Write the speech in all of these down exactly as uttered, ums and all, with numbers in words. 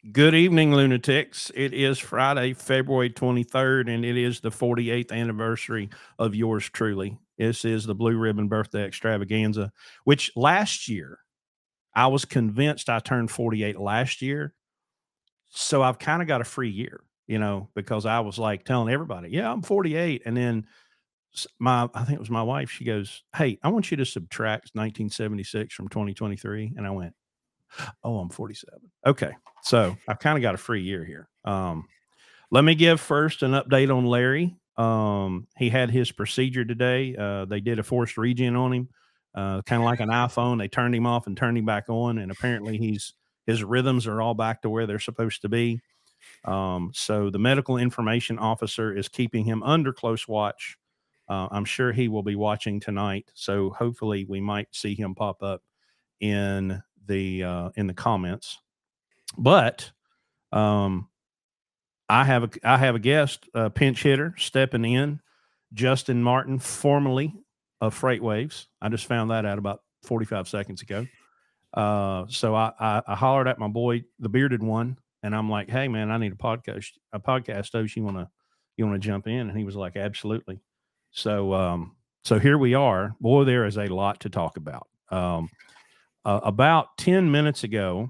Good evening, lunatics. It is Friday, February twenty-third, and it is the forty-eighth anniversary of yours truly. This is the Blue Ribbon Birthday Extravaganza, which last year I was convinced I turned forty-eight last year. So I've kind of got a free year, you know, because I was like telling everybody, yeah, I'm forty-eight. And then s- my, I think it was my wife, she goes, hey, I want you to subtract nineteen seventy-six from twenty twenty-three. And I went, oh, I'm forty-seven. Okay. So I've kind of got a free year here. Um, let me give first an update on Larry. Um, he had his procedure today. Uh, they did a forced regen on him, uh, kind of like an iPhone. They turned him off and turned him back on, and apparently he's his rhythms are all back to where they're supposed to be. Um, so the medical information officer is keeping him under close watch. Uh, I'm sure he will be watching tonight. So hopefully we might see him pop up in the uh, in the comments. But um, I have a I have a guest, a pinch hitter stepping in, Justin Martin, formerly of Freight Waves. I just found that out about forty-five seconds ago. Uh, so I, I I hollered at my boy, the bearded one, and I'm like, "Hey man, I need a podcast. A podcast. Oh, you wanna you wanna jump in?" And he was like, "Absolutely." So um, so here we are. Boy, there is a lot to talk about. Um, uh, about ten minutes ago,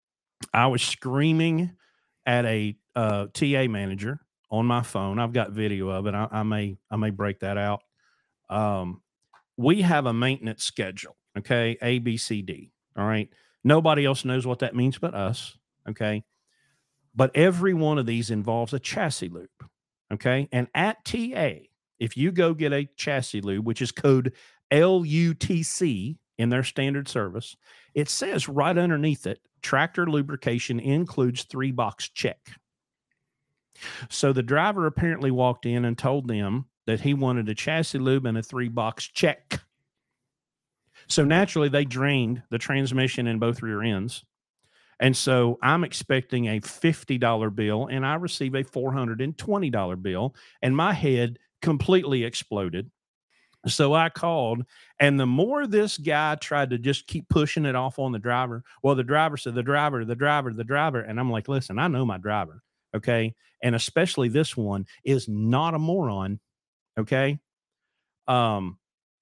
I was screaming at a uh, T A manager on my phone. I've got video of it. I, I may I may break that out. Um, we have a maintenance schedule. Okay, A B C D. All right. Nobody else knows what that means but us. Okay. But every one of these involves a chassis lube. Okay. And at T A, if you go get a chassis lube, which is code L U T C in their standard service, it says right underneath it, tractor lubrication includes three box check. So the driver apparently walked in and told them that he wanted a chassis lube and a three box check. So naturally, they drained the transmission in both rear ends. And so I'm expecting a fifty dollar bill, and I receive a four hundred twenty dollar bill, and my head completely exploded. So I called, and the more this guy tried to just keep pushing it off on the driver, well, the driver said, the driver, the driver, the driver. And I'm like, listen, I know my driver. Okay. And especially this one is not a moron. Okay. Um,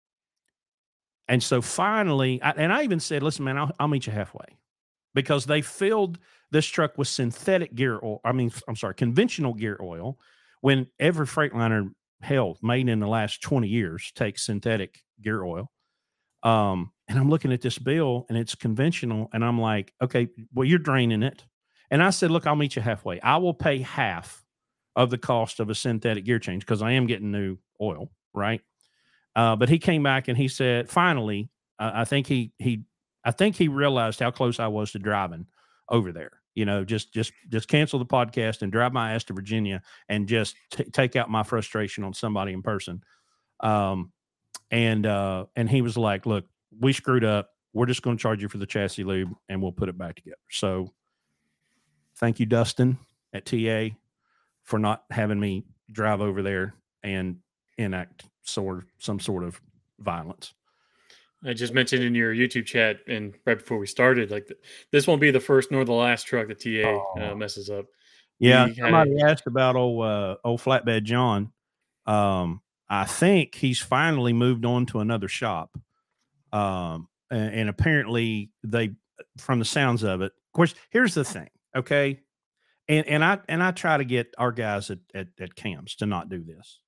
and so finally, I, and I even said, listen, man, I'll, I'll meet you halfway, because they filled this truck with synthetic gear oil. I mean, I'm sorry, conventional gear oil, when every Freightliner, hell, made in the last twenty years takes synthetic gear oil. Um, and I'm looking at this bill and it's conventional. And I'm like, okay, well, you're draining it. And I said, look, I'll meet you halfway. I will pay half of the cost of a synthetic gear change because I am getting new oil, right? Uh, but he came back and he said, finally, uh, I think he he I think he realized how close I was to driving over there. You know, just just just cancel the podcast and drive my ass to Virginia and just t- take out my frustration on somebody in person. Um, and uh, and he was like, "Look, we screwed up. We're just going to charge you for the chassis lube, and we'll put it back together." So, thank you, Dustin at T A, for not having me drive over there and enact sort some sort of violence. I just mentioned in your YouTube chat and right before we started, like th- this won't be the first nor the last truck that T A uh, Oh, messes up. yeah. He had Somebody a, asked about old uh, old flatbed John. Um, I think he's finally moved on to another shop. Um, and, and apparently they, from the sounds of it, of course, here's the thing. Okay. And, and I, and I try to get our guys at, at, at cams to not do this.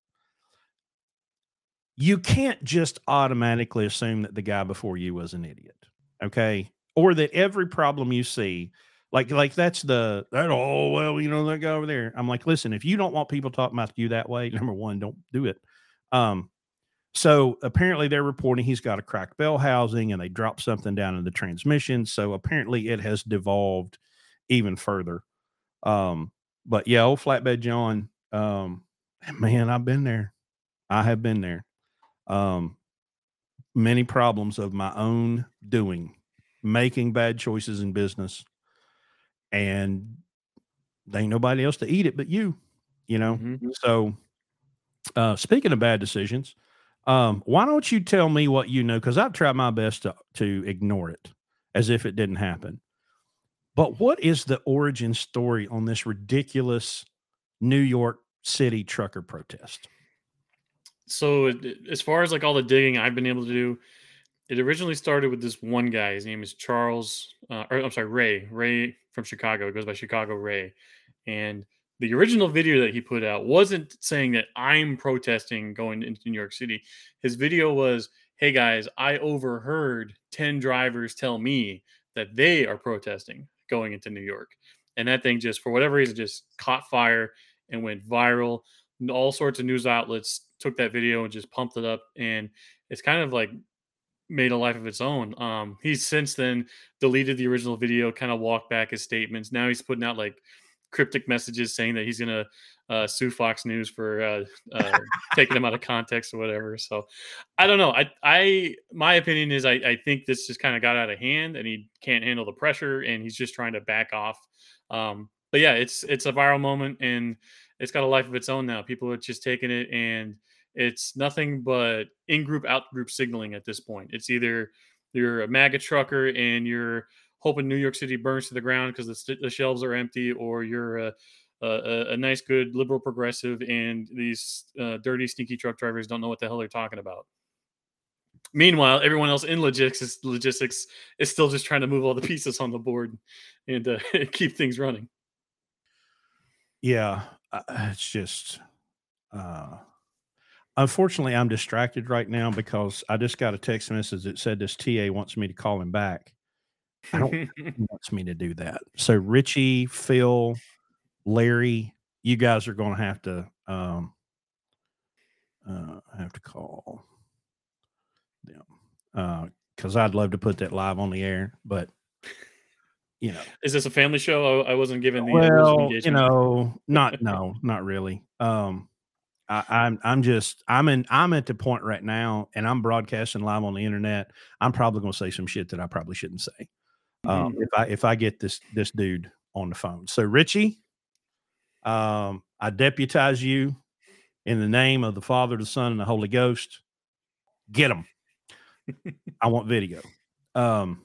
You can't just automatically assume that the guy before you was an idiot. Okay. Or that every problem you see, like, like that's the, that, oh, well, you know, that guy over there. I'm like, listen, if you don't want people talking about you that way, number one, don't do it. Um, So apparently they're reporting he's got a cracked bell housing and they dropped something down in the transmission. So apparently it has devolved even further. Um, but yeah, old flatbed John, um, man, I've been there. I have been there. Um, many problems of my own doing, making bad choices in business, and there ain't nobody else to eat it but you, you know? mhm. So uh, speaking of bad decisions, Um, why don't you tell me what you know? Because I've tried my best to, to ignore it as if it didn't happen. But what is the origin story on this ridiculous New York City trucker protest? So it- it- as far as like all the digging I've been able to do, it originally started with this one guy. His name is Charles, uh, or I'm sorry, Ray. Ray from Chicago. It goes by Chicago Ray. And the original video that he put out wasn't saying that I'm protesting going into New York City. His video was, "Hey guys, I overheard ten drivers tell me that they are protesting going into New York." And that thing just, for whatever reason, just caught fire and went viral. All sorts of news outlets took that video and just pumped it up. And it's kind of like made a life of its own. Um, he's since then deleted the original video, kind of walked back his statements. Now he's putting out like cryptic messages saying that he's gonna uh, sue Fox News for uh, uh, taking him out of context or whatever. So I don't know. I, I, my opinion is I, I think this just kind of got out of hand, and he can't handle the pressure, and he's just trying to back off. Um, but yeah, it's it's a viral moment, and it's got a life of its own now. People are just taking it, and it's nothing but in-group, out-group signaling at this point. It's either you're a MAGA trucker and you're hoping New York City burns to the ground because the, st- the shelves are empty, or you're a, a, a nice, good liberal progressive, and these uh, dirty, stinky truck drivers don't know what the hell they're talking about. Meanwhile, everyone else in logistics, logistics is still just trying to move all the pieces on the board and uh, keep things running. Yeah, uh, it's just. Uh, unfortunately, I'm distracted right now because I just got a text message that said this T A wants me to call him back. I don't think he wants me to do that. So Richie, Phil, Larry, you guys are going to have to um, uh, have to call them because uh, I'd love to put that live on the air, but you know, is this a family show? I, I wasn't given the well, rules of engagement. you know, not no, not really. Um, I, I'm I'm just I'm in I'm at the point right now, and I'm broadcasting live on the internet. I'm probably going to say some shit that I probably shouldn't say. Um, Mm-hmm. if I if I get this this dude on the phone. So Richie, um, I deputize you in the name of the Father, the Son, and the Holy Ghost. Get him. I want video. Um,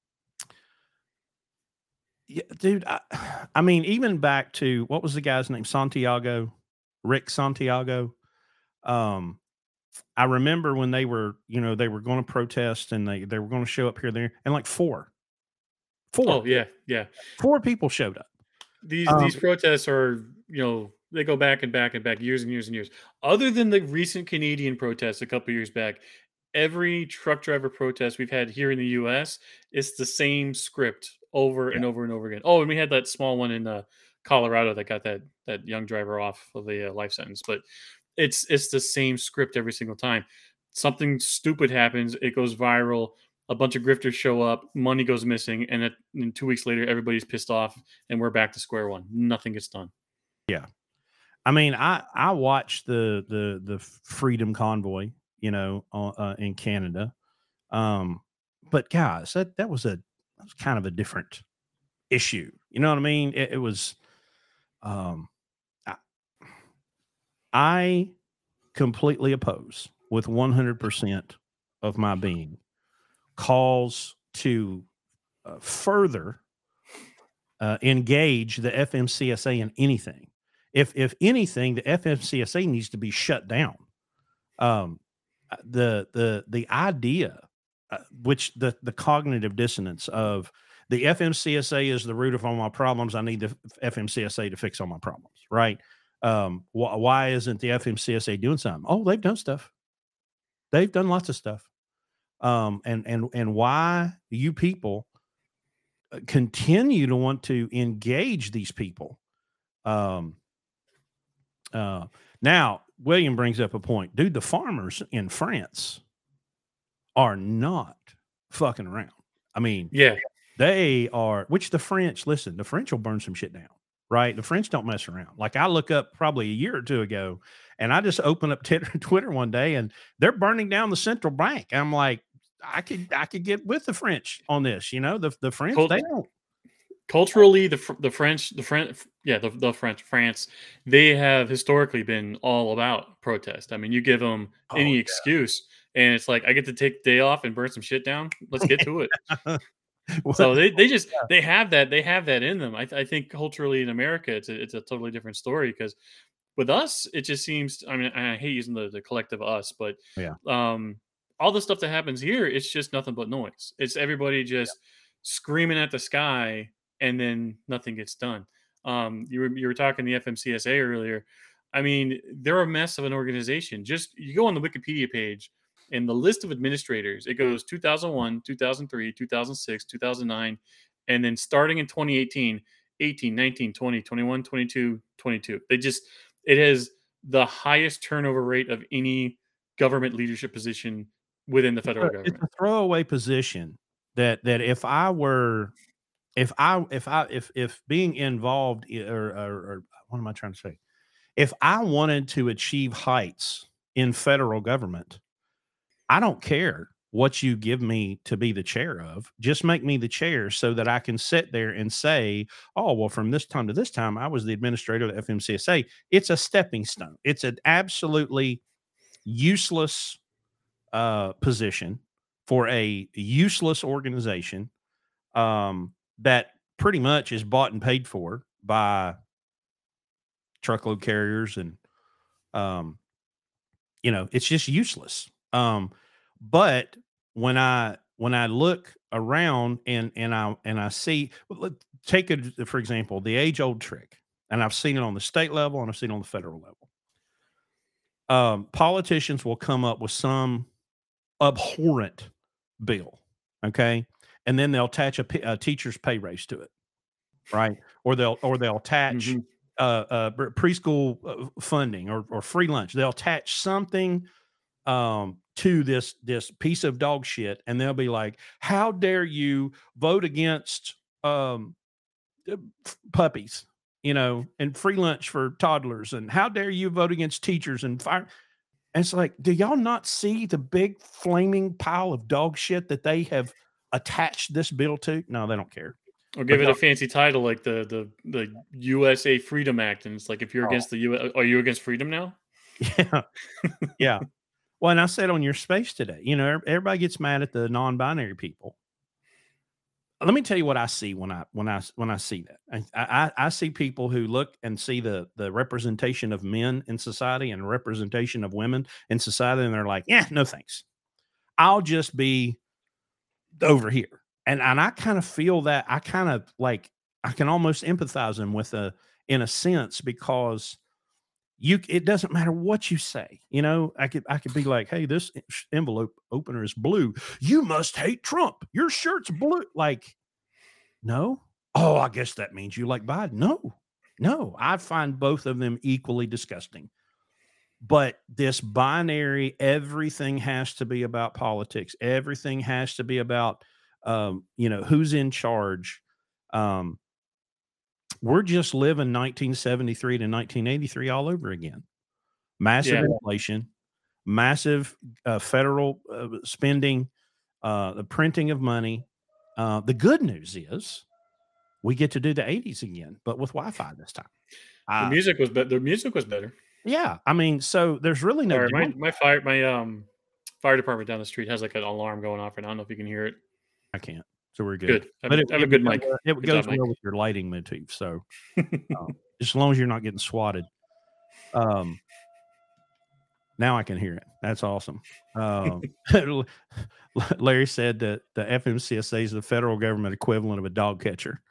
yeah, dude. I, I mean, even back to what was the guy's name? Santiago, Rick Santiago. Um, I remember when they were, you know, they were going to protest and they they were going to show up here there, and like four, four, Oh yeah, yeah. four people showed up. These Um, these protests are, you know, they go back and back and back, years and years and years. Other than the recent Canadian protests a couple years back, every truck driver protest we've had here in the U S, it's the same script over yeah, and over and over again. Oh, and we had that small one in uh, Colorado that got that that young driver off of the uh, life sentence, but it's it's the same script every single time. Something stupid happens, it goes viral, a bunch of grifters show up, money goes missing, and it, and two weeks later, everybody's pissed off, and we're back to square one. Nothing gets done. yeah. I mean, I I watched the the the Freedom Convoy, you know, uh, uh, in Canada. Um, but guys, that that was a that was kind of a different issue. You know what I mean? It, it was. Um, I, I completely oppose with one hundred percent of my being calls to uh, further uh, engage the F M C S A in anything. If if anything, the F M C S A needs to be shut down. Um, uh, the the the idea, uh, which the the cognitive dissonance of the F M C S A is the root of all my problems. I need the F M C S A to fix all my problems, right? Um, wh- why isn't the F M C S A doing something? Oh, they've done stuff. They've done lots of stuff. Um, and and and why you people uh, continue to want to engage these people? Um, uh, now William brings up a point, dude. The farmers in France are not fucking around. I mean, Yeah. they are, which the French, listen, the French will burn some shit down, right? The French don't mess around. Like I look up probably a year or two ago, and I just opened up Twitter, Twitter one day, and they're burning down the central bank. I'm like, I could, I could get with the French on this. You know, the the French, Cult- they don't. Culturally, the Fr- the French, the French, yeah, the, the French, France, they have historically been all about protest. I mean, you give them Oh, any yeah. excuse, and it's like I get to take the day off and burn some shit down. Let's get to it. So What- they, they just they have that they have that in them. I, th- I think culturally in America it's a, it's a totally different story because with us it just seems I mean I hate using the, the collective us, but yeah. um all the stuff that happens here it's just nothing but noise. It's everybody just screaming at the sky and then nothing gets done. Um you were you were talking the F M C S A earlier. I mean they're a mess of an organization. Just you go on the Wikipedia page and the list of administrators, it goes two thousand one, two thousand three, two thousand six, two thousand nine, and then starting in twenty eighteen, eighteen, nineteen, twenty, twenty-one, twenty-two, twenty-two. They just, it has the highest turnover rate of any government leadership position within the It's federal a, it's government. a throwaway position that that if I were if I if I if if being involved i- or, or, or what am I trying to say? If I wanted to achieve heights in federal government, I don't care what you give me to be the chair of. Just make me the chair so that I can sit there and say, oh, well, from this time to this time, I was the administrator of the F M C S A. It's a stepping stone. It's an absolutely useless uh, position for a useless organization um, that pretty much is bought and paid for by truckload carriers and um, you know, it's just useless. Um, but when I when I look around and and I and I see, well, let- take it for example, the age old trick, and I've seen it on the state level and I've seen it on the federal level. Um, politicians will come up with some abhorrent bill, okay, and then they'll attach a, p- a teacher's pay raise to it, right? Or they'll or they'll attach Mhm. uh, uh, pre- preschool uh, funding or or free lunch. They'll attach something um to this this piece of dog shit, and they'll be like, how dare you vote against um uh, f- puppies, you know, and free lunch for toddlers, and how dare you vote against teachers and fire. And it's like, do y'all not see the big flaming pile of dog shit that they have attached this bill to? No, they don't care. Or But give it a they'll, fancy title like the the the U S A Freedom Act, and it's like if you're oh, against the U S, are you against freedom now? yeah, yeah. Well, and I said on your space today, you know, everybody gets mad at the non-binary people. Let me tell you what I see when I when I when I see that. I, I I see people who look and see the the representation of men in society and representation of women in society, and they're like, yeah, no thanks. I'll just be over here. And and I kind of feel that I kind of like I can almost empathize them with a in a sense because you it doesn't matter what you say. You know, I could I could be like, hey, this envelope opener is blue. You must hate Trump. Your shirt's blue. Like, no. Oh, I guess that means you like Biden. No, no. I find both of them equally disgusting. But this binary, everything has to be about politics. Everything has to be about, um, you know, who's in charge. Um, we're just living nineteen seventy-three to nineteen eighty-three all over again. Massive Yeah. inflation, massive uh, federal uh, spending, uh, the printing of money. Uh, the good news is we get to do the eighties again, but with Wi-Fi this time. The Uh, music was better. The music was better. yeah, I mean, so there's really no Sorry, my down. my fire my um fire department down the street has like an alarm going off, and I don't know if you can hear it. I can't, so we're good. Good. I have But a, it, I have a it would good go mic. well, it Good goes job, Mike. well with your lighting motif. So um, as long as you're not getting swatted, um, now I can hear it. That's awesome. Um, Larry said that the F M C S A is the federal government equivalent of a dog catcher.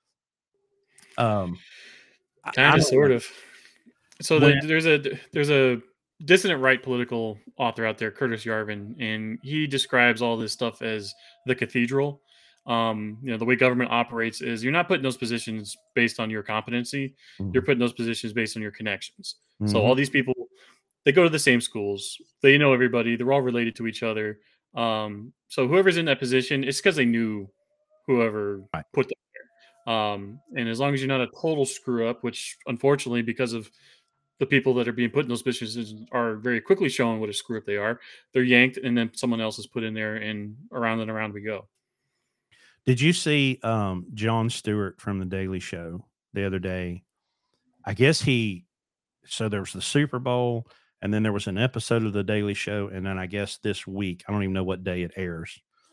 Um, I, I Kind of, don't know sort of. So when. the, there's a there's a dissident right political author out there, Curtis Yarvin, and he describes all this stuff as the cathedral. Um, you know, the way government operates is you're not putting those positions based on your competency. You're Mhm, putting those positions based on your connections. So all mhm, these people, they go to the same schools. They know everybody. They're all related to each other. Um, so whoever's in that position, it's because they knew whoever right. put them there. Um, and as long as you're not a total screw up, which unfortunately, because of the people that are being put in those positions are very quickly showing what a screw up they are. They're yanked, and then someone else is put in there, and around and around we go. Did you see um, Jon Stewart from the Daily Show the other day? I guess he so there was the Super Bowl, and then there was an episode of the Daily Show, and then I guess this week, I don't even know what day it airs,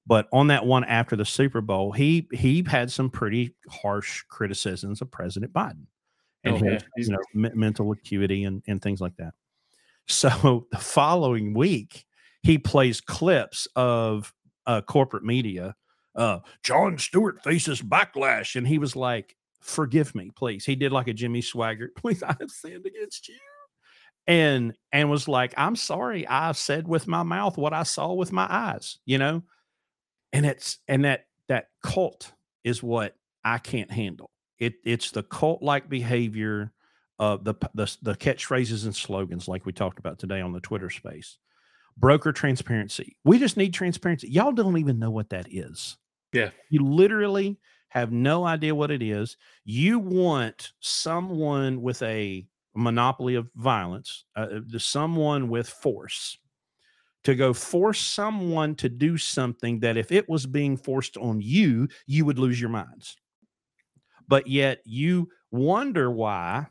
But on that one after the Super Bowl, he he had some pretty harsh criticisms of President Biden and Oh yeah, his, he's you know, me- mental acuity and, and things like that. So the following week, he plays clips of uh, corporate media. Uh, Jon Stewart faces backlash, and he was like, "Forgive me, please." He did like a Jimmy Swaggart, "Please, I have sinned against you," and and was like, "I'm sorry, I said with my mouth what I saw with my eyes," you know. And it's and that that cult is what I can't handle. It it's the cult like behavior of the, p- the s- the catchphrases and slogans like we talked about today on the Twitter space. Broker transparency. We just need transparency. Y'all don't even know what that is. yeah. You literally have no idea what it is. You want someone with a monopoly of violence, uh, uh, someone with force to go force someone to do something that if it was being forced on you, you would lose your minds. But yet you wonder why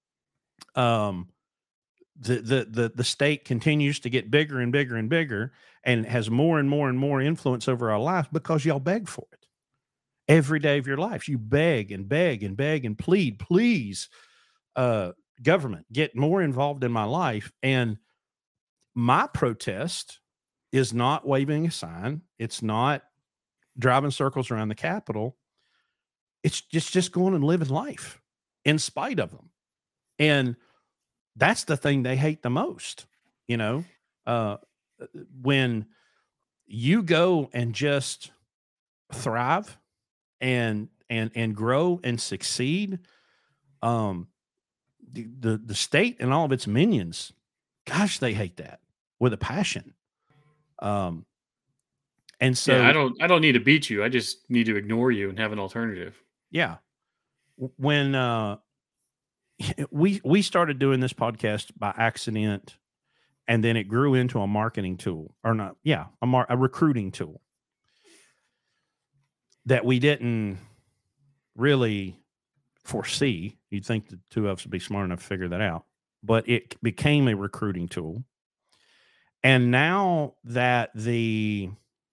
um, the, the the the state continues to get bigger and bigger and bigger and has more and more and more influence over our life because y'all beg for it every day of your life. You beg and beg and beg and plead, please, uh, government, get more involved in my life. And my protest is not waving a sign. It's not driving circles around the Capitol. It's just just going and living life in spite of them. And that's the thing they hate the most. You know, uh, when you go and just thrive and and and grow and succeed, um, the, the the state and all of its minions, gosh, they hate that with a passion. Um, and Yeah, I so, don't I don't need to beat you. I just need to ignore you and have an alternative. yeah, w- when uh, we we started doing this podcast by accident, and then it grew into a marketing tool, or not, yeah, a, mar- a recruiting tool that we didn't really foresee. You'd think the two of us would be smart enough to figure that out, but it became a recruiting tool. And now that the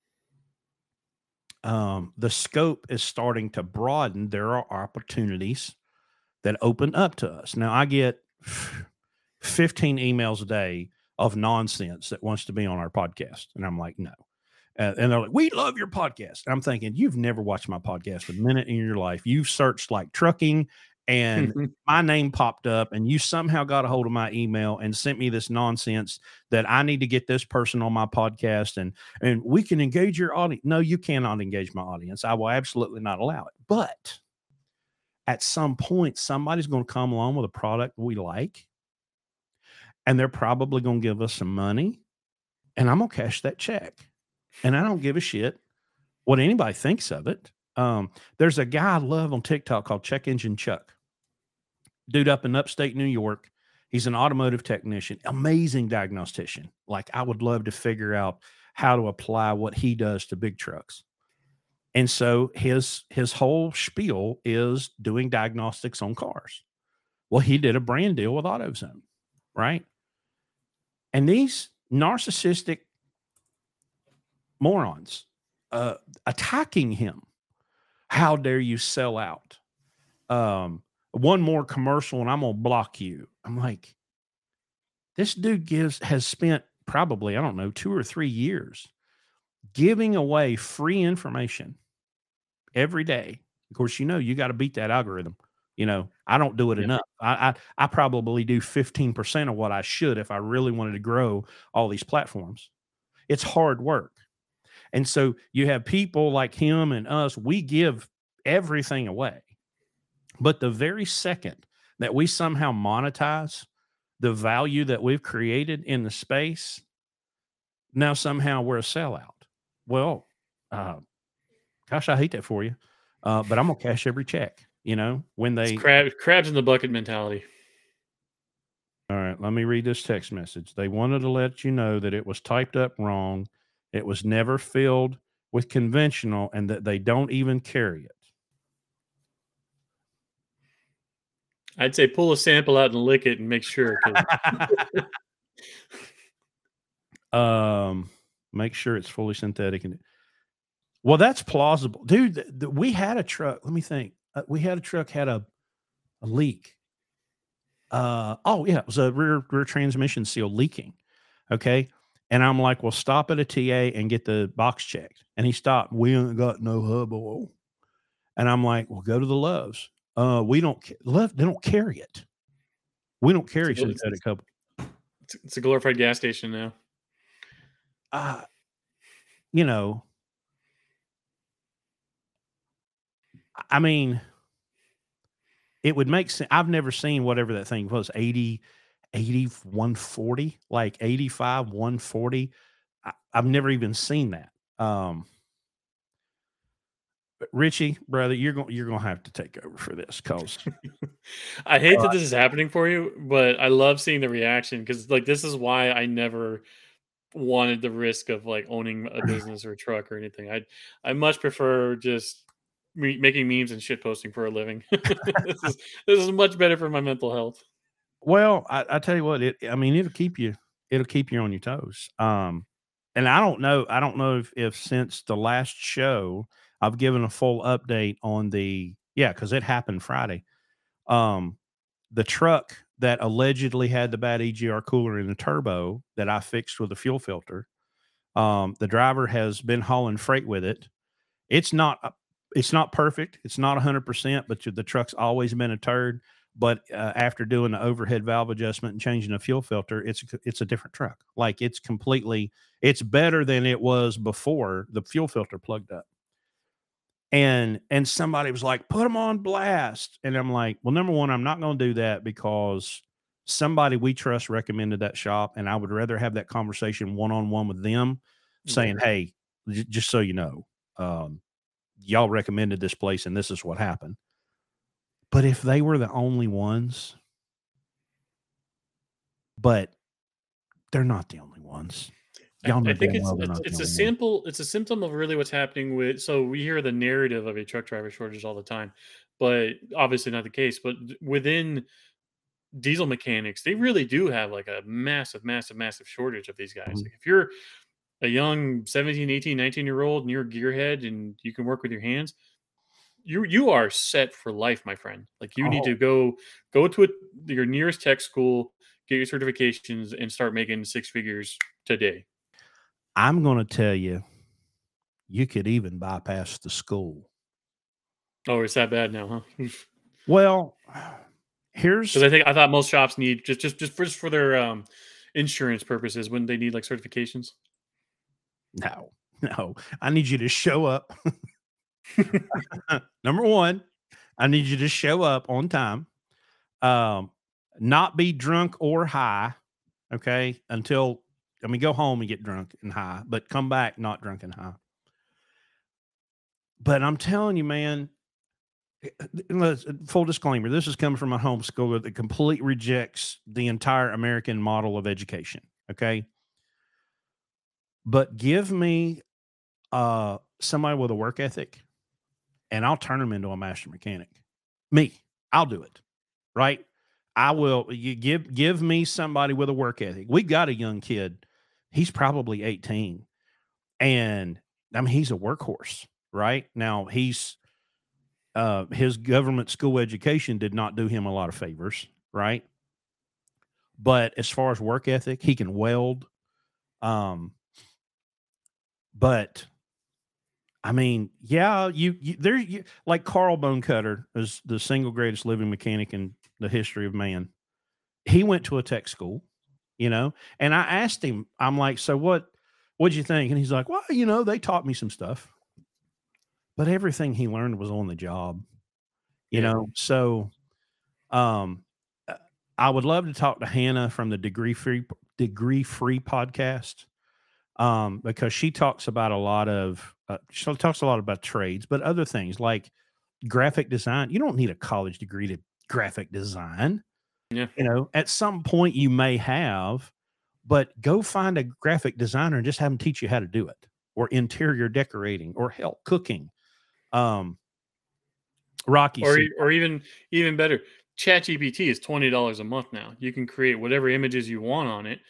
um, the scope is starting to broaden, there are opportunities that open up to us. Now I get fifteen emails a day of nonsense that wants to be on our podcast, and I'm like, no. Uh, and they're like, "We love your podcast." And I'm thinking, you've never watched my podcast a minute in your life. You've searched like trucking, and my name popped up, and you somehow got a hold of my email and sent me this nonsense that I need to get this person on my podcast, and and we can engage your audience. No, you cannot engage my audience. I will absolutely not allow it. But at some point, somebody's going to come along with a product we like, and they're probably going to give us some money, and I'm going to cash that check. And I don't give a shit what anybody thinks of it. Um, there's a guy I love on TikTok called Check Engine Chuck, dude up in upstate New York. He's an automotive technician, amazing diagnostician. Like, I would love to figure out how to apply what he does to big trucks. And so his his whole spiel is doing diagnostics on cars. Well, he did a brand deal with AutoZone, right? And these narcissistic morons uh, attacking him. How dare you sell out? Um, one more commercial and I'm gonna block you. I'm like, this dude gives has spent probably, I don't know, two or three years giving away free information every day. Of course, you know, you got to beat that algorithm. You know, I don't do it Yeah. enough. I, I I probably do fifteen percent of what I should if I really wanted to grow all these platforms. It's hard work. And so you have people like him and us, we give everything away. But the very second that we somehow monetize the value that we've created in the space, now somehow we're a sellout. Well, uh, gosh, I hate that for you. Uh, but I'm gonna cash every check, you know, when It's they crab crabs in the bucket mentality. all right, let me read this text message. They wanted to let you know that it was typed up wrong. It was never filled with conventional and that they don't even carry it. I'd say pull a sample out and lick it and make sure. 'Cause um, make sure it's fully synthetic. And Well, that's plausible, dude. th- th- we had a truck. Let me think. Uh, we had a truck had a, a leak. Uh, oh yeah, it was a rear rear transmission seal leaking. Okay, and I'm like, well, stop at a T A and get the box checked. And he stopped. We ain't got no hub oil. And I'm like, well, go to the Loves. Uh, we don't ca- Love. They don't carry it. We don't It's a, carry gl- it's, synthetic hub. it's, it's a glorified gas station now. Uh, you know, I mean, it would make sense. I've never seen whatever that thing was, eighty, eighty, one forty, like eighty-five, one forty. I, I've never even seen that. Um, but Richie, brother, you're going you're gonna have to take over for this because I hate that this is happening for you, but I love seeing the reaction because like this is why I never wanted the risk of like owning a business or a truck or anything. I I much prefer just me- making memes and shit posting for a living. this is this is much better for my mental health. well, I, I tell you what, it I mean, it'll keep you it'll keep you on your toes. Um, and I don't know, I don't know if, if since the last show I've given a full update on the yeah, because it happened Friday. Um, the truck that allegedly had the bad E G R cooler in the turbo that I fixed with a fuel filter. Um, the driver has been hauling freight with it. It's not uh, it's not perfect. It's not one hundred percent, but the truck's always been a turd. But uh, after doing the overhead valve adjustment and changing the fuel filter, it's a- it's a different truck. Like it's completely it's better than it was before the fuel filter plugged up. And and somebody was like, "Put them on blast." And I'm like, "Well, number one, I'm not going to do that because somebody we trust recommended that shop, and I would rather have that conversation one on one with them, Yeah. saying, "Hey, j- just so you know, um, y'all recommended this place, and this is what happened." But if they were the only ones, but they're not the only ones. I, Y'all know I think damn it's well they're it's not the it's a only ones. sample it's a symptom of really what's happening with so we hear the narrative of a truck driver shortage all the time, but obviously not the case. But d- within diesel mechanics, they really do have like a massive, massive, massive shortage of these guys. Mhm. Like if you're a young seventeen, eighteen, nineteen year old and you're a gearhead and you can work with your hands, you you are set for life, my friend. Like you need Oh, to go go to a, your nearest tech school, get your certifications, and start making six figures today. I'm going to tell you, you could even bypass the school. Oh, it's that bad now, huh? Because Well, here's I think I thought most shops need just just just for, just for their um, insurance purposes. Wouldn't they need like certifications? no, no. I need you to show up. Number one, I need you to show up on time. Um, not be drunk or high. Okay, until I mean, go home and get drunk and high, but come back not drunk and high. But I'm telling you, man. eh, eh, let's- uh, Full disclaimer: this is coming from a homeschooler that completely rejects the entire American model of education. Okay, but give me uh somebody with a work ethic and I'll turn them into a master mechanic. Me, I'll do it. Right? I will. You give give me somebody with a work ethic. We got a young kid. He's probably eighteen, and I mean he's a workhorse. Right now, he's uh, his government school education did not do him a lot of favors. Right, but as far as work ethic, he can weld. Um, but I mean, yeah, you, you there, you, like Carl Bonecutter is the single greatest living mechanic in the history of man. He went to a tech school, you know, and I asked him, I'm like, so what, what'd you think? And he's like, well, you know, they taught me some stuff, but everything he learned was on the job, you Yeah. know? So, um, uh, I would love to talk to Hannah from the degree free degree free podcast. Um, because she talks about a lot of, uh, she talks a lot about trades, but other things like graphic design. You don't need a college degree to graphic design. Yeah. You know, at some point you may have, but go find a graphic designer and just have them teach you how to do it, or interior decorating, or help cooking. Um, Rocky Or said, e- or even even better, ChatGPT is twenty dollars a month now. You can create whatever images you want on it,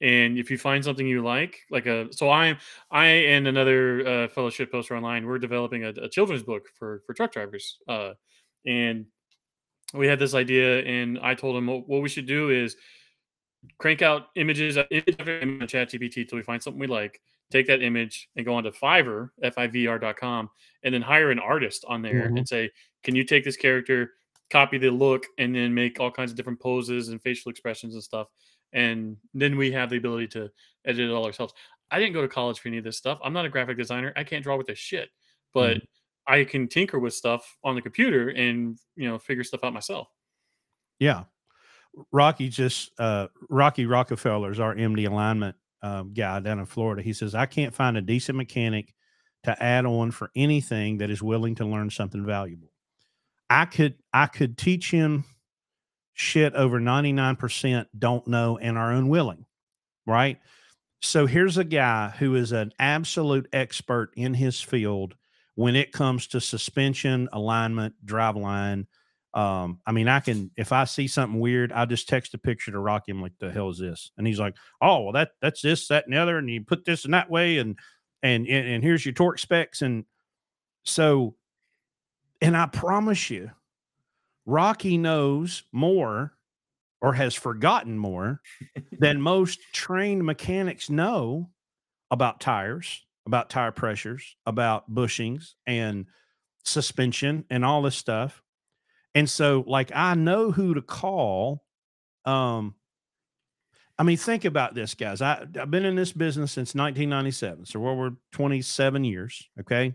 And if you find something you like, like a, so I, I and another uh, fellow shit poster online, we're developing a, a children's book for for truck drivers. Uh, and we had this idea, and I told him what, what we should do is crank out images uh, image after image on ChatGPT until we find something we like. Take that image and go onto Fiverr, F I V R dot com, and then hire an artist on there Mhm. and say, "Can you take this character, copy the look, and then make all kinds of different poses and facial expressions and stuff?" And then we have the ability to edit it all ourselves. I didn't go to college for any of this stuff. I'm not a graphic designer. I can't draw with this shit, but Mhm. I can tinker with stuff on the computer and you know figure stuff out myself. Yeah. Rocky just uh, Rocky Rockefeller's our M D alignment um, guy down in Florida. He says, I can't find a decent mechanic to add on for anything that is willing to learn something valuable. I could I could teach him shit over ninety-nine percent don't know and are unwilling, right? So here's a guy who is an absolute expert in his field when it comes to suspension, alignment, drive line. Um, I mean, I can if I see something weird, I just text a picture to Rocky. I'm like, the hell is this? And he's like, oh, well, that that's this, that, and the other, and you put this in that way, and and and, and here's your torque specs. And so, and I promise you, Rocky knows more or has forgotten more than most trained mechanics know about tires, about tire pressures, about bushings and suspension and all this stuff. And so, like, I know who to call. Um, I mean, think about this, guys. I, I've been in this business since nineteen ninety-seven. So, we're, we're twenty-seven years. Okay.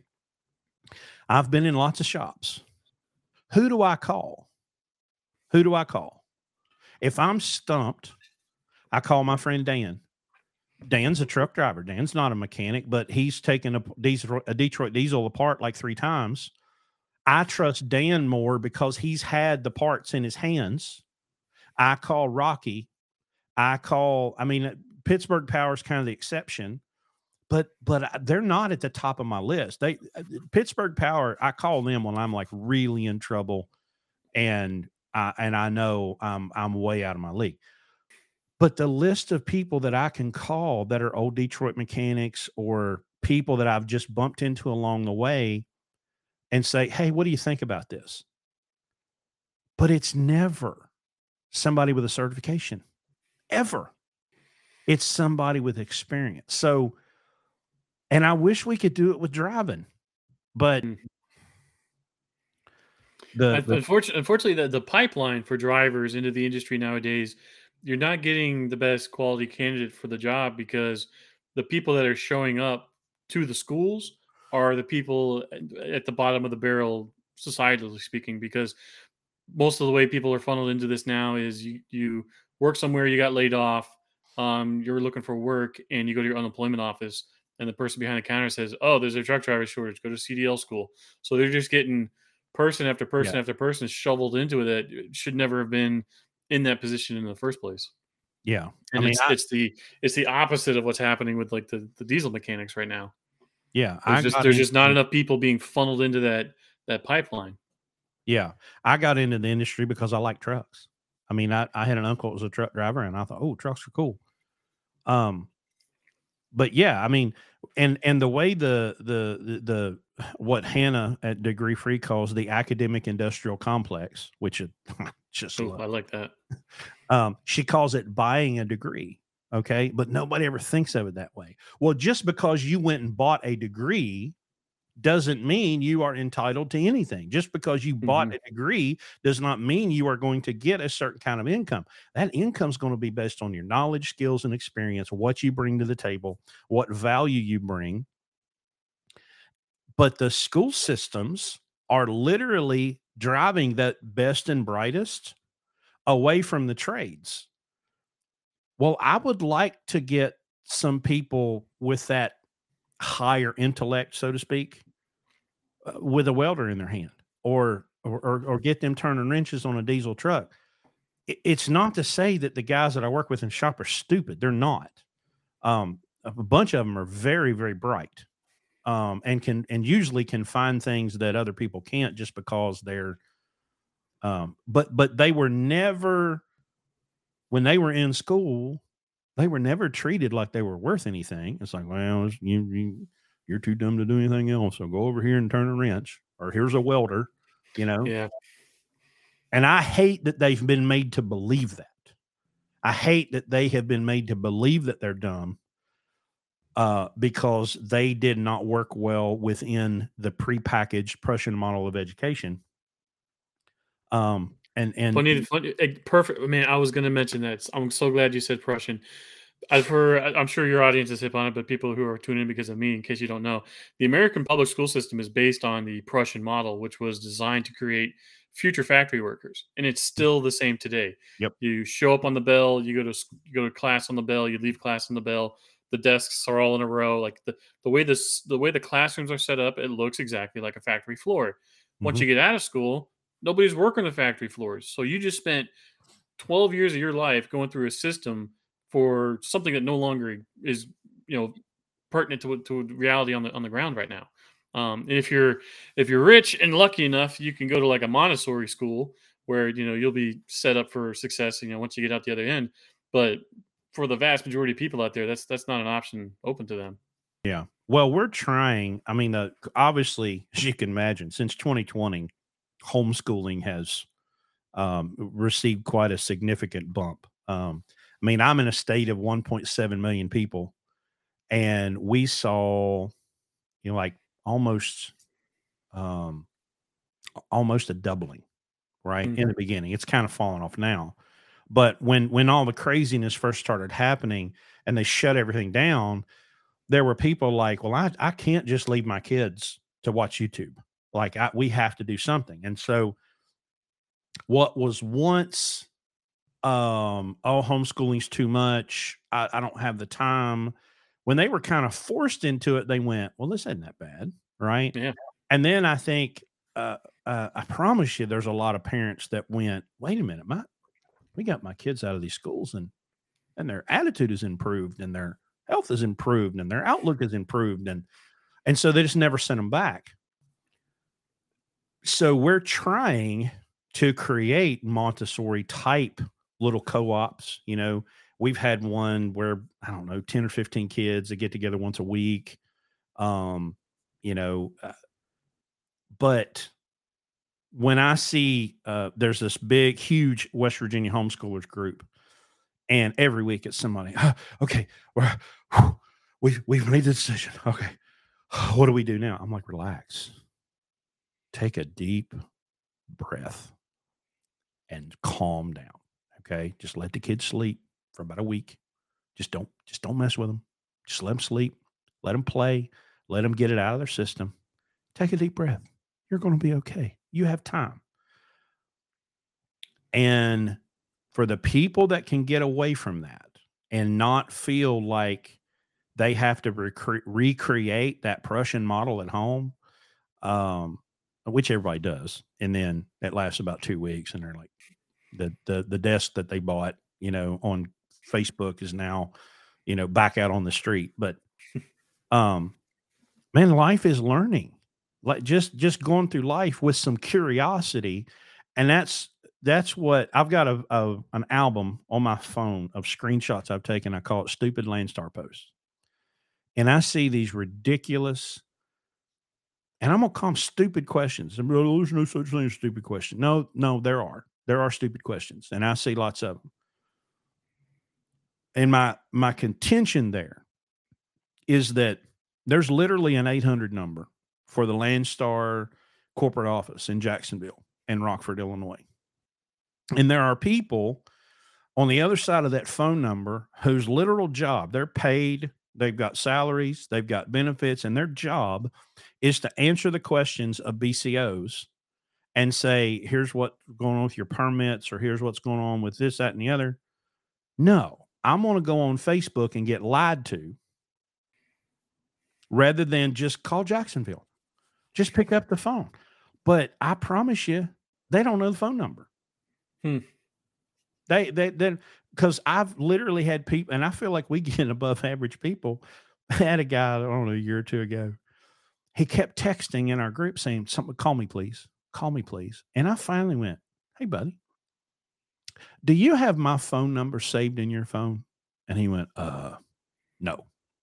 I've been in lots of shops. Who do I call? Who do I call? If I'm stumped, I call my friend Dan. Dan's a truck driver. Dan's not a mechanic, but he's taken a, diesel, a Detroit diesel apart like three times. I trust Dan more because he's had the parts in his hands. I call Rocky. I call, I mean, Pittsburgh Power is kind of the exception, but but they're not at the top of my list. They Pittsburgh Power, I call them when I'm like really in trouble, and I and I know I'm I'm way out of my league. But the list of people that I can call that are old Detroit mechanics or people that I've just bumped into along the way and say, hey, what do you think about this? But it's never somebody with a certification, ever. It's somebody with experience. So, and I wish we could do it with driving, but Mm. the, Un- the Unfortunately, unfortunately, the, the pipeline for drivers into the industry nowadays, you're not getting the best quality candidate for the job because the people that are showing up to the schools are the people at at the bottom of the barrel, societally speaking. Because most of the way people are funneled into this now is you, you work somewhere, you got laid off, um, you're looking for work, and you go to your unemployment office, and the person behind the counter says, "Oh, there's a truck driver shortage. Go to C D L school." So they're just getting person after yeah, person after person shoveled into it that should never have been in that position in the first place. yeah. I And mean, it's I, it's the it's the opposite of what's happening with like the, the diesel mechanics right now. yeah, There's I just got there's into, just not enough people being funneled into that that pipeline. yeah, I got into the industry because I like trucks. I mean, I, I had an uncle that was a truck driver and I thought, oh, trucks are cool. Um, but yeah, I mean, and and the way the the the, the what Hannah at Degree Free calls the academic industrial complex, which it just Oh, love. I like that. Um, she calls it buying a degree. Okay, but nobody ever thinks of it that way. Well, just because you went and bought a degree doesn't mean you are entitled to anything. Just because you bought Mhm. a degree does not mean you are going to get a certain kind of income. That income is going to be based on your knowledge, skills, and experience, what you bring to the table, what value you bring. But the school systems are literally driving that best and brightest away from the trades. Well, I would like to get some people with that higher intellect, so to speak, uh, with a welder in their hand, or or or, or get them turning wrenches on a diesel truck. I- It's not to say that the guys that I work with in shop are stupid. They're not. Um, a bunch of them are very, very bright, um, and can and usually can find things that other people can't just because they're. Um, but but they were never when they were in school. they were never treated like they were worth anything. It's like, well, it's- you, you you're too dumb to do anything else. So go over here and turn a wrench, or here's a welder, you know. Yeah. And I hate that they've been made to believe that. I hate that they have been made to believe that they're dumb uh, because they did not work well within the prepackaged Prussian model of education. Um, and and Funny, funny, eh, perfect. Man, I was going to mention that. I'm so glad you said Prussian. I've heard, I- I'm sure your audience is hip on it, but people who are tuning in because of me, in case you don't know, the American public school system is based on the Prussian model, which was designed to create future factory workers, and it's still the same today. Yep. You show up on the bell, you go to sc- you go to class on the bell, you leave class on the bell. The desks are all in a row. Like the the way this the way the classrooms are set up, it looks exactly like a factory floor. Once Mhm. you get out of school, nobody's working the factory floors, so you just spent twelve years of your life going through a system for something that no longer is, you know, pertinent to to reality on the on the ground right now. Um, and if you're if you're rich and lucky enough, you can go to like a Montessori school where you know you'll be set up for success. You know, once you get out the other end. But for the vast majority of people out there, that's that's not an option open to them. Yeah. Well, we're trying. I mean, uh, obviously, as you can imagine, since twenty twenty, homeschooling has um, received quite a significant bump. Um, I mean, I'm in a state of one point seven million people, and we saw, you know, like almost, um, almost a doubling, right, Mm. in the beginning. It's kind of fallen off now, but when when all the craziness first started happening and they shut everything down, there were people like, "Well, I I can't just leave my kids to watch YouTube. Like, I we have to do something." And so, what was once, um, "Oh, homeschooling's too much. I I don't have the time." When they were kind of forced into it, they went, "Well, this isn't that bad," right? Yeah. And then I think, uh, uh, I promise you, there's a lot of parents that went, "Wait a minute, my we got my kids out of these schools, and and their attitude is improved, and their health is improved, and their outlook is improved," and and so they just never sent them back. So we're trying to create Montessori type little co-ops. You know, we've had one where, I don't know, ten or fifteen kids that get together once a week. Um, you know, uh, but when I see uh, there's this big, huge West Virginia homeschoolers group, and every week it's somebody, "Ah, okay, we're, whew, we've, we've made the decision. Okay. What do we do now?" I'm like, "Relax, take a deep breath and calm down. Okay. Just let the kids sleep for about a week. Just don't, just don't mess with them. Just let them sleep. Let them play. Let them get it out of their system. Take a deep breath. You're going to be okay. You have time." And for the people that can get away from that and not feel like they have to recre- recreate that Prussian model at home, um, which everybody does, and then it lasts about two weeks, and they're like, the the the desk that they bought, you know, on Facebook is now, you know, back out on the street. But um, man, life is learning. Like just just going through life with some curiosity, and that's that's what I've got a, a an album on my phone of screenshots I've taken. I call it "Stupid Landstar Posts," and I see these ridiculous, and I'm gonna call them stupid questions. And "Well, there's no such thing as stupid question." No, no, there are. There are stupid questions, and I see lots of them. And my my contention there is that there's literally an eight hundred number for the Landstar corporate office in Jacksonville and Rockford, Illinois. And there are people on the other side of that phone number whose literal job, they're paid, they've got salaries, they've got benefits, and their job is to answer the questions of B C Os and say, "Here's what's going on with your permits," or "Here's what's going on with this, that, and the other." No, I'm going to go on Facebook and get lied to rather than just call Jacksonville. Just pick up the phone. But I promise you, they don't know the phone number. Hmm. They they then because I've literally had people, and I feel like we get above average people. I had a guy, I don't know, a year or two ago. He kept texting in our group saying, "Something, call me, please. Call me, please." And I finally went, "Hey, buddy, do you have my phone number saved in your phone?" And he went, uh, no.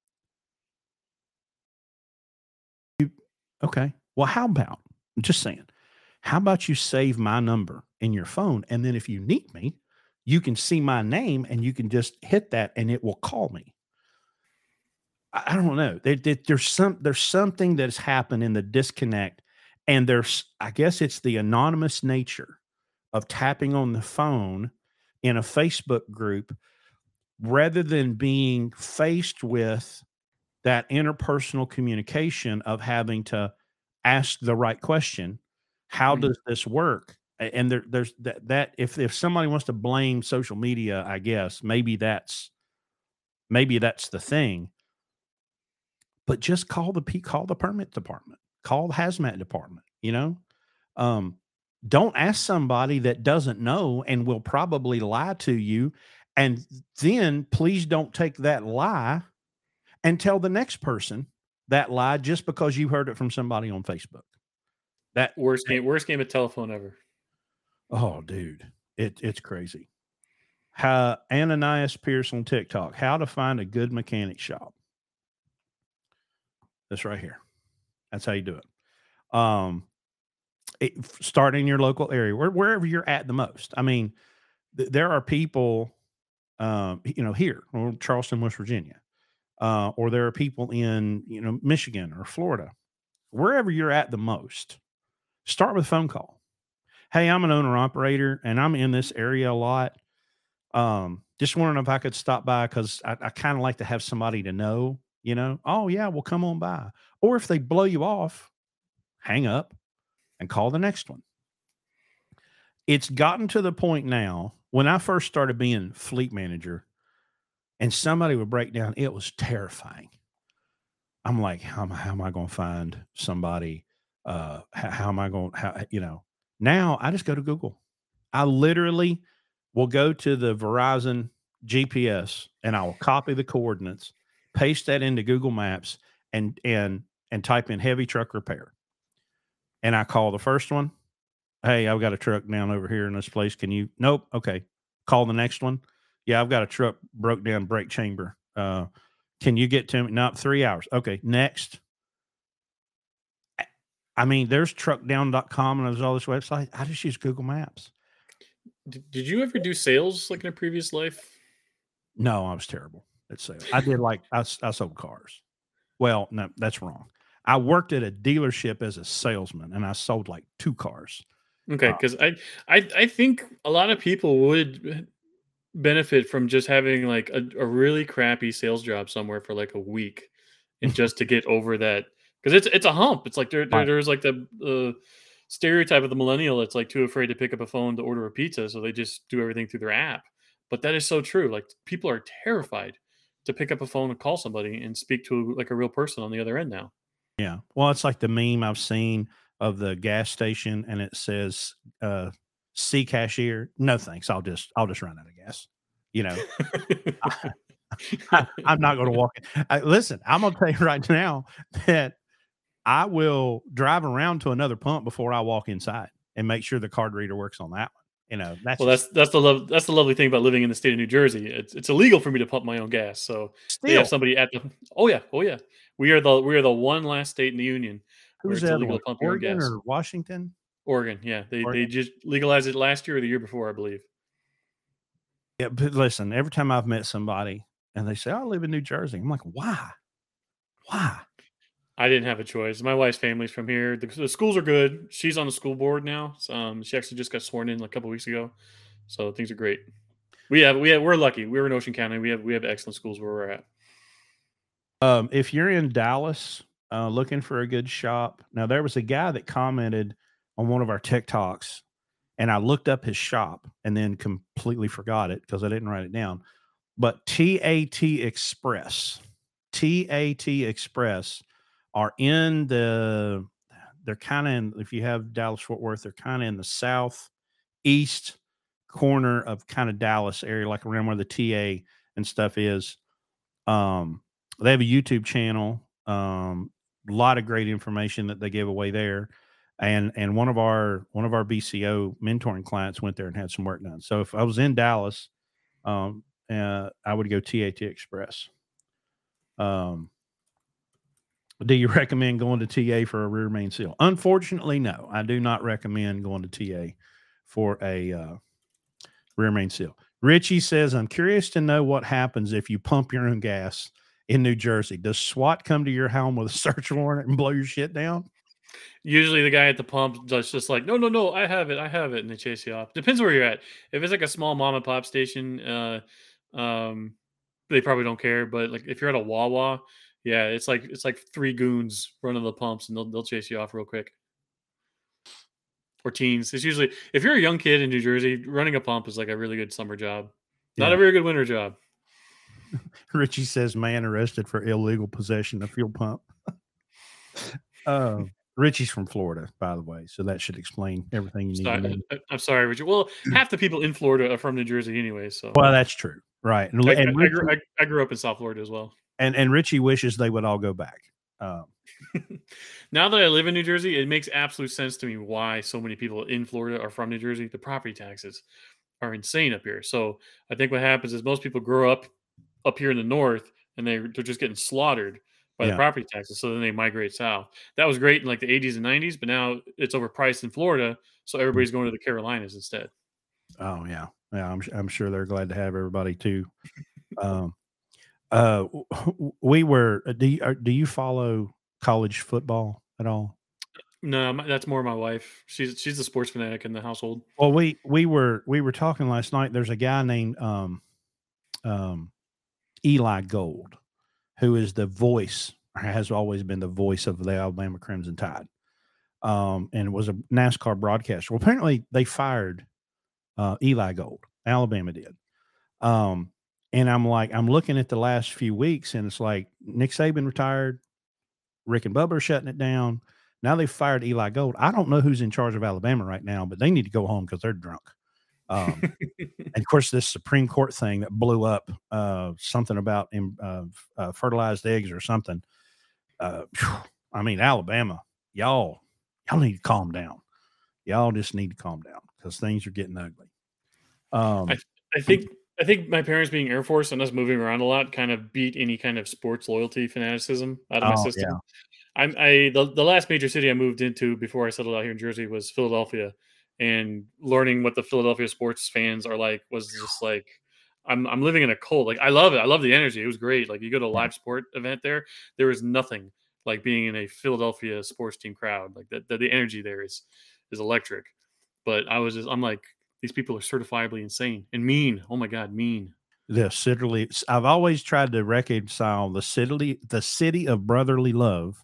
Okay. Well, how about, I'm just saying, how about you save my number in your phone? And then if you need me, you can see my name and you can just hit that and it will call me. I, I don't know. There, there- there's some there's something that's happened in the disconnect. And there's, I guess it's the anonymous nature of tapping on the phone in a Facebook group rather than being faced with that interpersonal communication of having to ask the right question. How Mhm. does this work? A- And there, there's that, that if, if somebody wants to blame social media, I guess maybe that's, maybe that's the thing, but just call the P call the permit department, call the hazmat department, you know? Um, don't ask somebody that doesn't know and will probably lie to you. And then please don't take that lie and tell the next person that lie just because you heard it from somebody on Facebook. That, Worst that game worst game of telephone ever. oh, dude, it, it's crazy. How Ananias Pierce on TikTok, how to find a good mechanic shop. That's right here. That's how you do it. Um, it, start in your local area, where, wherever you're at the most. I mean, th- there are people, um, you know, here or Charleston, West Virginia, uh, or there are people in, you know, Michigan or Florida, wherever you're at the most. Start with a phone call. Hey, I'm an owner operator and I'm in this area a lot. Um, just wondering if I could stop by because I, I kind of like to have somebody to know, you know, oh, yeah, well, come on by. Or if they blow you off, hang up and call the next one. It's gotten to the point now when I first started being fleet manager and somebody would break down, it was terrifying. I'm like, how, am I- how am I going to find somebody? Uh, how, how am I going to, you know, now I just go to Google. I literally will go to the Verizon G P S and I will copy the coordinates, paste that into Google Maps and, and, and type in heavy truck repair. And I call the first one. Hey, I've got a truck down over here in this place. Can you? Nope. Okay. Call the next one. Yeah, I've got a truck broke down brake chamber. Uh, can you get to me? Not three hours. Okay. Next. I mean, there's truckdown dot com and there's all this website. I just use Google Maps. Did, did you ever do sales like in a previous life? No, I was terrible at sales. I did like I, s- I sold cars. Well, no, that's wrong. I worked at a dealership as a salesman and I sold like two cars. Okay, Uh, because I, I I think a lot of people would benefit from just having like a, a really crappy sales job somewhere for like a week, and just to get over that, because it's it's a hump. It's like there, there right. there's like the uh, stereotype of the millennial that's like too afraid to pick up a phone to order a pizza, so they just do everything through their app. But that is so true. Like people are terrified to pick up a phone and call somebody and speak to like a real person on the other end now. Yeah. Well, it's like the meme I've seen of the gas station and it says, uh, "See cashier." No, thanks. I'll just I'll just run out of gas. You know, I, I'm not going to walk in. I, listen, I'm going to tell you right now that I will drive around to another pump before I walk inside and make sure the card reader works on that one. You know, that's Well, just that's that's the love that's the lovely thing about living in the state of New Jersey. It's it's illegal for me to pump my own gas, so they have still. somebody at the. Oh yeah, oh yeah. We are the we are the one last state in the union where Who's it's the other illegal one? to pump your own Oregon gas. or Washington? Oregon, yeah, they they Oregon. just legalized it last year or the year before, I believe. Yeah, but listen, every time I've met somebody and they say, "I live in New Jersey," I'm like, "Why? Why?" I didn't have a choice. My wife's family's from here. The, the schools are good. She's on the school board now. So, um, she actually just got sworn in like a couple weeks ago, so things are great. We have we have we're lucky. We're in Ocean County. We have we have excellent schools where we're at. Um, if you're in Dallas, uh, looking for a good shop, now there was a guy that commented on one of our TikToks, and I looked up his shop and then completely forgot it because I didn't write it down. But T A T Express, T A T Express are in the, they're kind of in, if you have Dallas Fort Worth, they're kind of in the southeast corner of kind of Dallas area, like around where the T A and stuff is. Um, they have a YouTube channel. Um, a lot of great information that they give away there. And and one of our one of our B C O mentoring clients went there and had some work done. So if I was in Dallas, um, uh, I would go T A T Express. Um, do you recommend going to T A for a rear main seal? Unfortunately, no. I do not recommend going to T A for a uh, rear main seal. Richie says, I'm curious to know what happens if you pump your own gas in New Jersey. Does SWAT come to your home with a search warrant and blow your shit down? Usually the guy at the pump does just like, no, no, no, I have it, I have it, and they chase you off. Depends where you're at. If it's like a small mom and pop station, uh, um, they probably don't care. But like if you're at a Wawa, yeah, it's like it's like three goons running the pumps, and they'll they'll chase you off real quick. Or teens. It's usually if you're a young kid in New Jersey, running a pump is like a really good summer job. Not Yeah. a very good winter job. Richie says, man arrested for illegal possession of fuel pump. uh, Richie's from Florida, by the way, so that should explain everything you need Sorry, to know. I, I'm sorry, Richard. Well, half the people in Florida are from New Jersey anyway, so Well, that's true, right? And I, I, and I, Richie, grew, I, I grew up in South Florida as well. and, and Richie wishes they would all go back. Um, Now that I live in New Jersey, it makes absolute sense to me why so many people in Florida are from New Jersey. The property taxes are insane up here. So I think what happens is most people grow up up here in the north and they they're just getting slaughtered by the yeah, property taxes. So then they migrate south. That was great in like the eighties and nineties, but now it's overpriced in Florida, so everybody's going to the Carolinas instead. oh yeah, yeah. I'm I'm sure they're glad to have everybody too. Um, uh, we were. uh, Do you, are, do you follow college football at all? No, my, that's more my wife. She's she's a sports fanatic in the household. Well, we we were we were talking last night. There's a guy named um, um, Eli Gold, who is the voice, or has always been the voice of the Alabama Crimson Tide, um, and was a NASCAR broadcaster. Well, apparently they fired uh, Eli Gold. Alabama did. Um, and I'm like, I'm looking at the last few weeks, and it's like Nick Saban retired, Rick and Bubba are shutting it down. Now they've fired Eli Gold. I don't know who's in charge of Alabama right now, but they need to go home because they're drunk. Um, and of course, this Supreme Court thing that blew up, uh, something about uh, uh, fertilized eggs or something. Uh, I mean, Alabama, y'all, y'all need to calm down. Y'all just need to calm down because things are getting ugly. Um, I, I think I think my parents being Air Force and us moving around a lot kind of beat any kind of sports loyalty fanaticism out of my oh system. yeah, I'm I the, the last major city I moved into before I settled out here in Jersey was Philadelphia, and learning what the Philadelphia sports fans are like was just like I'm I'm living in a cult. Like I love it. I love the energy. It was great. Like you go to a yeah. live sport event there, there is nothing like being in a Philadelphia sports team crowd. Like the, the, the energy there is is electric. But I was just I'm like these people are certifiably insane and mean. Oh my god, mean. The city. I've always tried to reconcile the city, the city of brotherly love,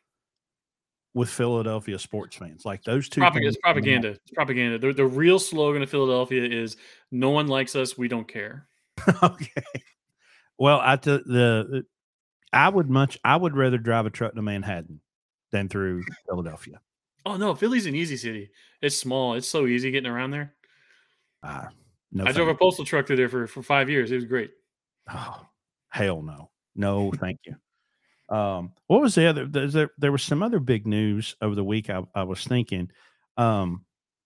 with Philadelphia sports fans. Like those two Propaganda, things. it's propaganda. It's propaganda. The, the real slogan of Philadelphia is "No one likes us. We don't care." Okay. Well, I t- the I would much I would rather drive a truck to Manhattan than through Philadelphia. Oh no, Philly's an easy city. It's small. It's so easy getting around there. Ah, no, I drove thank a postal truck through there for, for five years. It was great. oh, hell no. No, thank you. Um, what was the other? There, there was some other big news over the week. I, I was thinking. Um,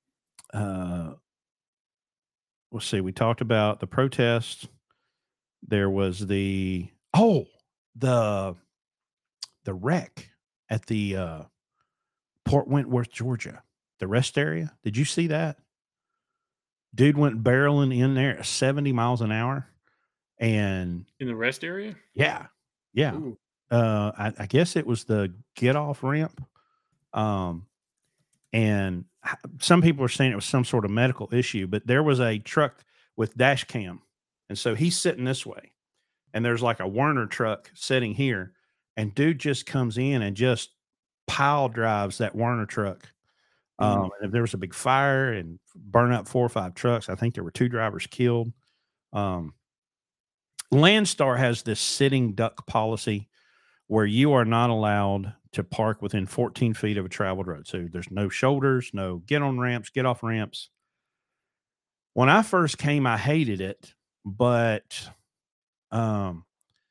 uh, let's see. We talked about the protest. There was the oh the the wreck at the uh, Port Wentworth, Georgia, the rest area. Did you see that? Dude went barreling in there at seventy miles an hour, and In the rest area? yeah, yeah. Ooh. Uh, I, I guess it was the get off ramp. Um, and h- some people are saying it was some sort of medical issue, but there was a truck with dash cam, and so he's sitting this way, and there's like a Werner truck sitting here, and dude just comes in and just pile drives that Werner truck. Mm. Um, and if there was a big fire and burn up four or five trucks, I think there were two drivers killed. Um, Landstar has this sitting duck policy where you are not allowed to park within fourteen feet of a traveled road. So there's no shoulders, no get on ramps, get off ramps. When I first came, I hated it, but um,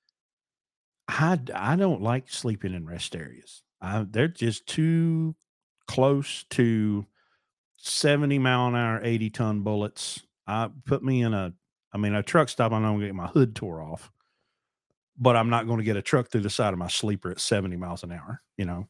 I, I don't like sleeping in rest areas. I, they're just too close to seventy mile an hour, eighty ton bullets. I put me in a I mean, a truck stop, I'm not going to get my hood tore off, but I'm not going to get a truck through the side of my sleeper at seventy miles an hour, you know?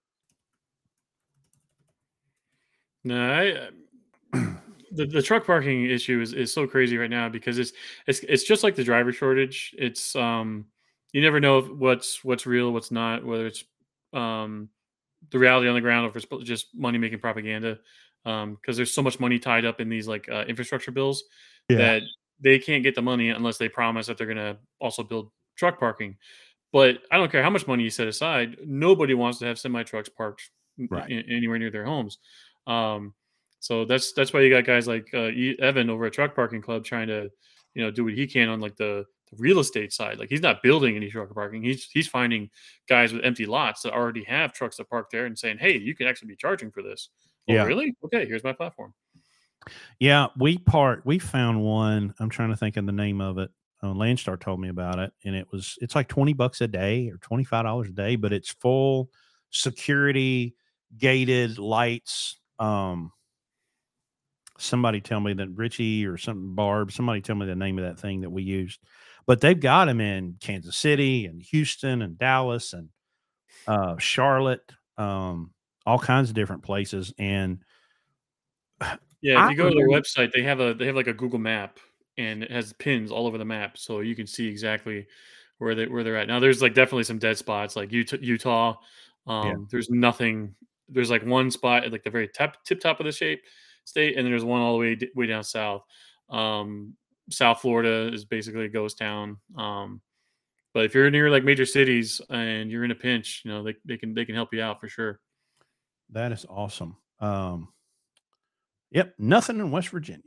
No, I the, the truck parking issue is, is so crazy right now because it's it's it's just like the driver shortage. It's um you never know if what's what's real, what's not, whether it's um the reality on the ground or if it's just money making propaganda. Um, because there's so much money tied up in these like uh, infrastructure bills Yeah. that they can't get the money unless they promise that they're gonna also build truck parking. But I don't care how much money you set aside, nobody wants to have semi trucks parked n- Right. n- anywhere near their homes. Um, so that's that's why you got guys like uh, E- Evan over at Truck Parking Club trying to, you know, do what he can on like the, the real estate side. Like he's not building any truck parking. He's he's finding guys with empty lots that already have trucks that park there and saying, "Hey, you can actually be charging for this." Oh, Yeah. really? Okay, here's my platform. Yeah. We part, we found one. I'm trying to think of the name of it. Uh, Landstar told me about it, and it was, it's like twenty bucks a day or twenty-five dollars a day, but it's full security, gated lights. Um, somebody tell me that Richie or something, Barb, somebody tell me the name of that thing that we used, but they've got them in Kansas City and Houston and Dallas and uh, Charlotte, um, all kinds of different places. And Yeah, if I you go to their remember, website, they have a they have like a Google map and it has pins all over the map, so you can see exactly where they where they're at. Now, there's like definitely some dead spots, like Utah. Utah yeah, um, there's nothing. There's like one spot at like the very top tip top of the shape state, and then there's one all the way d- way down south. Um, South Florida is basically a ghost town. Um, but if you're near like major cities and you're in a pinch, you know they, they can they can help you out for sure. that is awesome. Um, yep, nothing in West Virginia.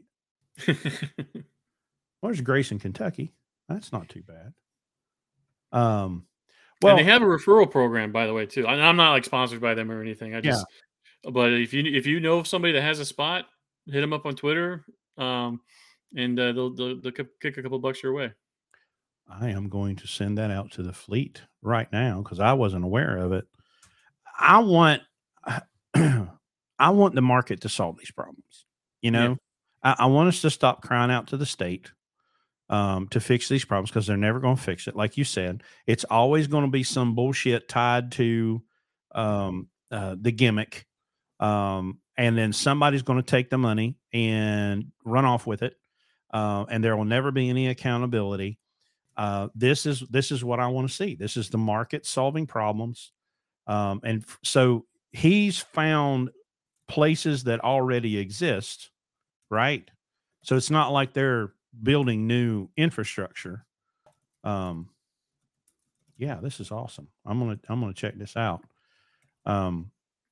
Well, there's Grace in Kentucky. That's not too bad. Um, And they well, have a referral program, by the way, too. And I'm not like sponsored by them or anything. I yeah, just, but if you if you know of somebody that has a spot, hit them up on Twitter, um, and uh, they'll, they'll they'll kick kick a couple bucks your way. I am going to send that out to the fleet right now because I wasn't aware of it. I want, I want the market to solve these problems. You Yeah, know, I, I want us to stop crying out to the state um, to fix these problems because they're never going to fix it. Like you said, it's always going to be some bullshit tied to um, uh, the gimmick. Um, and then somebody's going to take the money and run off with it. Uh, and there will never be any accountability. Uh, this is this is what I want to see. This is the market solving problems. Um, and f- so he's found places that already exist, right? So it's not like they're building new infrastructure. Um, yeah, this is awesome. I'm gonna I'm gonna check this out. Um,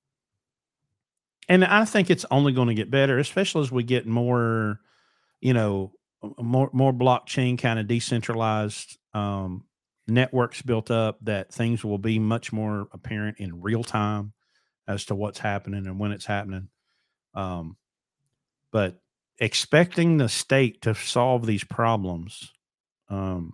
and I think it's only going to get better, especially as we get more, you know, uh, more more blockchain kind of decentralized um, networks built up. That things will be much more apparent in real time as to what's happening and when it's happening. Um, but expecting the state to solve these problems, um,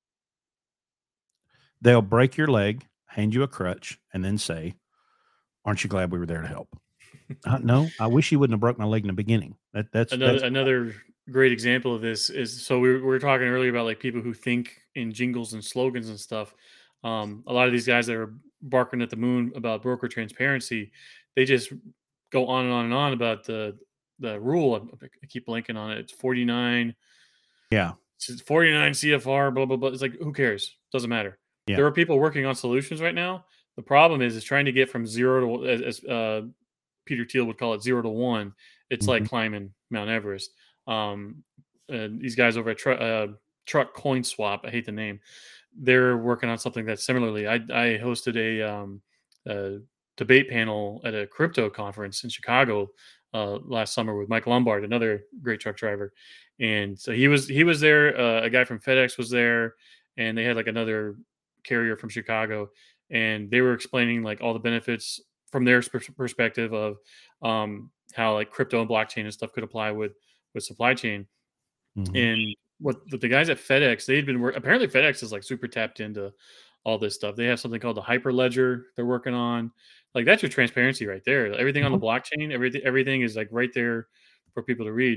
they'll break your leg, hand you a crutch, and then say, "Aren't you glad we were there to help?" Uh, no, I wish you wouldn't have broke my leg in the beginning. That that's another that's another great example of this is so we were, we were talking earlier about like people who think in jingles and slogans and stuff. Um, a lot of these guys that are barking at the moon about broker transparency, they just go on and on and on about the the rule. I, I keep blanking on it. It's forty-nine yeah, It's forty-nine C F R, blah blah blah. It's like who cares? Doesn't matter. yeah, There are people working on solutions right now. The problem is is trying to get from zero to as, as uh, Peter Thiel would call it zero to one. It's like mhm, climbing Mount Everest. Um, and these guys over at Tru- uh, Truck Coin Swap, I hate the name. They're working on something that's similarly. I, I hosted a, um, a debate panel at a crypto conference in Chicago uh, last summer with Mike Lombard, another great truck driver, and so he was he was there. Uh, a guy from FedEx was there, and they had like another carrier from Chicago, and they were explaining like all the benefits from their pers- perspective of um, how like crypto and blockchain and stuff could apply with with supply chain. mhm. And what the, the guys at FedEx, they'd been work. Apparently, FedEx is like super tapped into all this stuff. They have something called the Hyperledger they're working on. Like that's your transparency right there. Everything on the Mhm. blockchain, everything everything is like right there for people to read.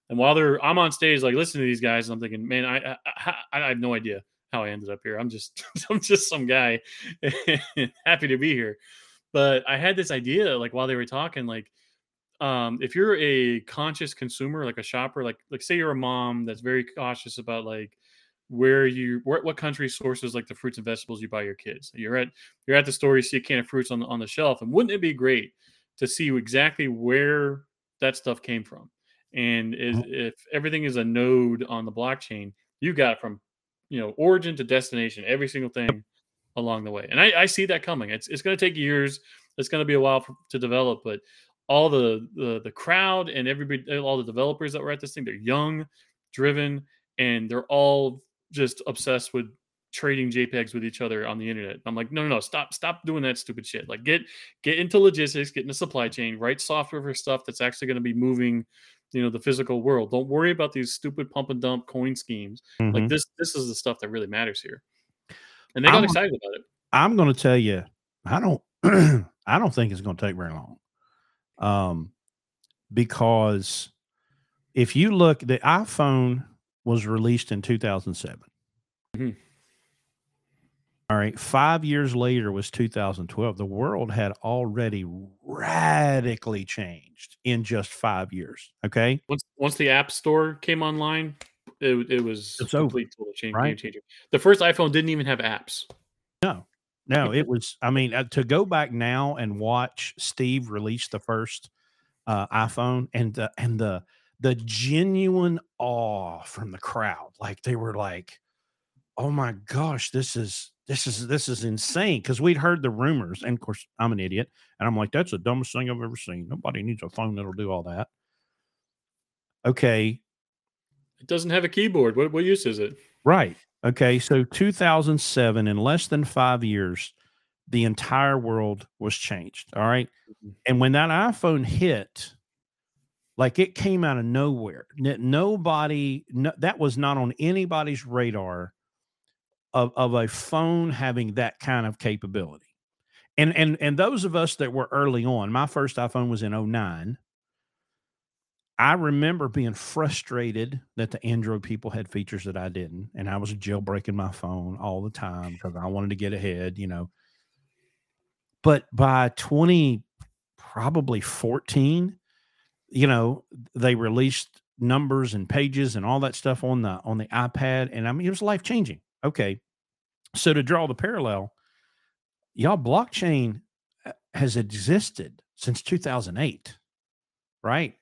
And while they're, I'm on stage, like listening to these guys, and I'm thinking, man, I, I, I have no idea how I ended up here. I'm just, I'm just some guy happy to be here. But I had this idea, like while they were talking, like, um, if you're a conscious consumer, like a shopper, like, like say you're a mom that's very cautious about like where you, where, what country sources like the fruits and vegetables you buy your kids. You're at, you're at the store, you see a can of fruits on the, on the shelf, and wouldn't it be great to see exactly where that stuff came from? And is, if everything is a node on the blockchain, you got from, you know, origin to destination, every single thing along the way. And I, I see that coming. It's it's going to take years. It's going to be a while for, to develop, but all the, the the crowd and everybody, all the developers that were at this thing, they're young, driven, and they're all just obsessed with trading JPEGs with each other on the internet. I'm like, no, no, no, stop, stop doing that stupid shit. Like, get get into logistics, get into supply chain, write software for stuff that's actually going to be moving, you know, the physical world. Don't worry about these stupid pump and dump coin schemes. Mm-hmm. Like this, this is the stuff that really matters here. And they got I'm, excited about it. I'm going to tell you, I don't, I don't think it's going to take very long. Um, because if you look, the iPhone was released in two thousand seven. Mm-hmm. All right. Five years later was two thousand twelve. The world had already radically changed in just five years. Okay. Once, once the App Store came online, it, it was it's complete over, total change, right? game changer. The first iPhone didn't even have apps. No, no, it was, I mean, uh, to go back now and watch Steve release the first uh, iPhone and the, and the, the genuine awe from the crowd. Like they were like, oh my gosh, this is, this is, this is insane. Cause we'd heard the rumors, and of course I'm an idiot. And I'm like, that's the dumbest thing I've ever seen. Nobody needs a phone that'll do all that. Okay. It doesn't have a keyboard. What, what use is it? Right. Okay. So two thousand seven, in less than five years, the entire world was changed. All right. Mm-hmm. And when that iPhone hit, like it came out of nowhere. Nobody, no, that was not on anybody's radar of, of a phone having that kind of capability. And, and, and those of us that were early on, my first iPhone was in oh nine. I remember being frustrated that the Android people had features that I didn't. And I was jailbreaking my phone all the time because I wanted to get ahead, you know. But by twenty, probably fourteen, you know, they released numbers and pages and all that stuff on the, on the iPad. And I mean, it was life changing. Okay. So to draw the parallel, y'all, blockchain has existed since two thousand eight, right?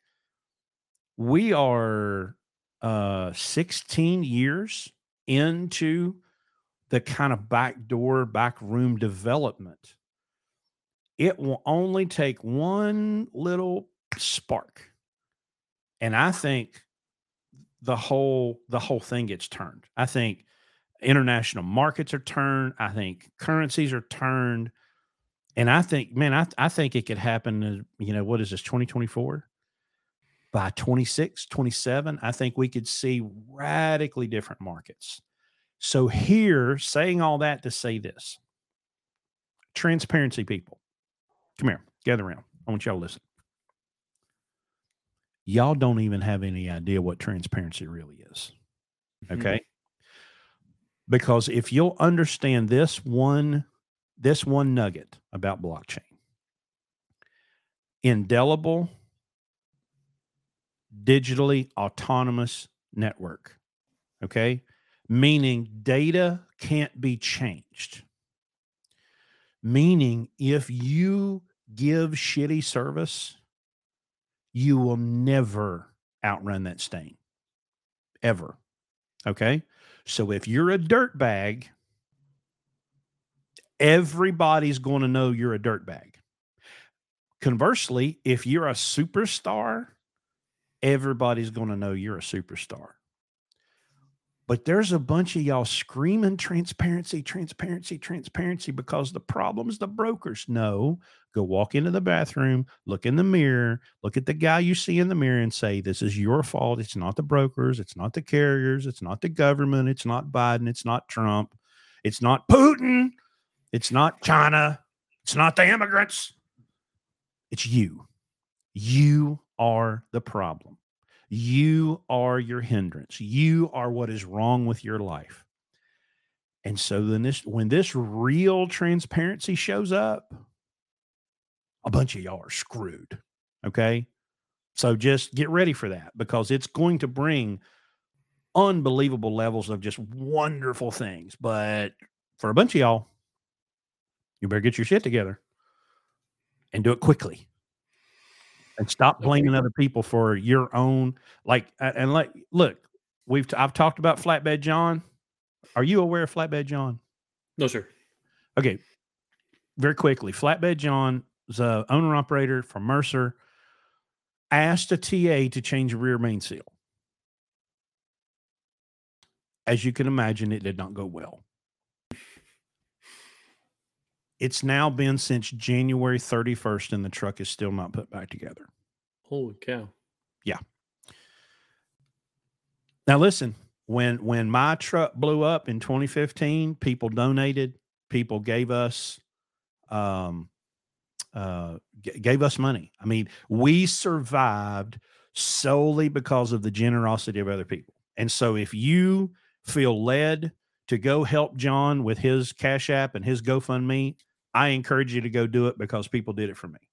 We are uh, sixteen years into the kind of backdoor, back room development. It will only take one little spark, and I think the whole the whole thing gets turned. I think international markets are turned. I think currencies are turned, and I think, man, I I think it could happen. You know, what is this, twenty twenty-four? By twenty-six, twenty-seven, I think we could see radically different markets. So here, saying all that to say this, transparency people, come here, gather around. I want y'all to listen. Y'all don't even have any idea what transparency really is. Okay. Mm-hmm. Because if you'll understand this one, this one nugget about blockchain, indelible, digitally autonomous network. Okay. Meaning data can't be changed. Meaning if you give shitty service, you will never outrun that stain. Ever. Okay. So if you're a dirtbag, everybody's going to know you're a dirtbag. Conversely, if you're a superstar, everybody's going to know you're a superstar. But there's a bunch of y'all screaming transparency, transparency, transparency, because the problem is the brokers. No, go walk into the bathroom, look in the mirror, look at the guy you see in the mirror and say, this is your fault. It's not the brokers. It's not the carriers. It's not the government. It's not Biden. It's not Trump. It's not Putin. It's not China. It's not the immigrants. It's you. You are the problem. You are your hindrance. You are what is wrong with your life. And so then this when this real transparency shows up, a bunch of y'all are screwed. Okay? So just get ready for that because it's going to bring unbelievable levels of just wonderful things. But for a bunch of y'all, you better get your shit together and do it quickly. And stop blaming Okay. other people for your own like a- and like look, we've t- I've talked about Flatbed John. Are you aware of Flatbed John? No, sir. Okay, very quickly. Flatbed John is a owner operator from Mercer. Asked a T A to change a rear main seal. As you can imagine, it did not go well. It's now been since January thirty-first, and the truck is still not put back together. Holy cow. Yeah. Now listen, when when my truck blew up in twenty fifteen, people donated, people gave us um uh g- gave us money. I mean, we survived solely because of the generosity of other people. And so if you feel led to go help John with his Cash App and his GoFundMe, I encourage you to go do it because people did it for me.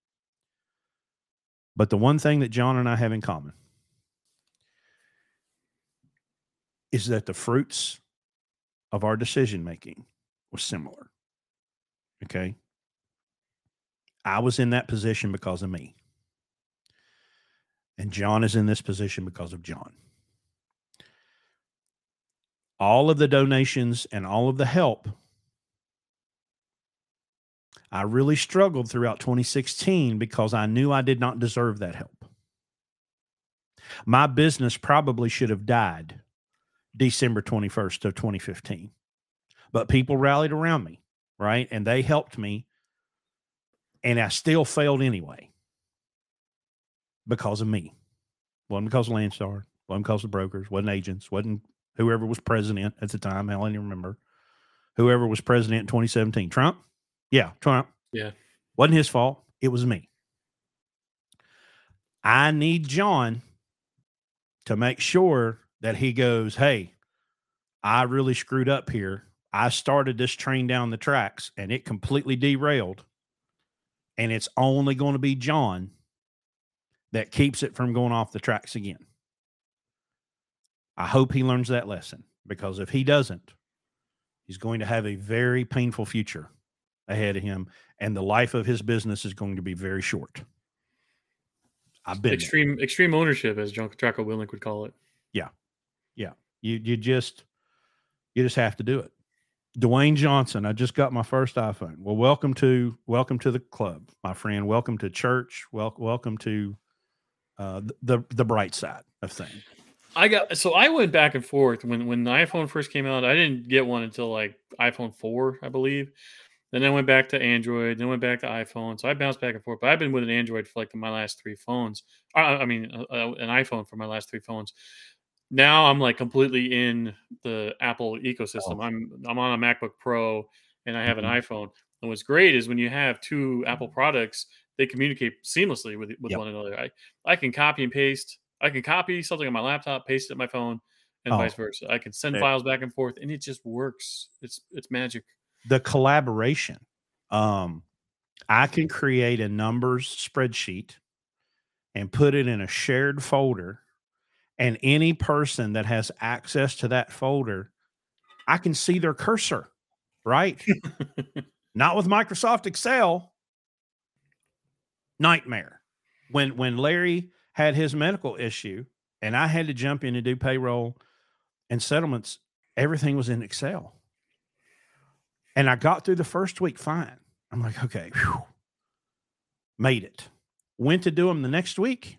But the one thing that John and I have in common is that the fruits of our decision making was similar. Okay. I was in that position because of me. And John is in this position because of John. All of the donations and all of the help, I really struggled throughout twenty sixteen because I knew I did not deserve that help. My business probably should have died December twenty-first of twenty fifteen. But people rallied around me, right? And they helped me. And I still failed anyway because of me. Wasn't because of Landstar, wasn't because of brokers, wasn't agents, wasn't whoever was president at the time. I don't even remember. Whoever was president in twenty seventeen. Trump? Yeah, Trump. Yeah. Wasn't his fault. It was me. I need John to make sure that he goes, hey, I really screwed up here. I started this train down the tracks and it completely derailed. And it's only going to be John that keeps it from going off the tracks again. I hope he learns that lesson because if he doesn't, he's going to have a very painful future ahead of him, and the life of his business is going to be very short. I've been there. Extreme extreme ownership, as John Jocko Willink would call it. Yeah. Yeah. You you just you just have to do it. Dwayne Johnson, I just got my first iPhone. Well, welcome to welcome to the club, my friend. Welcome to church. Wel- welcome to uh, the the bright side of things. I got so I went back and forth when when the iPhone first came out. I didn't get one until like iPhone four, I believe. Then I went back to Android. Then went back to iPhone. So I bounced back and forth. But I've been with an Android for like my last three phones. Uh, I mean, uh, uh, an iPhone for my last three phones. Now I'm like completely in the Apple ecosystem. Oh. I'm I'm on a MacBook Pro and I have an Mhm. iPhone. And what's great is when you have two Apple products, they communicate seamlessly with with Yep. one another. I I can copy and paste. I can copy something on my laptop, paste it on my phone, and Oh, vice versa. I can send eh, files back and forth, and it just works. It's it's magic. the collaboration. Um, I can create a numbers spreadsheet and put it in a shared folder, and any person that has access to that folder, I can see their cursor, right? Not with Microsoft Excel. Nightmare. When when Larry had his medical issue and I had to jump in and do payroll and settlements, everything was in Excel. And I got through the first week fine. I'm like, okay, whew, made it. Went to do them the next week.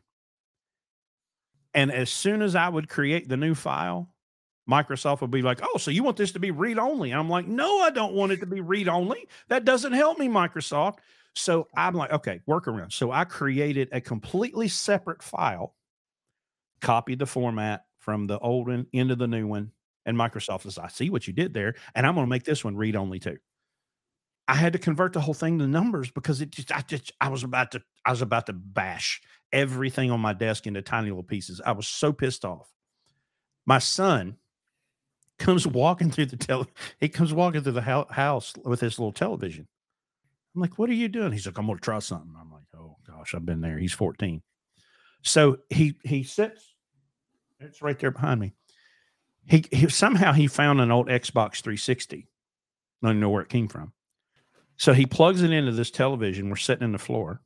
And as soon as I would create the new file, Microsoft would be like, oh, so you want this to be read only? And I'm like, no, I don't want it to be read only. That doesn't help me, Microsoft. So I'm like, okay, workaround. So I created a completely separate file, copied the format from the old one into the new one. And Microsoft says, I see what you did there. And I'm going to make this one read only too. I had to convert the whole thing to numbers because it just I just I was about to I was about to bash everything on my desk into tiny little pieces. I was so pissed off. My son comes walking through the tele he comes walking through the hou house with his little television. I'm like, "What are you doing?" He's like, "I'm gonna try something." I'm like, "Oh gosh, I've been there." He's fourteen. So he he sits, it's right there behind me. He he somehow he found an old Xbox three sixty. I don't know where it came from. So he plugs it into this television. We're sitting in the floor.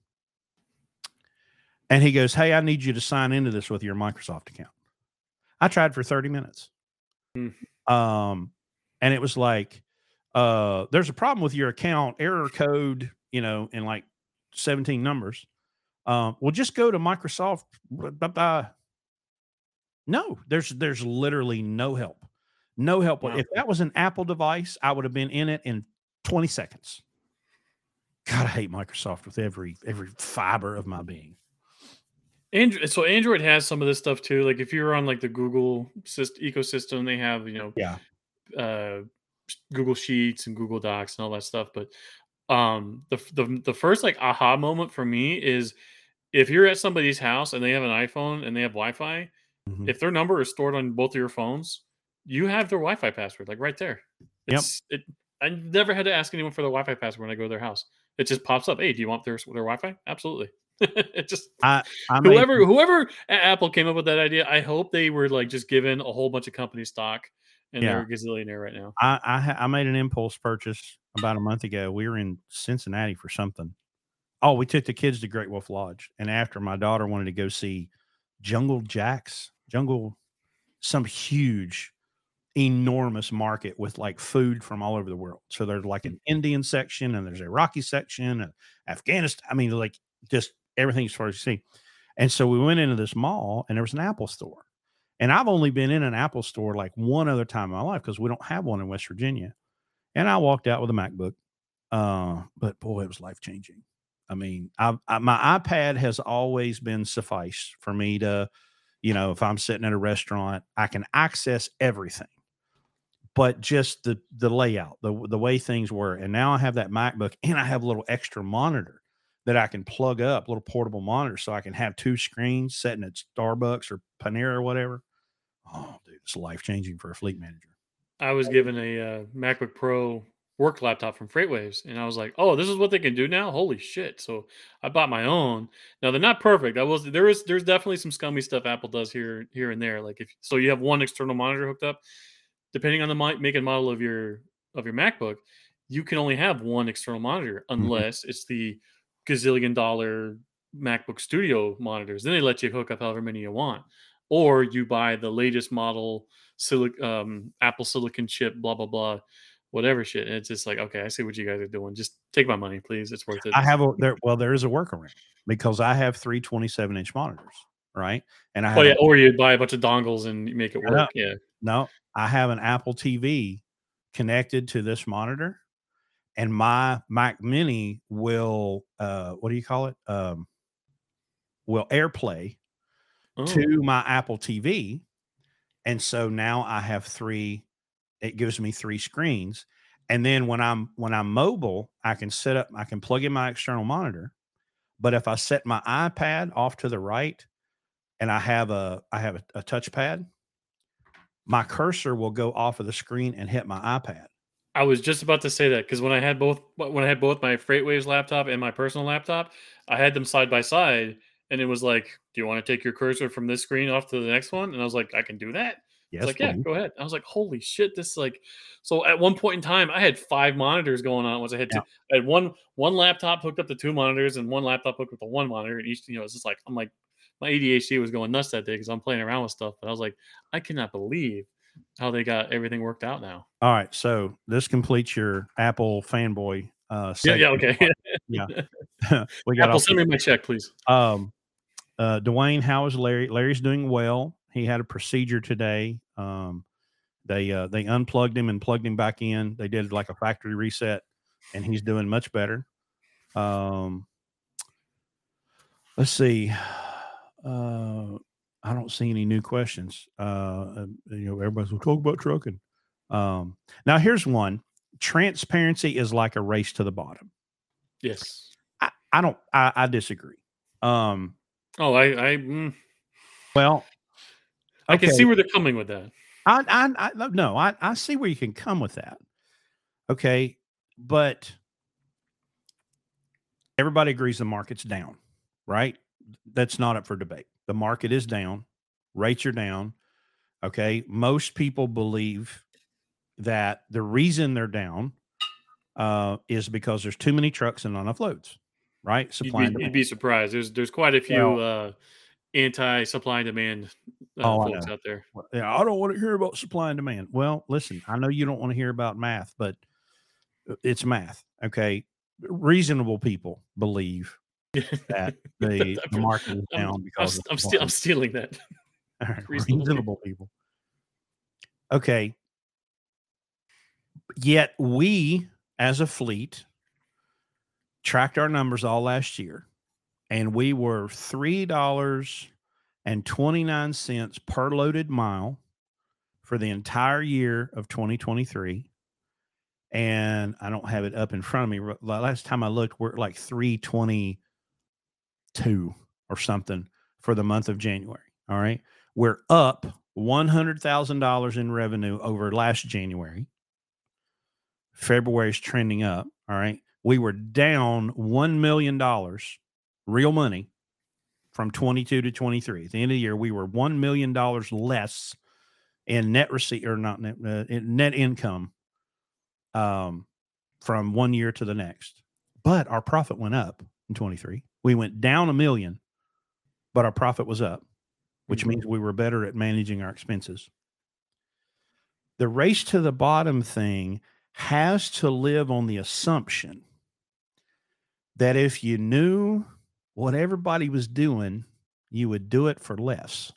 And he goes, "Hey, I need you to sign into this with your Microsoft account." I tried for thirty minutes. Mm. Um, and it was like, uh, there's a problem with your account, error code, you know, in like seventeen numbers. Um, well, just go to Microsoft. blah, blah, blah. No, there's there's literally no help. No help. Wow. If that was an Apple device, I would have been in it in twenty seconds. God, I hate Microsoft with every every fiber of my being. Android, so Android has some of this stuff too. Like if you're on like the Google syst- ecosystem, they have you know Yeah. uh, Google Sheets and Google Docs and all that stuff. But um, the the the first like aha moment for me is if you're at somebody's house and they have an iPhone and they have Wi-Fi, Mhm. if their number is stored on both of your phones, you have their Wi-Fi password like right there. Yep. It's it. I never had to ask anyone for their Wi-Fi password when I go to their house. It just pops up. Hey, do you want their their Wi-Fi? Absolutely. It just I I made whoever whoever at Apple came up with that idea. I hope they were like just given a whole bunch of company stock and they're yeah. a gazillionaire right now. I I, ha- I made an impulse purchase about a month ago. We were in Cincinnati for something. Oh, we took the kids to Great Wolf Lodge, and after my daughter wanted to go see Jungle Jacks, Jungle, some huge, enormous market with like food from all over the world. So there's like an Indian section, and there's a Iraqi section, and Afghanistan. I mean, like just everything as far as you see. And so we went into this mall, and there was an Apple store. And I've only been in an Apple store like one other time in my life because we don't have one in West Virginia. And I walked out with a MacBook. Uh, but boy, it was life changing. I mean, I, I my iPad has always been suffice for me to, you know, if I'm sitting at a restaurant, I can access everything. But just the the layout, the the way things were, and now I have that MacBook, and I have a little extra monitor that I can plug up, little portable monitor, so I can have two screens sitting at Starbucks or Panera or whatever. Oh, dude, it's life changing for a fleet manager. I was given a uh, MacBook Pro work laptop from FreightWaves, and I was like, "Oh, this is what they can do now! Holy shit!" So I bought my own. Now they're not perfect. I was there is there's definitely some scummy stuff Apple does here here and there. Like if so, you have one external monitor hooked up. Depending on the mi- make and model of your of your MacBook, you can only have one external monitor Mhm. unless it's the gazillion dollar MacBook Studio monitors. Then they let you hook up however many you want, or you buy the latest model silic- um, Apple Silicon chip, blah blah blah, whatever shit. And it's just like, okay, I see what you guys are doing. Just take my money, please. It's worth it. I have a there. Well, there is a workaround because I have three twenty-seven inch monitors, right? And I Oh have a yeah, or you buy a bunch of dongles and you make it no, work. Yeah. no, I have an Apple T V connected to this monitor, and my Mac Mini will uh, what do you call it? Um, will AirPlay Oh. to my Apple T V, and so now I have three. It gives me three screens, and then when I'm when I'm mobile, I can set up. I can plug in my external monitor. But if I set my iPad off to the right and I have a I have a, a touchpad, my cursor will go off of the screen and hit my iPad. I was just about to say that because when I had both when I had both my FreightWaves laptop and my personal laptop, I had them side by side, and it was like, "Do you want to take your cursor from this screen off to the next one?" And I was like, "I can do that." It's Yes, like, "Yeah, please. go ahead." I was like, "Holy shit!" This like, so at one point in time, I had five monitors going on. Once I had Yeah. two, I had one one laptop hooked up to two monitors and one laptop hooked up to one monitor, and each, you know, it's just like I'm like, my A D H D was going nuts that day because I'm playing around with stuff. But I was like, I cannot believe how they got everything worked out now. All right. So this completes your Apple fanboy uh Yeah, yeah, segment. okay. Yeah. We got Apple, off. send me my check, please. Um uh Dwayne, how is Larry? Larry's doing well. He had a procedure today. Um they uh they unplugged him and plugged him back in. They did like a factory reset and he's doing much better. Um Let's see. Uh, I don't see any new questions. Uh, uh, you know, everybody's will talk about trucking. Um, now here's one. transparency is like a race to the bottom. Yes. I, I don't, I, I disagree. Um, oh, I, I, mm, well, I okay. can see where they're coming with that. I, I, I no, I, I see where you can come with that. Okay. But everybody agrees the market's down, right? That's not up for debate. The market is down. Rates are down. Okay. Most people believe that the reason they're down uh, is because there's too many trucks and not enough loads, right? You'd Supply be, and you'd demand. be surprised. There's there's quite a few Well, uh, anti-supply and demand uh, oh, I folks know. out there. Well, yeah, I don't want to hear about supply and demand. Well, listen, I know you don't want to hear about math, but uh, it's math. Okay. Reasonable people believe that the, the market is I'm, down I'm, because of I'm, supply. still, I'm stealing that. Reasonable Reasonable people. Okay. Yet we, as a fleet, tracked our numbers all last year, and we were three dollars and twenty-nine cents per loaded mile for the entire year of twenty twenty-three. And I don't have it up in front of me. Last time I looked, we're at like three twenty-two or something for the month of January. All right. We're up one hundred thousand dollars in revenue over last January. February is trending up. All right. We were down one million dollars real money from twenty-two to twenty-three. At the end of the year, we were one million dollars less in net receipt or not net, uh, net income um, from one year to the next. But our profit went up in twenty-three. We went down a million, but our profit was up, which Mm-hmm. means we were better at managing our expenses. The race to the bottom thing has to live on the assumption that if you knew what everybody was doing, you would do it for less.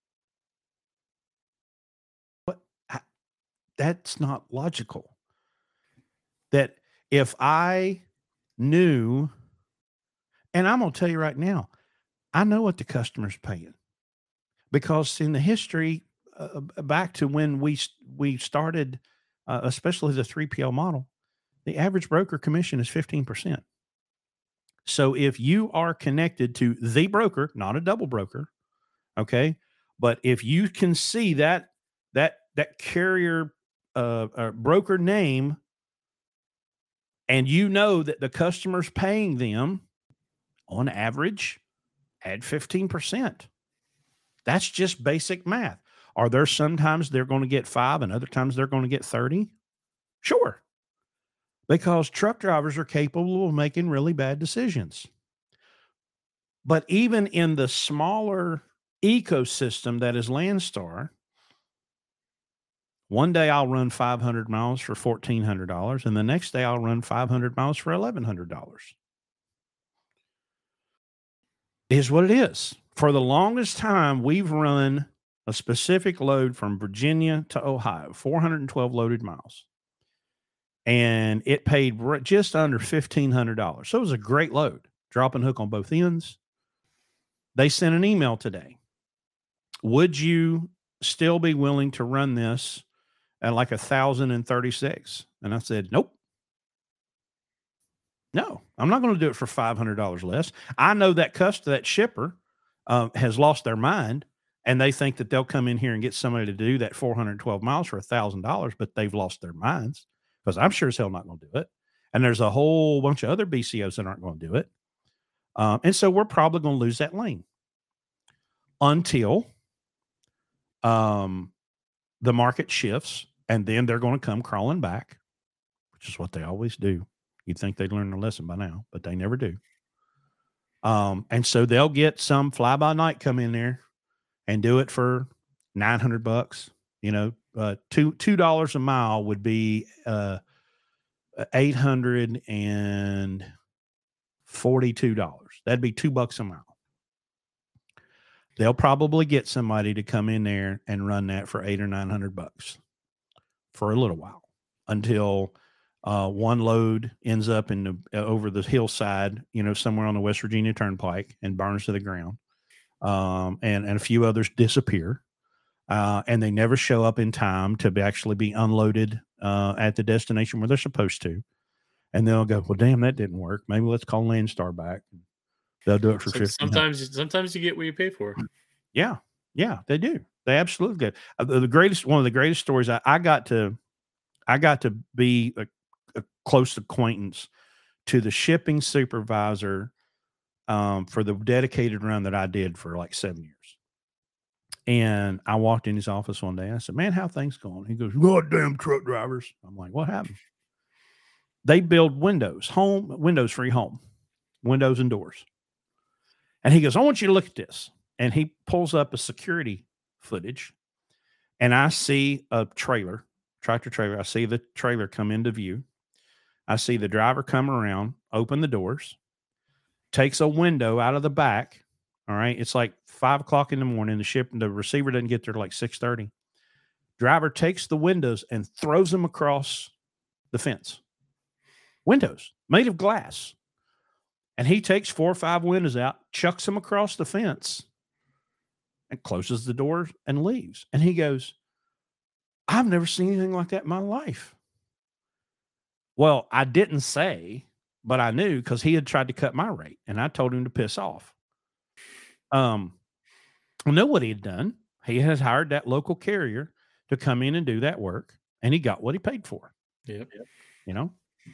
But I, that's not logical. That if I knew, and I'm going to tell you right now, I know what the customer's paying because in the history uh, back to when we we started, uh, especially the three P L model, the average broker commission is fifteen percent. So if you are connected to the broker, not a double broker, okay, but if you can see that that that carrier uh, uh, broker name, and you know that the customer's paying them on average, add fifteen percent. That's just basic math. Are there sometimes they're going to get five and other times they're going to get thirty? Sure. Because truck drivers are capable of making really bad decisions. But even in the smaller ecosystem that is Landstar, one day I'll run five hundred miles for fourteen hundred dollars, and the next day I'll run five hundred miles for eleven hundred dollars. It is what it is. For the longest time, we've run a specific load from Virginia to Ohio, four hundred twelve loaded miles. And it paid just under fifteen hundred dollars. So it was a great load, drop and hook on both ends. They sent an email today. Would you still be willing to run this at like one thousand thirty-six? And I said, nope. No, I'm not going to do it for five hundred dollars less. I know that customer, that shipper uh, has lost their mind, and they think that they'll come in here and get somebody to do that four hundred twelve miles for one thousand dollars, but they've lost their minds because I'm sure as hell not going to do it. And there's a whole bunch of other B C Os that aren't going to do it. Um, and so we're probably going to lose that lane until um, the market shifts, and then they're going to come crawling back, which is what they always do. You'd think they'd learn their lesson by now, but they never do. Um, and so they'll get some fly by night come in there and do it for nine hundred bucks. You know, uh, two two dollars a mile would be uh, eight hundred and forty-two dollars. That'd be two bucks a mile. They'll probably get somebody to come in there and run that for eight or nine hundred bucks for a little while until uh, one load ends up in the uh, over the hillside, you know, somewhere on the West Virginia Turnpike and burns to the ground, um, and and a few others disappear. uh, and they never show up in time to be actually be unloaded uh, at the destination where they're supposed to. And they'll go, well, damn, that didn't work. Maybe let's call Landstar back. They'll do it for So fifteen hundred. sometimes, sometimes you get what you pay for. Yeah, yeah, they do. They absolutely do. Uh, the, the greatest, one of the greatest stories I, I got to, I got to be a, a close acquaintance to the shipping supervisor um, for the dedicated run that I did for like seven years. And I walked in his office one day. I said, man, how things going? He goes, goddamn truck drivers. I'm like, what happened? They build windows, home, windows free home, windows and doors. And he goes, I want you to look at this. And he pulls up a security footage. And I see a trailer, tractor trailer. I see the trailer come into view. I see the driver come around, open the doors, takes a window out of the back. All right. It's like five o'clock in the morning. The ship, the receiver doesn't get there till like six thirty. Driver takes the windows and throws them across the fence. Windows made of glass. And he takes four or five windows out, chucks them across the fence, and closes the door and leaves. And he goes, I've never seen anything like that in my life. Well, I didn't say, but I knew because he had tried to cut my rate, and I told him to piss off. Um, I know what he had done. He has hired that local carrier to come in and do that work, and he got what he paid for. Yep. You know?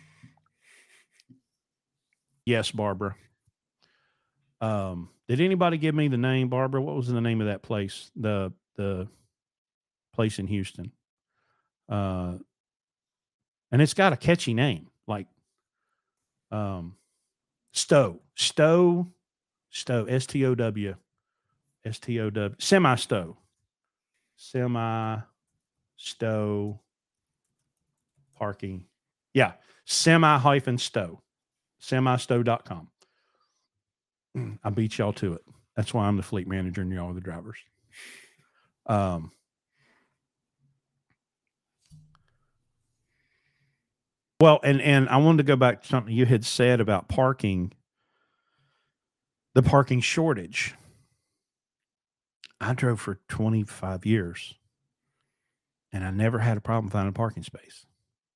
Yes, Barbara. Um, did anybody give me the name, Barbara? What was the name of that place? The the place in Houston. Uh, and it's got a catchy name, like um, Stow, Stow, Stow, S T O W, S T O W, Semi Stow, Semi Stow Parking. Yeah, semi hyphen stow, semi stow dot com. I beat y'all to it. That's why I'm the fleet manager and y'all are the drivers. Um, well, and, and I wanted to go back to something you had said about parking, the parking shortage. I drove for twenty-five years and I never had a problem finding a parking space.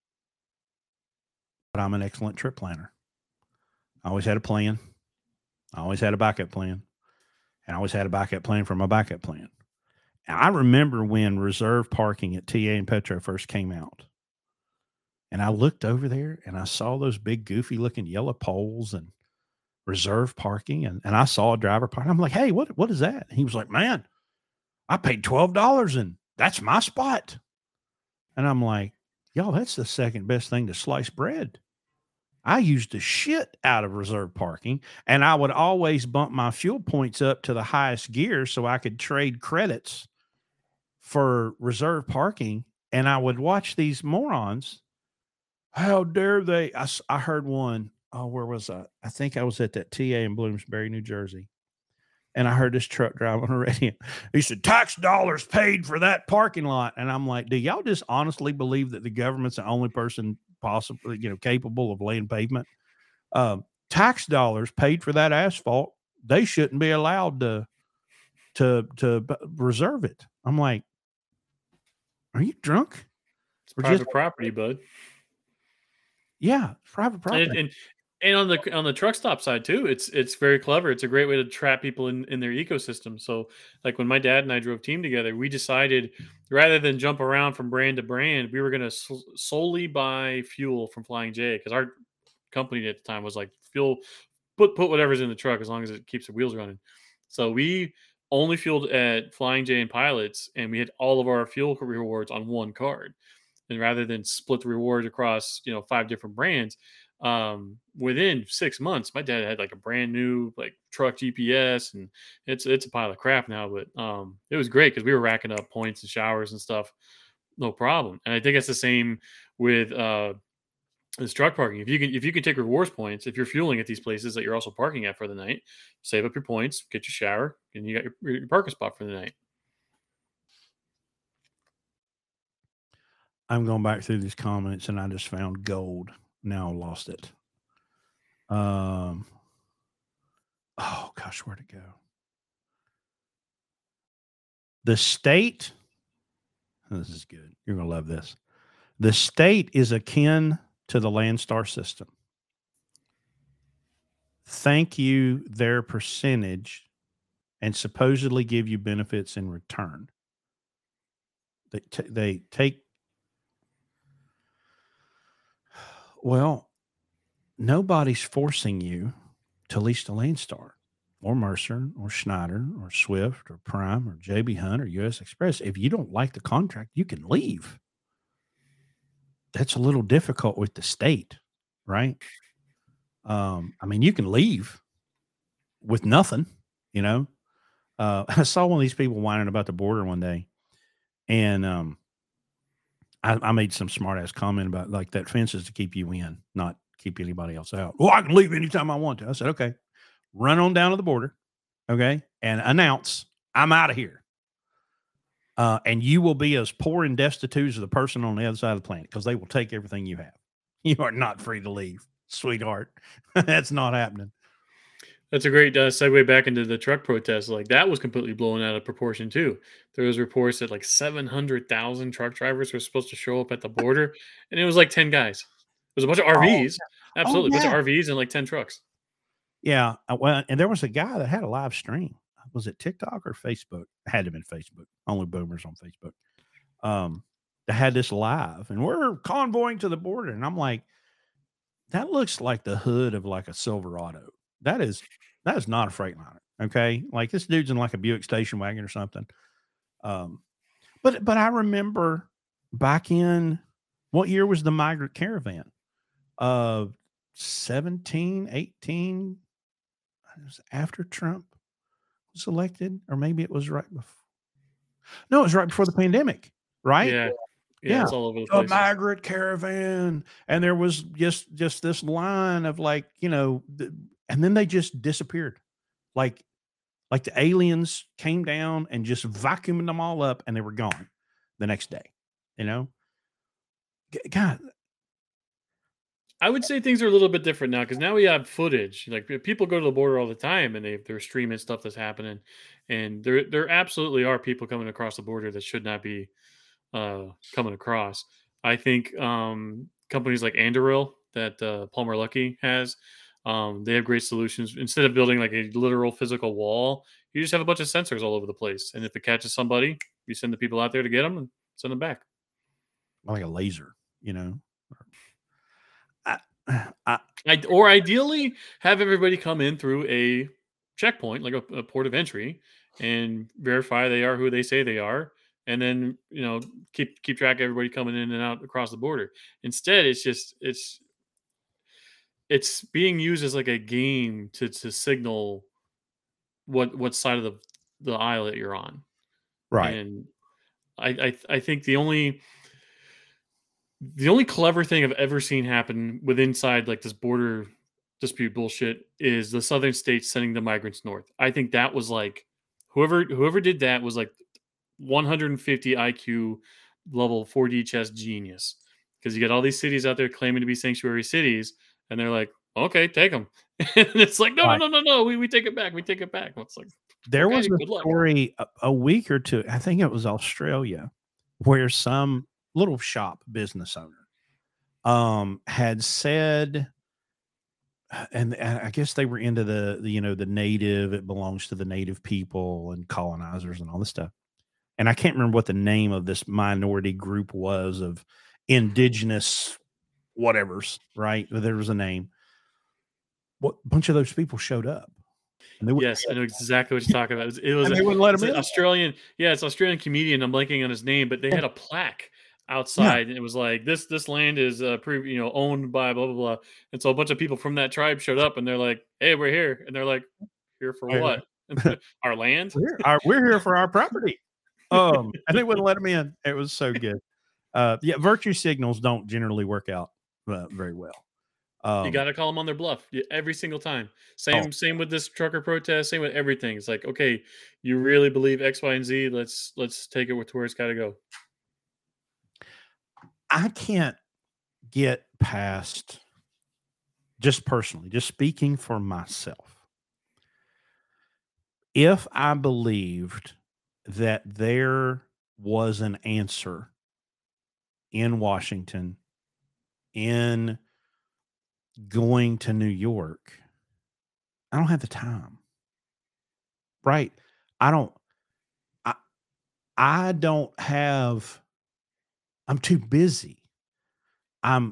But I'm an excellent trip planner. I always had a plan. I always had a backup plan. And I always had a backup plan for my backup plan. And I remember when reserve parking at T A and Petro first came out. And I looked over there and I saw those big goofy looking yellow poles and reserve parking. And, and I saw a driver park. I'm like, hey, what, what is that? And he was like, man, I paid twelve dollars and that's my spot. And I'm like, y'all, that's the second best thing to slice bread. I used the shit out of reserve parking, and I would always bump my fuel points up to the highest gear so I could trade credits for reserve parking. And I would watch these morons. How dare they? I, I heard one. Oh, where was I? I think I was at that T A in Bloomsbury, New Jersey. And I heard this truck driver on the radio. He said, tax dollars paid for that parking lot. And I'm like, do y'all just honestly believe that the government's the only person possibly, you know, capable of laying pavement? Um, tax dollars paid for that asphalt. They shouldn't be allowed to, to, to reserve it. I'm like, are you drunk? It's private just, property, bud. Yeah, private property. And, and, and on the on the truck stop side too, it's it's very clever. It's a great way to trap people in, in their ecosystem. So like when my dad and I drove team together, we decided rather than jump around from brand to brand, we were going to sol- solely buy fuel from Flying J because our company at the time was like fuel, put put whatever's in the truck as long as it keeps the wheels running. So we only fueled at Flying J and Pilots, and we had all of our fuel rewards on one card. And rather than split the rewards across, you know, five different brands, um, within six months, my dad had like a brand new like truck G P S, and it's it's a pile of crap now. But um, it was great because we were racking up points and showers and stuff, no problem. And I think it's the same with uh, this truck parking. If you can if you can take rewards points, if you're fueling at these places that you're also parking at for the night, save up your points, get your shower, and you got your, your parking spot for the night. I'm going back through these comments and I just found gold. Now I lost it. Um. Oh gosh, where'd it go? The state This is good. You're going to love this. The state is akin to the Landstar system. Thank you their percentage and supposedly give you benefits in return. They, t- they take, well, nobody's forcing you to lease the Landstar or Mercer or Schneider or Swift or Prime or J B Hunt or U S Express. If you don't like the contract, you can leave. That's a little difficult with the state, right? Um, I mean, you can leave with nothing, you know. Uh, I saw one of these people whining about the border one day, and um, I, I made some smart ass comment about like that fence is to keep you in, not keep anybody else out. Well, I can leave anytime I want to. I said, okay, run on down to the border, okay, and announce I'm out of here. Uh, and you will be as poor and destitute as the person on the other side of the planet because they will take everything you have. You are not free to leave, sweetheart. That's not happening. That's a great uh, segue back into the truck protest. Like that was completely blown out of proportion too. There was reports that like seven hundred thousand truck drivers were supposed to show up at the border, and it was like ten guys. It was a bunch of Oh, R Vs, oh absolutely, a bunch of yeah. R Vs and like ten trucks. Yeah. Uh, well, and there was a guy that had a live stream. Was it TikTok or Facebook? It had to have been Facebook. Only boomers on Facebook. Um, that had this live, and we're convoying to the border. And I'm like, that looks like the hood of like a Silverado. That is that is not a Freightliner. Okay. Like this dude's in like a Buick station wagon or something. Um, but but I remember back in what year was the migrant caravan? Uh seventeen, eighteen. It was after Trump was elected, or maybe it was right before. No, it was right before the pandemic, right? Yeah, yeah, Yeah. it's all over the A place. migrant caravan. And there was just just this line of like, you know, th- and then they just disappeared. Like like the aliens came down and just vacuumed them all up and they were gone the next day. You know? G- God, I would say things are a little bit different now because now we have footage. Like p- people go to the border all the time and they they're streaming stuff that's happening, and there there absolutely are people coming across the border that should not be uh, coming across. I think um, companies like Anduril that uh, Palmer Luckey has, um, they have great solutions. Instead of building like a literal physical wall, you just have a bunch of sensors all over the place, and if it catches somebody, you send the people out there to get them and send them back. like a laser, you know? I, I, I, or ideally, have everybody come in through a checkpoint, like a, a port of entry, and verify they are who they say they are, and then you know keep keep track of everybody coming in and out across the border. Instead, it's just it's it's being used as like a game to to signal what what side of the the aisle that you're on, right. and I I, I think the only the only clever thing I've ever seen happen with inside like this border dispute bullshit is the southern states sending the migrants north. I think that was like whoever whoever did that was like one hundred fifty I Q level four D chess genius because you got all these cities out there claiming to be sanctuary cities, and they're like, okay, take them, and it's like, no, no, Right. no, no, no, we we take it back, we take it back. It's like, There okay, was a good luck. story a, a week or two, I think it was Australia, where some little shop business owner um had said, and, and I guess they were into the, the you know the native, it belongs to the native people and colonizers and all this stuff. And I can't remember what the name of this minority group was of indigenous whatevers, right? But there was a name. What bunch of those people showed up, and they would Yes, I know exactly what you're talking about. It was, it was and a, they wouldn't let it's them an in. Australian, yeah, it's Australian comedian. I'm blanking on his name, but they Yeah, had a plaque yeah. outside, and it was like this this land is uh, pre, you know, owned by blah blah blah. And so a bunch of people from that tribe showed up, and they're like, "Hey, we're here," and they're like, "Here for what? Our land?" we're, our, we're here for our property. Um, and they wouldn't let them in. It was so good. Uh, yeah, virtue signals don't generally work out uh, very well. You Um, got to call them on their bluff y- every single time. oh, Same same with this trucker protest. Same with everything. It's like, okay, you really believe X, Y, and Z? Let's let's take it to where it's got to go. I can't get past, just personally, just speaking for myself. If I believed that there was an answer in Washington, in going to New York, I don't have the time. Right? I don't I I don't have I'm too busy. I'm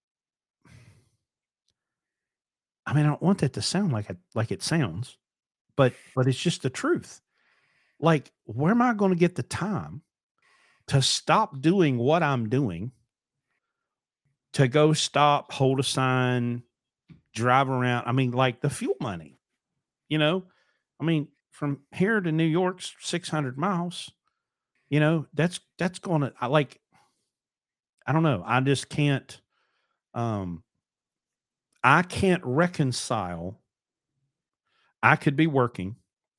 I mean, I don't want that to sound like it like it sounds, but but it's just the truth. Like, where am I gonna get the time to stop doing what I'm doing, to go stop, hold a sign, drive around? I mean, like the fuel money, you know? I mean, from here to New York's six hundred miles, you know, that's that's gonna I like I don't know. I just can't um I can't reconcile. I could be working,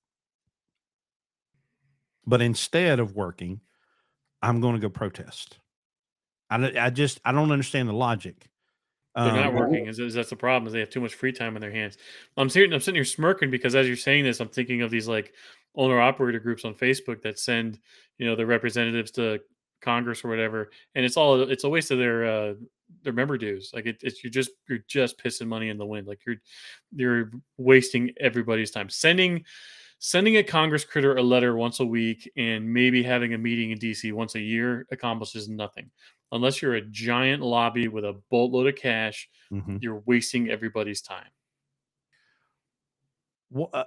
but instead of working, I'm going to go protest. I, don't- I just I don't understand the logic. They're Um, not working. Is, is that's the problem? Is they have too much free time on their hands. I'm sitting. I'm sitting here smirking because as you're saying this, I'm thinking of these like owner operator groups on Facebook that send you know their representatives to Congress or whatever, and it's all it's a waste of their uh, their member dues. Like it, it's you're just you're just pissing money in the wind. Like you're you're wasting everybody's time. Sending sending a Congress critter a letter once a week and maybe having a meeting in D C once a year accomplishes nothing. Unless you're a giant lobby with a boatload of cash, mhm. you're wasting everybody's time. Well, uh,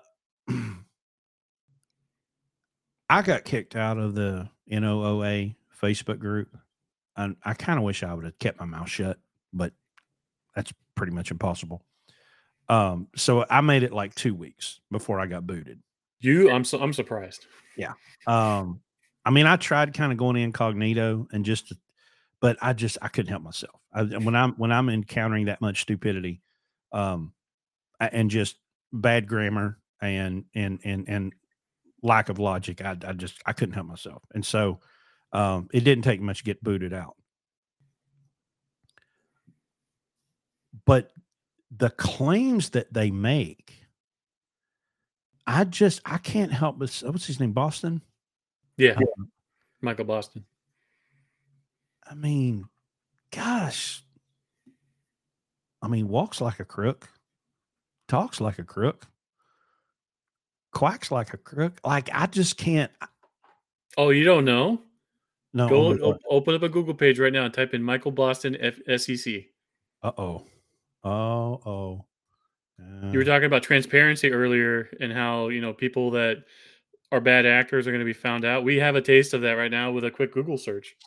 I got kicked out of the N O O A Facebook group, and I kind of wish I would have kept my mouth shut, but that's pretty much impossible. Um, so I made it like two weeks before I got booted. You, I'm so I'm surprised. Yeah. Um, I mean, I tried kind of going incognito and just, but I just I couldn't help myself. I, when I'm when I'm encountering that much stupidity, um, a- and just bad grammar and and and and lack of logic, I I just I couldn't help myself, and so um, it didn't take much to get booted out. But the claims that they make, I just I can't help but what's his name, Boston? Yeah, Um, Michael Boston. I mean, gosh, I mean, walks like a crook, talks like a crook, quacks like a crook. Like I just can't. Oh, you don't know? No, Go only what? op- open up a Google page right now and type in Michael Boston F- S E C. Uh oh. Oh oh. You were Uh, talking about transparency earlier and how you know people that are bad actors are going to be found out. We have a taste of that right now with a quick Google search.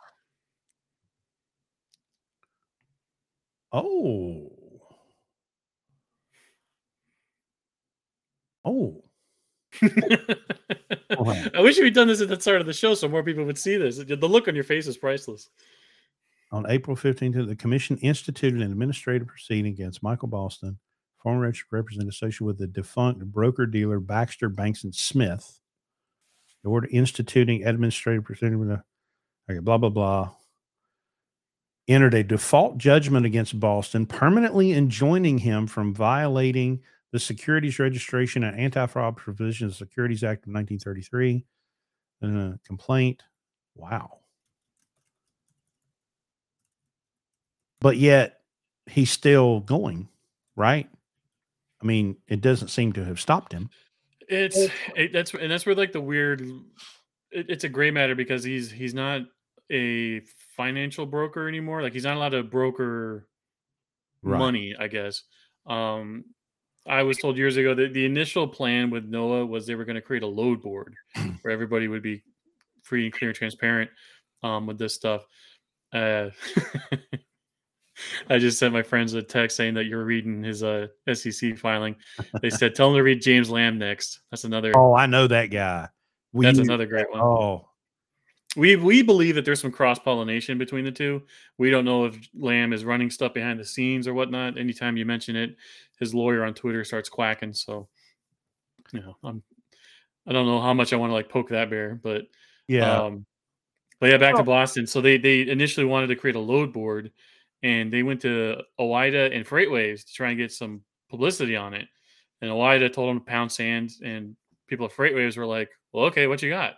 oh. Oh. Hold on. I wish we'd done this at the start of the show so more people would see this. The look on your face is priceless. On April fifteenth, the commission instituted an administrative proceeding against Michael Boston, former registered representative associated with the defunct broker dealer Baxter Banks and Smith. The order instituting administrative proceeding with a okay, blah blah blah. Entered a default judgment against Boston, permanently enjoining him from violating the Securities Registration and Anti-Fraud Provisions of the Securities Act of nineteen thirty-three. And a complaint. Wow. But yet he's still going, right? I mean, it doesn't seem to have stopped him. It's it, that's and that's where like the weird. It, it's a gray matter because he's he's not a financial broker anymore. Like he's not allowed to broker Right. money. I guess. Um, I was told years ago that the initial plan with Noah was they were going to create a load board where everybody would be free and clear and transparent um, with this stuff. Uh, I just sent my friends a text saying that you're reading his uh, S E C filing. They said tell him to read James Lamb next. That's another. Oh, I know that guy. We That's another great one. oh We we believe that there's some cross pollination between the two. We don't know if Lamb is running stuff behind the scenes or whatnot. Anytime you mention it, his lawyer on Twitter starts quacking. So, you know, I'm I don't know how much I want to like poke that bear, but yeah. um, but yeah, back to Well, Boston. So they they initially wanted to create a load board, and they went to OOIDA and FreightWaves to try and get some publicity on it. And OOIDA told them to pound sand, and people at FreightWaves were like, "Well, okay, what you got?"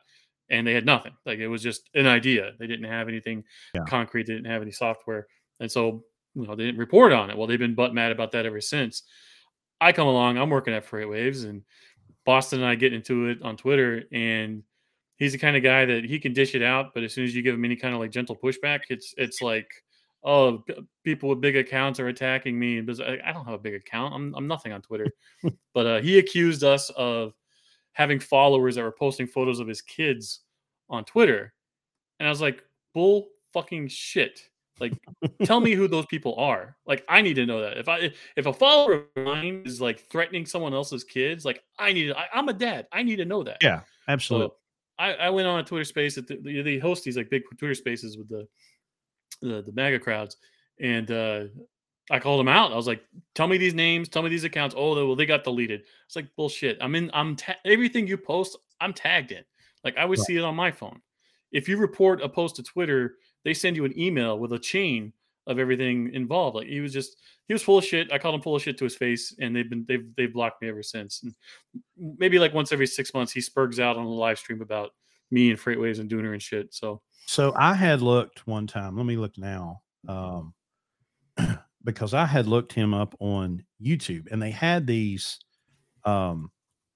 and they had nothing. Like it was just an idea. They didn't have anything Yeah. concrete. They didn't have any software, and so you know they didn't report on it. Well, they've been butt mad about that ever since. I come along. I'm working at FreightWaves, and Boston and I get into it on Twitter, and he's the kind of guy that he can dish it out, but as soon as you give him any kind of like gentle pushback, it's it's like, oh, p- people with big accounts are attacking me. And I I don't have a big account. I'm I'm nothing on Twitter. But uh, he accused us of having followers that were posting photos of his kids on Twitter, and I was like, bull fucking shit. Like, tell me who those people are. Like, I need to know that. If I if a follower of mine is like threatening someone else's kids, like I need to, I, I'm a dad. I need to know that. Yeah, absolutely. So I, I went on a Twitter space. At the, they host these like big Twitter spaces with the the, the MAGA crowds, and uh, I called them out. I was like, "Tell me these names. Tell me these accounts." Oh, they, well, they got deleted. It's like bullshit. I'm in. I'm ta- everything you post. I'm tagged in. Like I would Right. see it on my phone. If you report a post to Twitter, they send you an email with a chain of everything involved. Like he was just he was full of shit. I called him full of shit to his face, and they've been they've they've blocked me ever since. And maybe like once every six months, he spurgs out on a live stream about me and FreightWaves and Dooner and shit. So So I had looked one time. Let me look now, um, because I had looked him up on YouTube, and they had these um,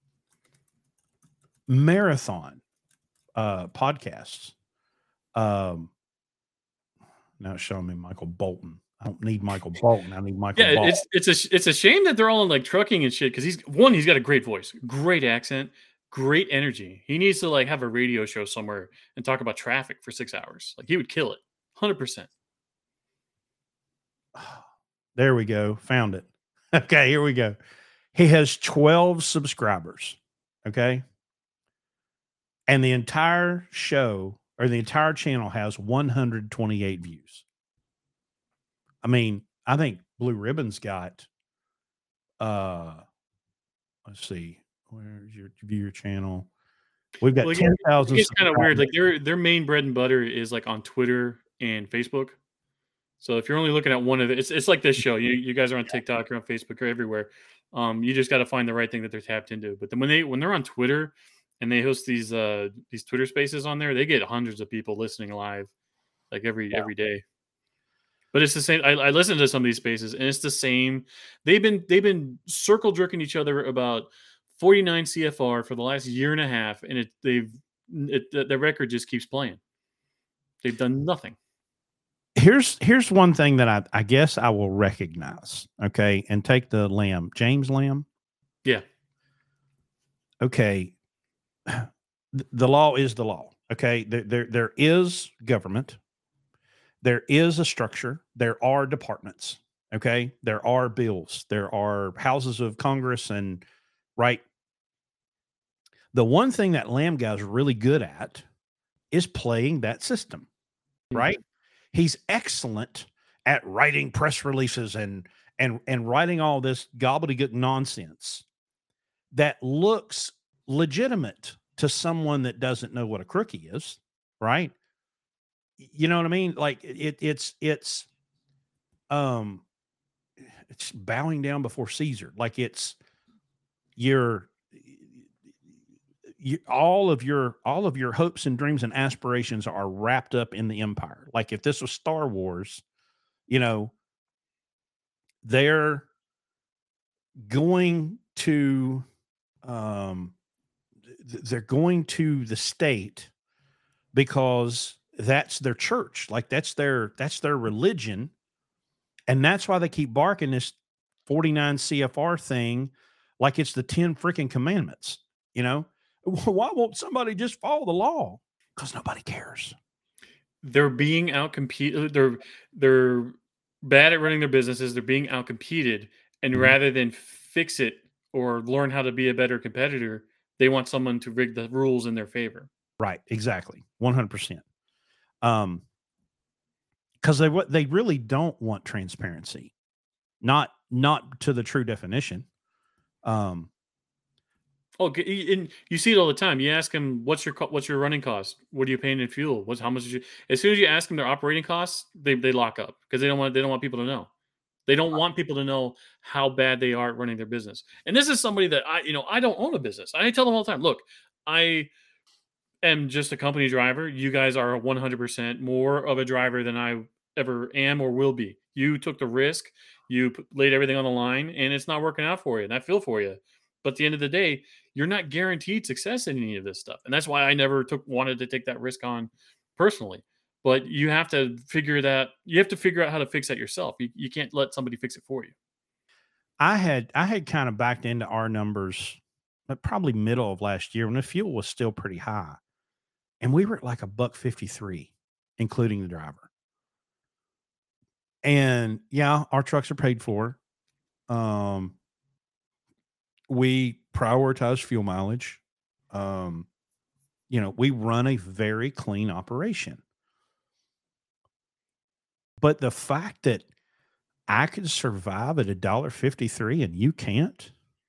marathon uh, podcasts. Um, now it's showing me Michael Bolton. I don't need Michael Bolton. I need Michael. yeah, Bolton. it's it's a sh- it's a shame that they're all in like trucking and shit because he's one he's got a great voice, great accent, great energy. He needs to like have a radio show somewhere and talk about traffic for six hours. Like he would kill it, hundred percent. There we go. Found it. Okay, here we go. He has twelve subscribers. Okay. And the entire show or the entire channel has one hundred twenty-eight views. I mean, I think Blue Ribbon's got, uh, let's see, where's your viewer channel? We've got Well, ten thousand. it's kind of weird. Like their their main bread and butter is like on Twitter and Facebook. So if you're only looking at one of it, it's it's like this show. You you guys are on TikTok, you're on Facebook, you're everywhere. Um, you just got to find the right thing that they're tapped into. But then when they when they're on Twitter and they host these uh these Twitter Spaces on there, they get hundreds of people listening live, like every Yeah. every day. But it's the same. I, I listen to some of these spaces, and it's the same. They've been they've been circle jerking each other about forty-nine C F R for the last year and a half, and it they've it, the, the record just keeps playing. They've done nothing. Here's here's one thing that I, I guess I will recognize, okay, and take the Lamb, James Lamb. Yeah. Okay. The, the law is the law. Okay. There, there there is government. There is a structure. There are departments. Okay. There are bills. There are houses of Congress and right. The one thing that Lamb guy's really good at is playing that system, right? He's excellent at writing press releases and and and writing all this gobbledygook nonsense that looks legitimate to someone that doesn't know what a crookie is, right? You know what I mean? Like it it's it's um it's bowing down before Caesar. Like it's your you, all of your all of your hopes and dreams and aspirations are wrapped up in the empire. Like if this was Star Wars, you know, they're going to um th- they're going to the state because that's their church, like that's their that's their religion, and that's why they keep barking this forty-nine C F R thing like it's the ten freaking commandments. You know, why won't somebody just follow the law? Because nobody cares. They're being outcompeted. They're they're bad at running their businesses. They're being outcompeted, and Mhm. rather than fix it or learn how to be a better competitor, they want someone to rig the rules in their favor. Right, exactly, one hundred percent. Um, because they what they really don't want transparency, not not to the true definition. Um, Oh, g- and you see it all the time. You ask them, "What's your co- what's your running cost? What are you paying in fuel? What's how much?" Is you, as soon as you ask them their operating costs, they they lock up because they don't want they don't want people to know. They don't want people to know how bad they are at running their business. And this is somebody that I, you know, I don't own a business. I tell them all the time, look, I am just a company driver. You guys are one hundred percent more of a driver than I ever am or will be. You took the risk, you p- laid everything on the line, and it's not working out for you. And I feel for you. But at the end of the day, you're not guaranteed success in any of this stuff. And that's why I never took wanted to take that risk on personally. But you have to figure that you have to figure out how to fix that yourself. You, you can't let somebody fix it for you. I had I had kind of backed into our numbers, but probably middle of last year when the fuel was still pretty high, and we were at like a buck fifty three, including the driver. And yeah, our trucks are paid for. Um, we prioritize fuel mileage. Um, you know, we run a very clean operation. But the fact that I could survive at a dollar fifty three and you can't,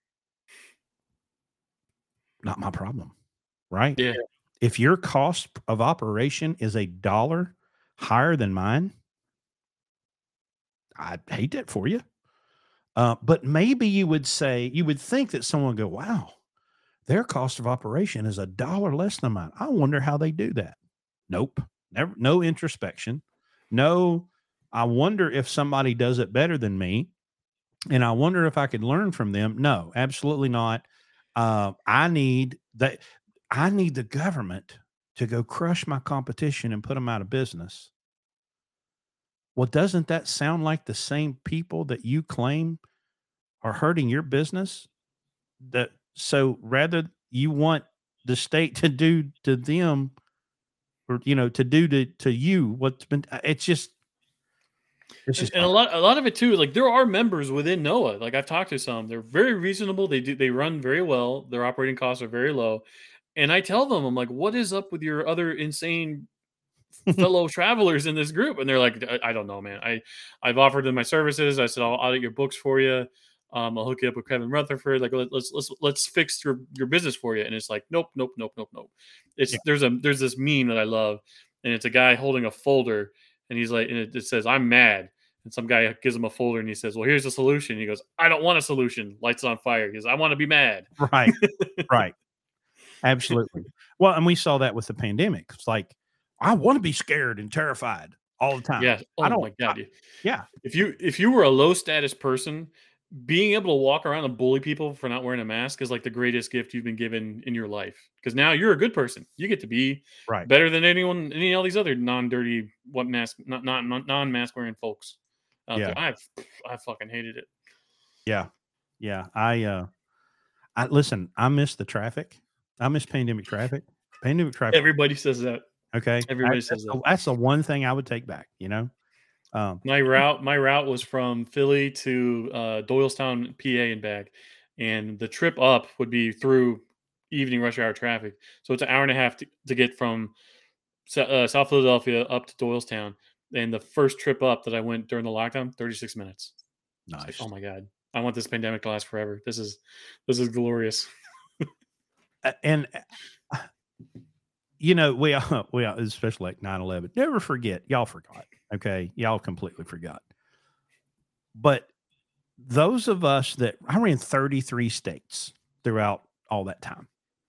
not my problem, right? Yeah. If your cost of operation is a dollar higher than mine, I hate that for you. Uh, but maybe you would say, you would think that someone would go, wow, their cost of operation is a dollar less than mine. I wonder how they do that. Nope. Never, no introspection. No, I wonder if somebody does it better than me. And I wonder if I could learn from them. No, absolutely not. Uh, I need that. I need the government to go crush my competition and put them out of business. Well, doesn't that sound like the same people that you claim are hurting your business? That so rather you want the state to do to them, or you know, to do to to you what's been uh, it's just it's And, just and a lot, a lot of it too. Like there are members within NOAA. Like I've talked to some. They're very reasonable. They do. They run very well. Their operating costs are very low. And I tell them, I'm like, what is up with your other insane fellow travelers in this group? And they're like, I, I don't know, man. I, I've offered them my services. I said, I'll audit your books for you. Um, I'll hook you up with Kevin Rutherford. Like, let, let's let's let's fix your your business for you. And it's like, nope, nope, nope, nope, nope. It's yeah, there's a there's this meme that I love, and it's a guy holding a folder, and he's like, and it, it says, I'm mad. And some guy gives him a folder, and he says, well, here's the solution. He goes, I don't want a solution. Lights on fire. He goes, I want to be mad. right, right. Absolutely. Well, and we saw that with the pandemic. It's like, I want to be scared and terrified all the time. Yeah. I Oh don't my I, god. yeah, If you if you were a low status person, being able to walk around and bully people for not wearing a mask is like the greatest gift you've been given in your life. Because now you're a good person. You get to be right. better than anyone, any all these other non-dirty, what mask, not not non-mask wearing folks out Yeah. there. I've I fucking hated it. Yeah. Yeah. I uh I listen, I miss the traffic. I miss pandemic traffic. Pandemic traffic. Everybody says that. Okay. I, Everybody that's, says the, that. that's the one thing I would take back, you know? Um, My route, my route was from Philly to uh, Doylestown, P A, and back, and the trip up would be through evening rush hour traffic. So it's an hour and a half to, to get from Sa- uh, South Philadelphia up to Doylestown. And the first trip up that I went during the lockdown, thirty-six minutes. It's like, nice. oh my god, I want this pandemic to last forever. This is this is glorious. Uh, and uh, you know, we all, we all, especially like nine eleven, never forget. Y'all forgot. Okay. Y'all completely forgot. But those of us that I ran thirty-three states throughout all that time.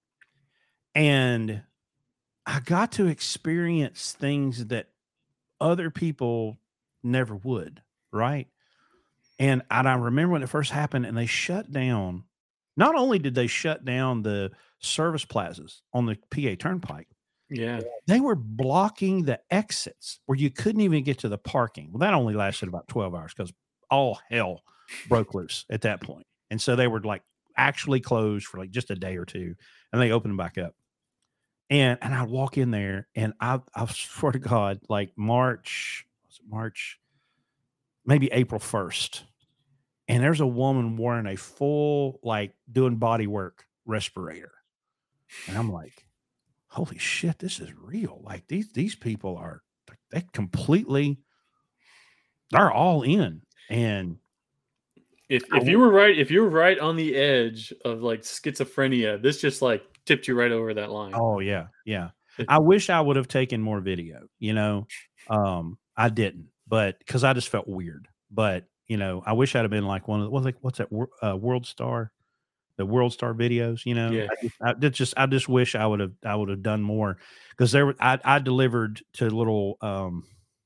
And I got to experience things that other people never would, right? And and I remember when it first happened and they shut down, not only did they shut down the service plazas on the P A Turnpike, Yeah, they were blocking the exits where you couldn't even get to the parking. Well, that only lasted about twelve hours because all hell broke loose at that point. And so they were like actually closed for like just a day or two and they opened them back up. And and I walk in there and I I swear to God, like March, was it March, maybe April first. And there's a woman wearing a full, like doing body work respirator. And I'm like, holy shit, this is real. Like these these people are they completely they're all in. And if I if you w- were right, if you were right on the edge of like schizophrenia, this just like tipped you right over that line. oh yeah, yeah. It- I wish I would have taken more video, you know. Um, I didn't, but because I just felt weird. But you know, I wish I'd have been like one of the, what's like what's that wor- uh, World Star? the World Star videos, you know, Yeah. I just I did just I just wish I would have I would have done more because there were I I delivered to little um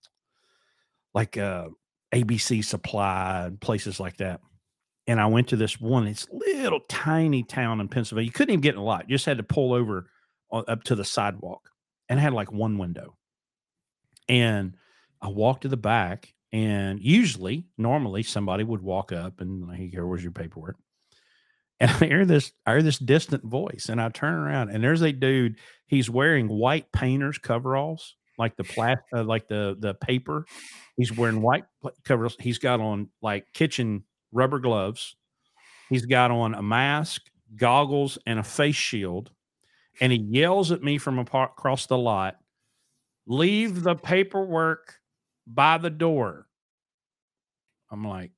like uh A B C Supply and places like that. And I went to this one, it's little tiny town in Pennsylvania. You couldn't even get in a lot. You just had to pull over o- up to the sidewalk and it had like one window. And I walked to the back, and usually, normally, somebody would walk up and like, here, where's your paperwork? And I hear this, I hear this distant voice, and I turn around, and there's a dude. He's wearing white painters coveralls, like the plat, uh, like the the paper. He's wearing white pla- coveralls. He's got on like kitchen rubber gloves. He's got on a mask, goggles, and a face shield. And he yells at me from apart, across the lot, "Leave the paperwork by the door." I'm like,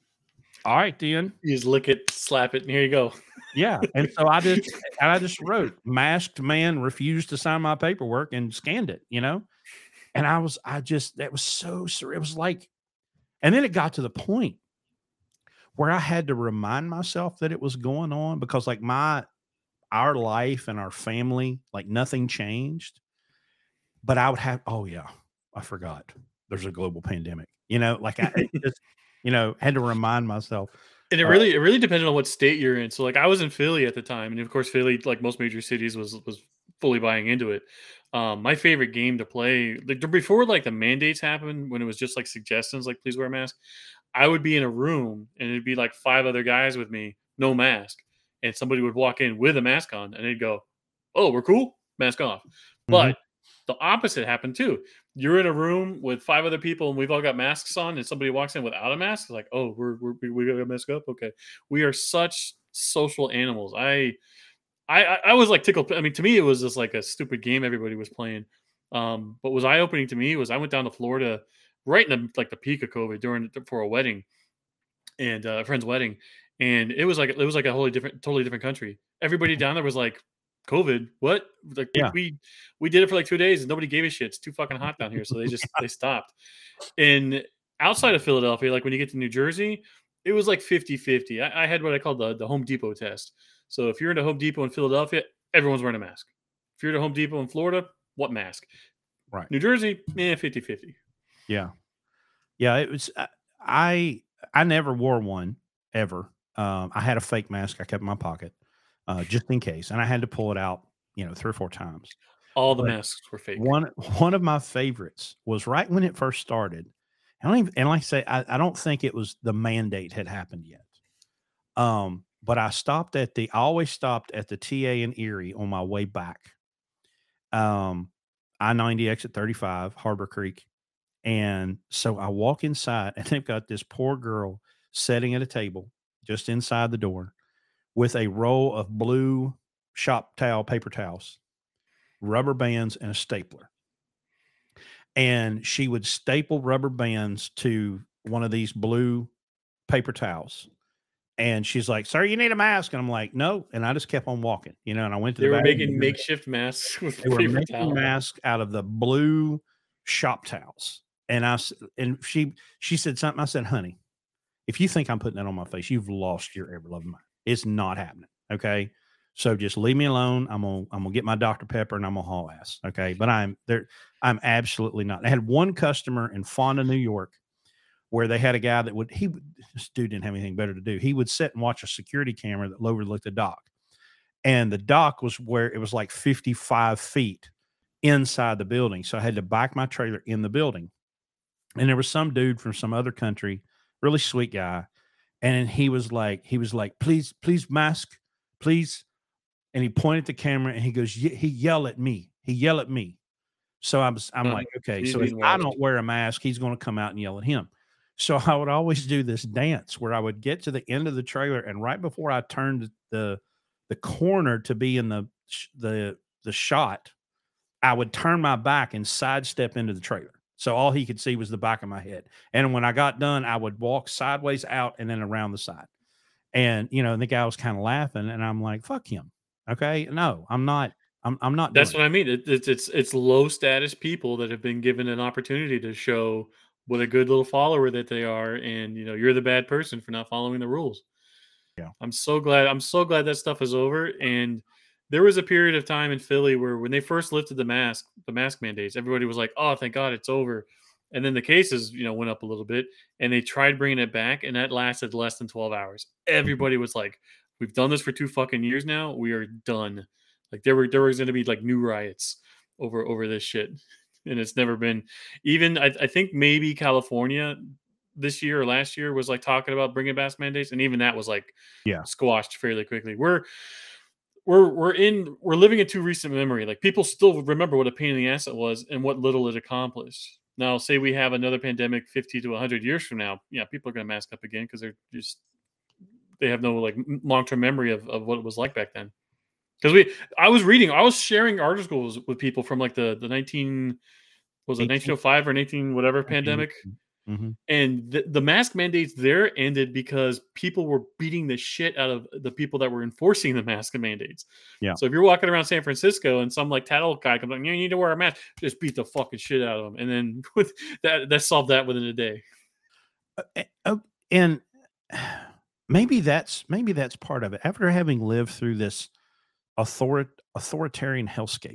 "All right, then." You just lick it, slap it, and here you go. Yeah, and so I just and I just wrote, "Masked man refused to sign my paperwork," and scanned it, you know? And I was I just that was so sur it was like and then it got to the point where I had to remind myself that it was going on because, like, my our life and our family, like, nothing changed, but I would have, "Oh, yeah, I forgot. There's a global pandemic." You know, like, I it just you know, had to remind myself. And it Uh, really it really depended on what state you're in. So, like, I was in Philly at the time, and of course, Philly, like most major cities, was was fully buying into it. Um, my favorite game to play, like, before, like, the mandates happened, when it was just, like, suggestions, like, "Please wear a mask," I would be in a room, and it'd be, like, five other guys with me, no mask, and somebody would walk in with a mask on, and they'd go, "Oh, we're cool? Mask off." mhm, But the opposite happened too. You're in a room with five other people, and we've all got masks on, and somebody walks in without a mask. It's like, oh, we're, we're we we got a mask up. Okay, we are such social animals. I I I I was like tickled. I mean, to me, it was just like a stupid game everybody was playing. Um, but was eye opening to me was I went down to Florida right in the, like the peak of COVID during for a wedding and uh, a friend's wedding, and it was like it was like a wholly different, totally different country. Everybody down there was like, "COVID, what?" Like we yeah, we we did it for like two days and nobody gave a shit. It's too fucking hot down here, so they just they stopped. And outside of Philadelphia, like when you get to New Jersey, it was like fifty-fifty. I, I had what I called the the Home Depot test. So if you're in a Home Depot in Philadelphia, everyone's wearing a mask. If you're at a Home Depot in Florida, what mask? right, New Jersey, eh, fifty-fifty. yeah. Yeah, it was uh, I I never wore one ever. Um, I had a fake mask I kept in my pocket, uh, just in case, and I had to pull it out, you know, three or four times. All the But masks were fake. one one of my favorites was right when it first started. I don't even and like I say, I, I don't think it was the mandate had happened yet. Um, but I stopped at the I always stopped at the T A in Erie on my way back. Um, I ninety exit thirty-five, Harbor Creek. And so I walk inside and they've got this poor girl sitting at a table just inside the door with a roll of blue shop towel, paper towels, rubber bands, and a stapler. And she would staple rubber bands to one of these blue paper towels. And she's like, "Sir, you need a mask." And I'm like, "No." And I just kept on walking, you know, and I went to the They were back. making makeshift masks with They were paper making towel. masks out of the blue shop towels. And I s and she she said something. I said, "Honey, if you think I'm putting that on my face, you've lost your ever loving mind. It's not happening. Okay. So just leave me alone. I'm gonna I'm gonna get my Doctor Pepper and I'm gonna haul ass. Okay. But I'm there. I'm absolutely not. I had one customer in Fonda, New York, where they had a guy that would he would this dude didn't have anything better to do. He would sit and watch a security camera that overlooked the dock. And the dock was where it was like fifty-five feet inside the building. So I had to back my trailer in the building. And there was some dude from some other country, really sweet guy. And he was like, he was like, please, please mask, please. And he pointed the camera and he goes, "Ye- he yelled at me. He yelled at me. So I'm, s- I'm Uh-huh. like, okay, He's so if being I watched. don't wear a mask, he's going to come out and yell at him. So I would always do this dance where I would get to the end of the trailer, and right before I turned the the corner to be in the sh- the the shot, I would turn my back and sidestep into the trailer. So all he could see was the back of my head. And when I got done, I would walk sideways out and then around the side. And you know, and the guy was kind of laughing, and I'm like, "Fuck him." Okay, no, I'm not. I'm I'm not That's doing what I mean. It, it's it's it's low status people that have been given an opportunity to show what a good little follower that they are, and you know you're the bad person for not following the rules. Yeah. I'm so glad. I'm so glad that stuff is over. And there was a period of time in Philly where when they first lifted the mask, the mask mandates, everybody was like, "Oh, thank God it's over." And then the cases, you know, went up a little bit, and they tried bringing it back, and that lasted less than twelve hours. Mhm. Everybody was like, "We've done this for two fucking years now. We are done." Like there were there was going to be like new riots over over this shit, and it's never been. Even I, I think maybe California this year or last year was like talking about bringing mask mandates, and even that was like Yeah. squashed fairly quickly. We're we're we're in we're living in too recent memory. Like people still remember what a pain in the ass it was and what little it accomplished. Now, say we have another pandemic fifty to one hundred years from now, yeah, people are going to mask up again because they're just they have no like long term memory of, of what it was like back then. Because we, I was reading, I was sharing articles with people from like the the nineteen was it eighteen, nineteen oh five or nineteen whatever nineteen. pandemic. Mhm. And the, the mask mandates there ended because people were beating the shit out of the people that were enforcing the mask mandates. Yeah. So if you're walking around San Francisco and some like tattle guy comes like, you need to wear a mask, just beat the fucking shit out of them. And then with that, that solved that within a day. Uh, eh, oh, and maybe that's maybe that's part of it. After having lived through this author- authoritarian hellscape,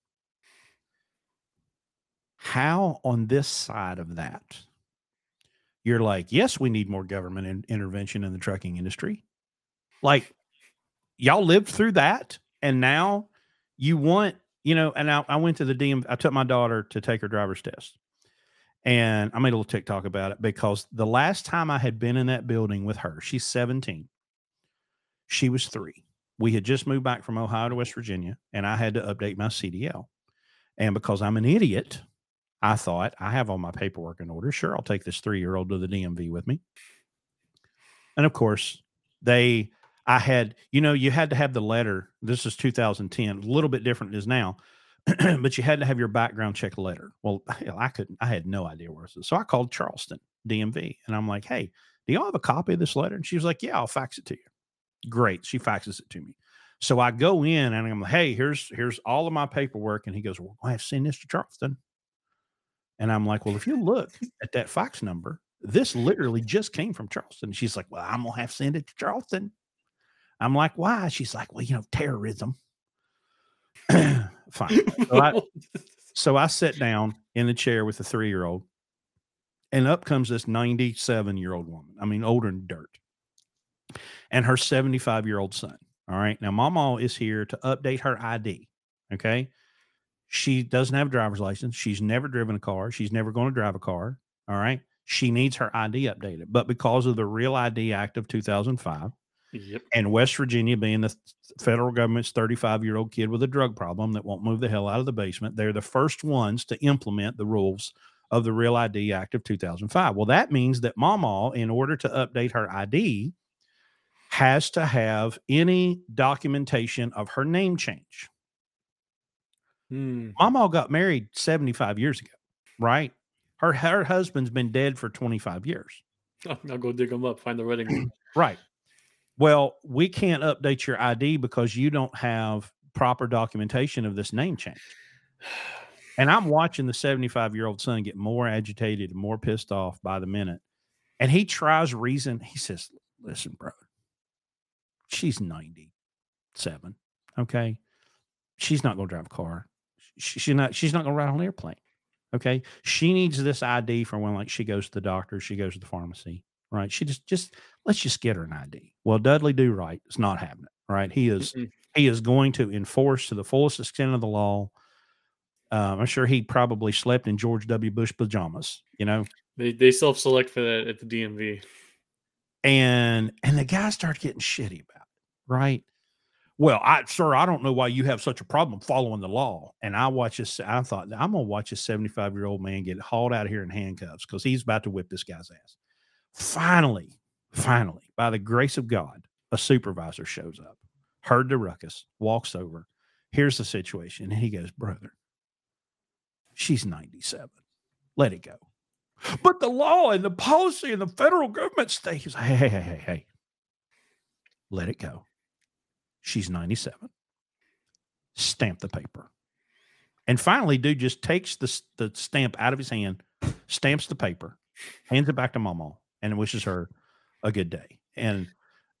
how on this side of that, you're like, yes, we need more government in- intervention in the trucking industry. Like, y'all lived through that, and now you want, you know. And I, I went to the D M. I took my daughter to take her driver's test, and I made a little TikTok about it because the last time I had been in that building with her, she's seventeen, she was three. We had just moved back from Ohio to West Virginia, and I had to update my C D L. And because I'm an idiot, I thought I have all my paperwork in order. Sure, I'll take this three year old to the D M V with me. And of course, they, I had, you know, you had to have the letter. This is two thousand ten, a little bit different than it is now, but you had to have your background check letter. Well, hell, I couldn't, I had no idea where it was. So I called Charleston D M V and I'm like, hey, do y'all have a copy of this letter? And she was like, yeah, I'll fax it to you. Great. She faxes it to me. So I go in and I'm like, hey, here's, here's all of my paperwork. And he goes, well, I have seen this to Charleston. And I'm like, well, if you look at that fax number, this literally just came from Charleston. She's like, well, I'm going to have to send it to Charleston. I'm like, why? She's like, well, you know, terrorism. Fine. So I, so I sit down in the chair with the three-year-old, and up comes this ninety-seven-year-old woman. I mean, older than dirt. And her seventy-five-year-old son. All right. Now, Mama is here to update her I D. Okay. She doesn't have a driver's license. She's never driven a car. She's never going to drive a car. All right. She needs her I D updated. But because of the Real I D Act of two thousand five, Yep. and West Virginia being the federal government's thirty-five-year-old kid with a drug problem that won't move the hell out of the basement, they're the first ones to implement the rules of the Real I D Act of two thousand five. Well, that means that Mama, in order to update her I D, has to have any documentation of her name change. Hmm. Mama got married seventy-five years ago, right? Her, her husband's been dead for twenty-five years. I'll go dig them up, find the wedding ring. Right. Well, we can't update your I D because you don't have proper documentation of this name change. And I'm watching the seventy-five-year-old son get more agitated and more pissed off by the minute. And he tries reason. He says, listen, brother, she's ninety-seven. Okay. She's not going to drive a car. She, she's not, she's not going to ride on an airplane. Okay. She needs this I D for when like she goes to the doctor, she goes to the pharmacy, right? She just, just let's just get her an I D. Well, Dudley Do Right is not happening, right? He is, Mm-mm. he is going to enforce to the fullest extent of the law. Um, I'm sure he probably slept in George W. Bush pajamas, you know, They they self select for that at the D M V. and, and the guy started getting shitty about it, right? Well, I, sir, I don't know why you have such a problem following the law. And I watch this. I thought I'm going to watch a seventy-five year old man get hauled out of here in handcuffs because he's about to whip this guy's ass. Finally, finally, by the grace of God, a supervisor shows up, heard the ruckus, walks over. Here's the situation. And he goes, brother, she's ninety-seven. Let it go. But the law and the policy and the federal government states, hey, hey, hey, hey, hey, let it go. She's ninety-seven. Stamp the paper. And finally, dude just takes the, the stamp out of his hand, stamps the paper, hands it back to Mama, and wishes her a good day. And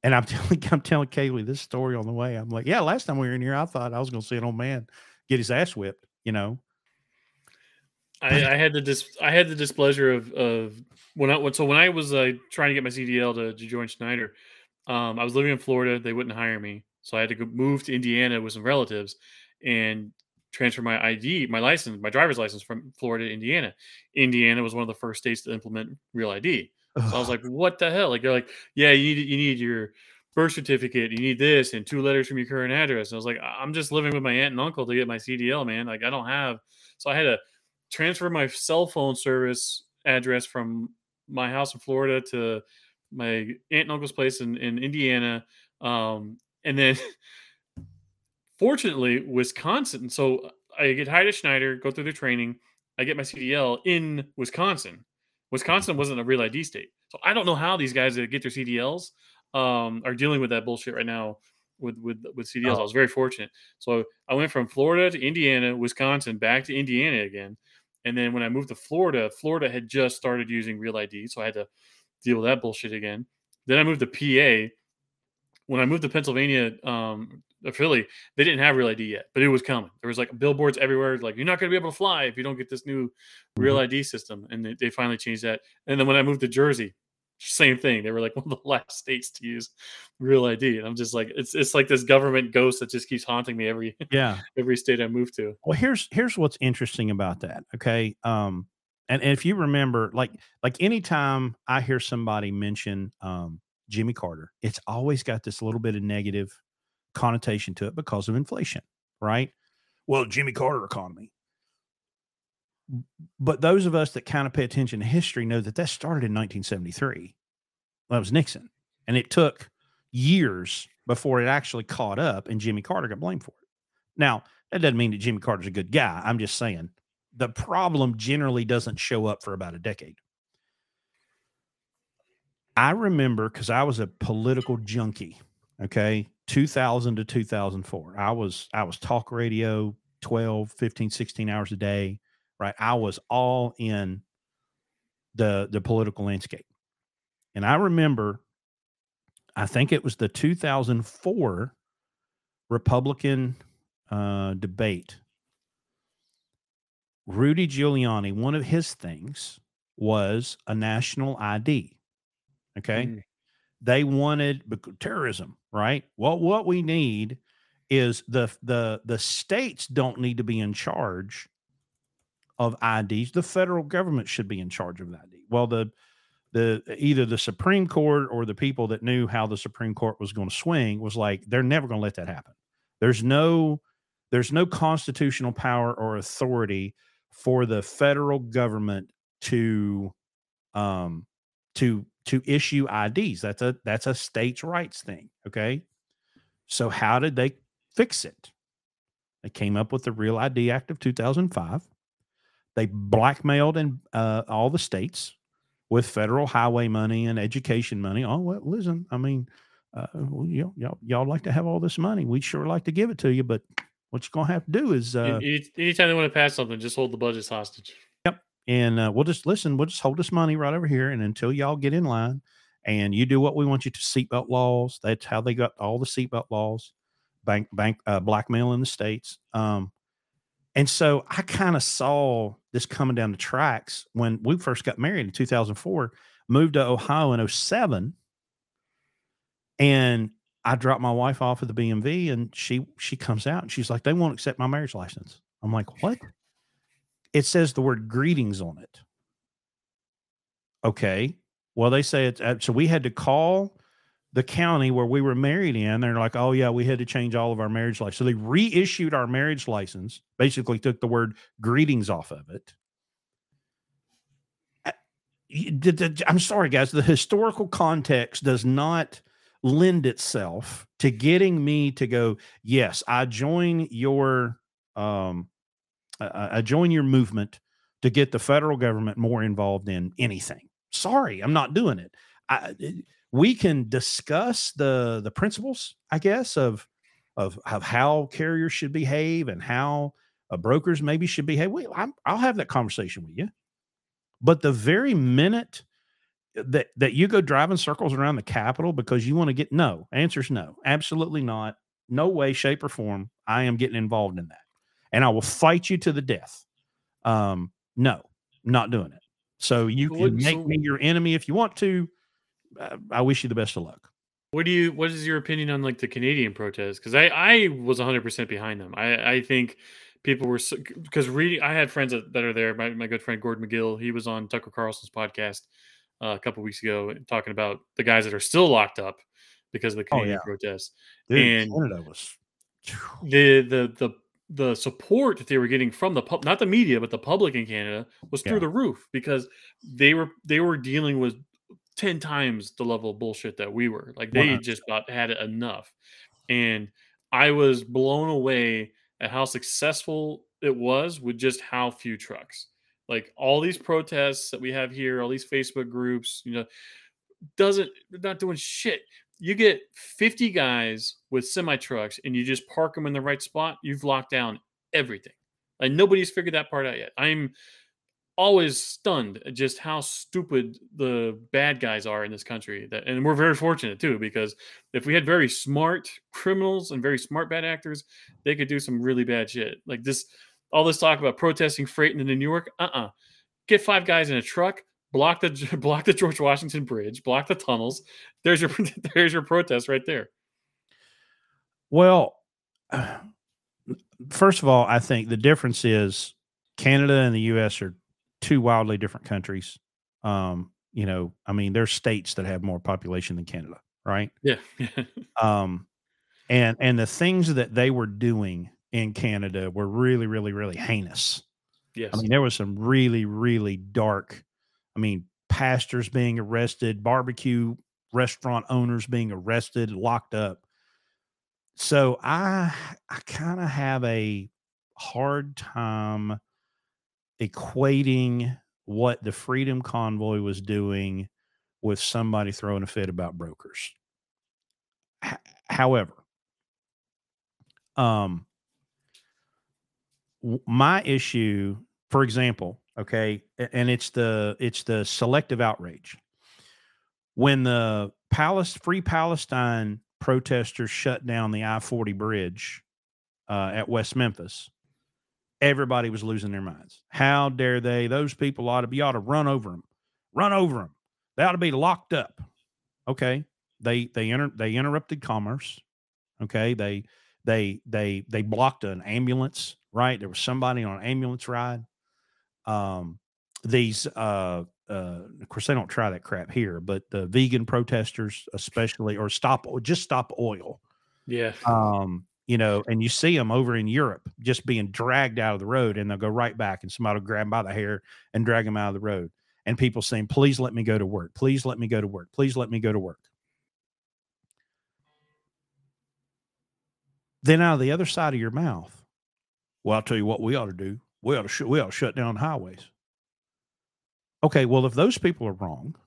And I'm telling I'm telling Kaylee this story on the way. I'm like, yeah, last time we were in here, I thought I was going to see an old man get his ass whipped, you know. But I, I had the dis I had the displeasure of of when I when so when I was uh, trying to get my C D L to, to join Schneider, um, I was living in Florida. They wouldn't hire me, so I had to go move to Indiana with some relatives and transfer my I D, my license, my driver's license from Florida to Indiana. Indiana was one of the first states to implement Real I D. So I was ugh, like, "What the hell?" Like they're like, "Yeah, you need you need your birth certificate, you need this, and two letters from your current address." And I was like, "I- "I'm just living with my aunt and uncle to get my C D L, man. Like I don't have." So I had to transfer my cell phone service address from my house in Florida to my aunt and uncle's place in, in Indiana. Um, and then fortunately, Wisconsin. So I get hired at Schneider, go through the training. I get my C D L in Wisconsin. Wisconsin wasn't a real I D state. So I don't know how these guys that get their C D Ls um, are dealing with that bullshit right now with, with, with C D Ls. I oh, was very fortunate. So I went from Florida to Indiana, Wisconsin, back to Indiana again. And then when I moved to Florida, Florida had just started using Real I D. So I had to deal with that bullshit again. Then I moved to P A. When I moved to Pennsylvania, um, uh, Philly, they didn't have Real I D yet, but it was coming. There was like billboards everywhere, like you're not going to be able to fly if you don't get this new Real mhm. I D system. And they, they finally changed that. And then when I moved to Jersey, same thing. They were like one of the last states to use Real I D, and I'm just like, it's it's like this government ghost that just keeps haunting me every Yeah. every state I move to. Well, here's here's what's interesting about that. Okay. Um, and, and if you remember, like like anytime I hear somebody mention um Jimmy Carter, it's always got this little bit of negative connotation to it because of inflation, right? Well, Jimmy Carter economy. But those of us that kind of pay attention to history know that that started in nineteen seventy-three. That was Nixon. And it took years before it actually caught up and Jimmy Carter got blamed for it. Now, that doesn't mean that Jimmy Carter's a good guy. I'm just saying the problem generally doesn't show up for about a decade. I remember because I was a political junkie, okay, two thousand to two thousand four. I was I was talk radio twelve, fifteen, sixteen hours a day, right? I was all in the the political landscape. And I remember I think it was the two thousand four Republican uh, debate. Rudy Giuliani, one of his things was a national I D. Okay. Mm. They wanted bec- terrorism, right? Well, what we need is the the the states don't need to be in charge of I Ds. The federal government should be in charge of I D. Well, the the either the Supreme Court or the people that knew how the Supreme Court was going to swing was like, they're never going to let that happen. There's no there's no constitutional power or authority for the federal government to um to to issue I Ds. That's a that's a states' rights thing. Okay. So how did they fix it? They came up with the Real I D Act of two thousand five. They blackmailed in uh, all the states with federal highway money and education money. Oh, well, listen, I mean, uh, well, y'all, y'all, y'all like to have all this money. We'd sure like to give it to you, but what you're going to have to do is, uh, And any, anytime they want to pass something, just hold the budgets hostage. yep. And uh, we'll just listen, we'll just hold this money right over here. And until y'all get in line and you do what we want you to, seatbelt laws, that's how they got all the seatbelt laws, bank, bank, uh, blackmail in the states. Um, and so I kind of saw this coming down the tracks when we first got married in two thousand four, moved to Ohio in oh seven. And I dropped my wife off at the B M V and she, she comes out and she's like, they won't accept my marriage license. I'm like, what? It says the word greetings on it. Okay. Well, they say it's, uh, so we had to call the county where we were married in. They're like, oh, yeah, we had to change all of our marriage license. So they reissued our marriage license, basically took the word greetings off of it. I- you- the- the- I'm sorry, guys. The historical context does not lend itself to getting me to go, yes, I join your, um, I, I join your movement to get the federal government more involved in anything. Sorry, I'm not doing it. I, it- we can discuss the the principles, I guess, of of, of how carriers should behave and how uh, brokers maybe should behave. We, I'm, I'll have that conversation with you. But the very minute that that you go driving circles around the Capitol because you want to get no. Answer's no. Absolutely not. No way, shape, or form. I am getting involved in that. And I will fight you to the death. Um, no, not doing it. So you So what can make so me your enemy if you want to. Uh, I wish you the best of luck. what do you what is your opinion on like the Canadian protests? Because I I was one hundred percent behind them. I I think people were because reading. I had friends that, that are there. My my good friend Gordon McGill. He was on Tucker Carlson's podcast uh, a couple weeks ago talking about the guys that are still locked up because of the Oh yeah, Canadian protests. dude, And Canada was. the the the the support that they were getting from the pub, not the media, but the public in Canada was through Yeah, the roof because they were they were dealing with ten times the level of bullshit that we were. Like one they hundred. just about had it enough. And I was blown away at how successful it was with just how few trucks. Like all these protests that we have here, all these Facebook groups, you know, doesn't they're not doing shit. You get fifty guys with semi trucks and you just park them in the right spot, you've locked down everything. Like nobody's figured that part out yet. I'm always stunned at just how stupid the bad guys are in this country. That and we're very fortunate too, because if we had very smart criminals and very smart bad actors, they could do some really bad shit. Like this all this talk about protesting freight into New York, uh-uh. Get five guys in a truck, block the block the George Washington Bridge, block the tunnels. There's your there's your protest right there. Well, first of all, I think the difference is Canada and the U S are two wildly different countries. Um, you know, I mean, there's states that have more population than Canada, right? Yeah. Um, and and the things that they were doing in Canada were really, really, really heinous. I Yes. mean, there was some really, really dark. I mean, pastors being arrested, barbecue restaurant owners being arrested, locked up. So I I kind of have a hard time equating what the Freedom Convoy was doing with somebody throwing a fit about brokers. H- however, um, w- my issue, for example, okay, a- and it's the it's the selective outrage when the Palace Free Palestine protesters shut down the I forty bridge uh, at West Memphis. Everybody was losing their minds. How dare they? Those people ought to be ought to run over them, run over them. They ought to be locked up. Okay, they they inter, they interrupted commerce. Okay, they they they they blocked an ambulance. Right, there was somebody on an ambulance ride. Um, these uh, uh, of course they don't try that crap here, but the vegan protesters, especially, or stop just stop oil. Yeah. Um, you know, and you see them over in Europe just being dragged out of the road, and they'll go right back, and somebody will grab them by the hair and drag them out of the road. And people saying, "Please let me go to work. Please let me go to work. Please let me go to work." Then out of the other side of your mouth, well, I'll tell you what we ought to do. We ought to sh- we ought to shut down highways. Okay, well, if those people are wrong,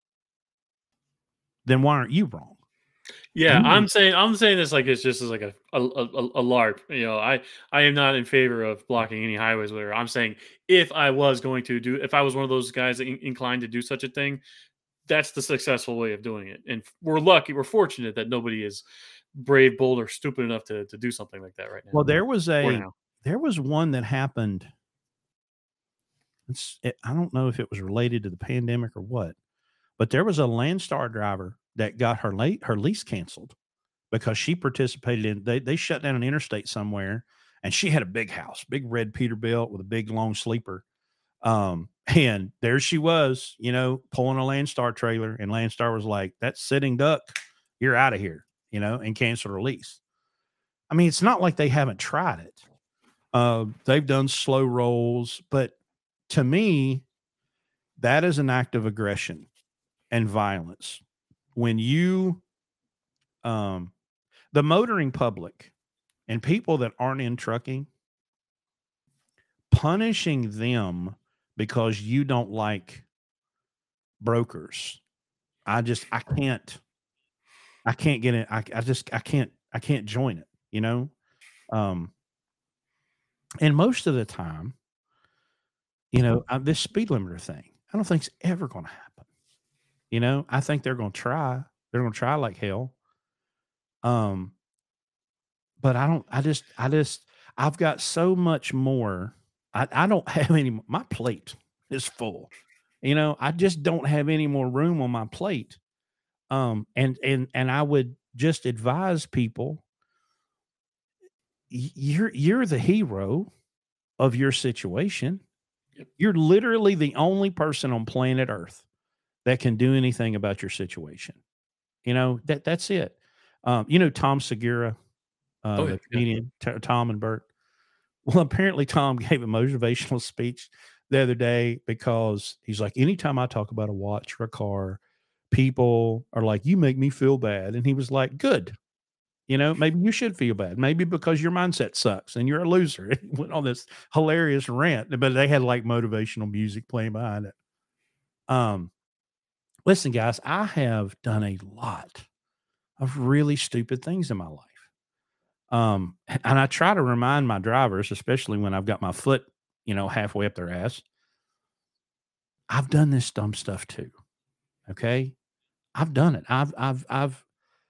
then why aren't you wrong? Yeah, You I'm saying I'm saying this like it's just as like a a, a a LARP. You know, I I am not in favor of blocking any highways. Whatever. I'm saying if I was going to do, if I was one of those guys in, inclined to do such a thing, that's the successful way of doing it. And we're lucky, we're fortunate that nobody is brave, bold, or stupid enough to to do something like that right now. well, there was For a now. there was one that happened. It's, it, I don't know if it was related to the pandemic or what, but there was a Landstar driver that got her late her lease canceled because she participated in they they shut down an interstate somewhere, and she had a big house, big red Peterbilt with a big long sleeper. Um, and there she was, you know, pulling a Landstar trailer, and Landstar was like, "That's sitting duck, you're out of here," you know, and canceled her lease. I mean, it's not like they haven't tried it. Uh, they've done slow rolls, but to me, that is an act of aggression and violence. When you, um, the motoring public and people that aren't in trucking, punishing them because you don't like brokers. I just, I can't, I can't get it. I, I just, I can't, I can't join it, you know? Um, and most of the time, you know, uh, this speed limiter thing, I don't think it's ever going to happen. You know, I think they're going to try. They're going to try like hell. Um, but I don't. I just. I just. I've got so much more. I, I don't have any. My plate is full. You know, I just don't have any more room on my plate. Um, and and and I would just advise people. y- You're you're the hero of your situation. Yep. You're literally the only person on planet Earth that can do anything about your situation. You know, that that's it. Um, you know, Tom Segura, uh, Oh yeah, the yeah. comedian, T- Tom and Bert. Well, apparently Tom gave a motivational speech the other day because he's like, anytime I talk about a watch or a car, people are like, you make me feel bad. And he was like, good. You know, maybe you should feel bad. Maybe because your mindset sucks and you're a loser. He went on this hilarious rant, but they had like motivational music playing behind it. Um, listen, guys, I have done a lot of really stupid things in my life. Um, and I try to remind my drivers, especially when I've got my foot, you know, halfway up their ass, I've done this dumb stuff too. Okay. I've done it. I've, I've, I've,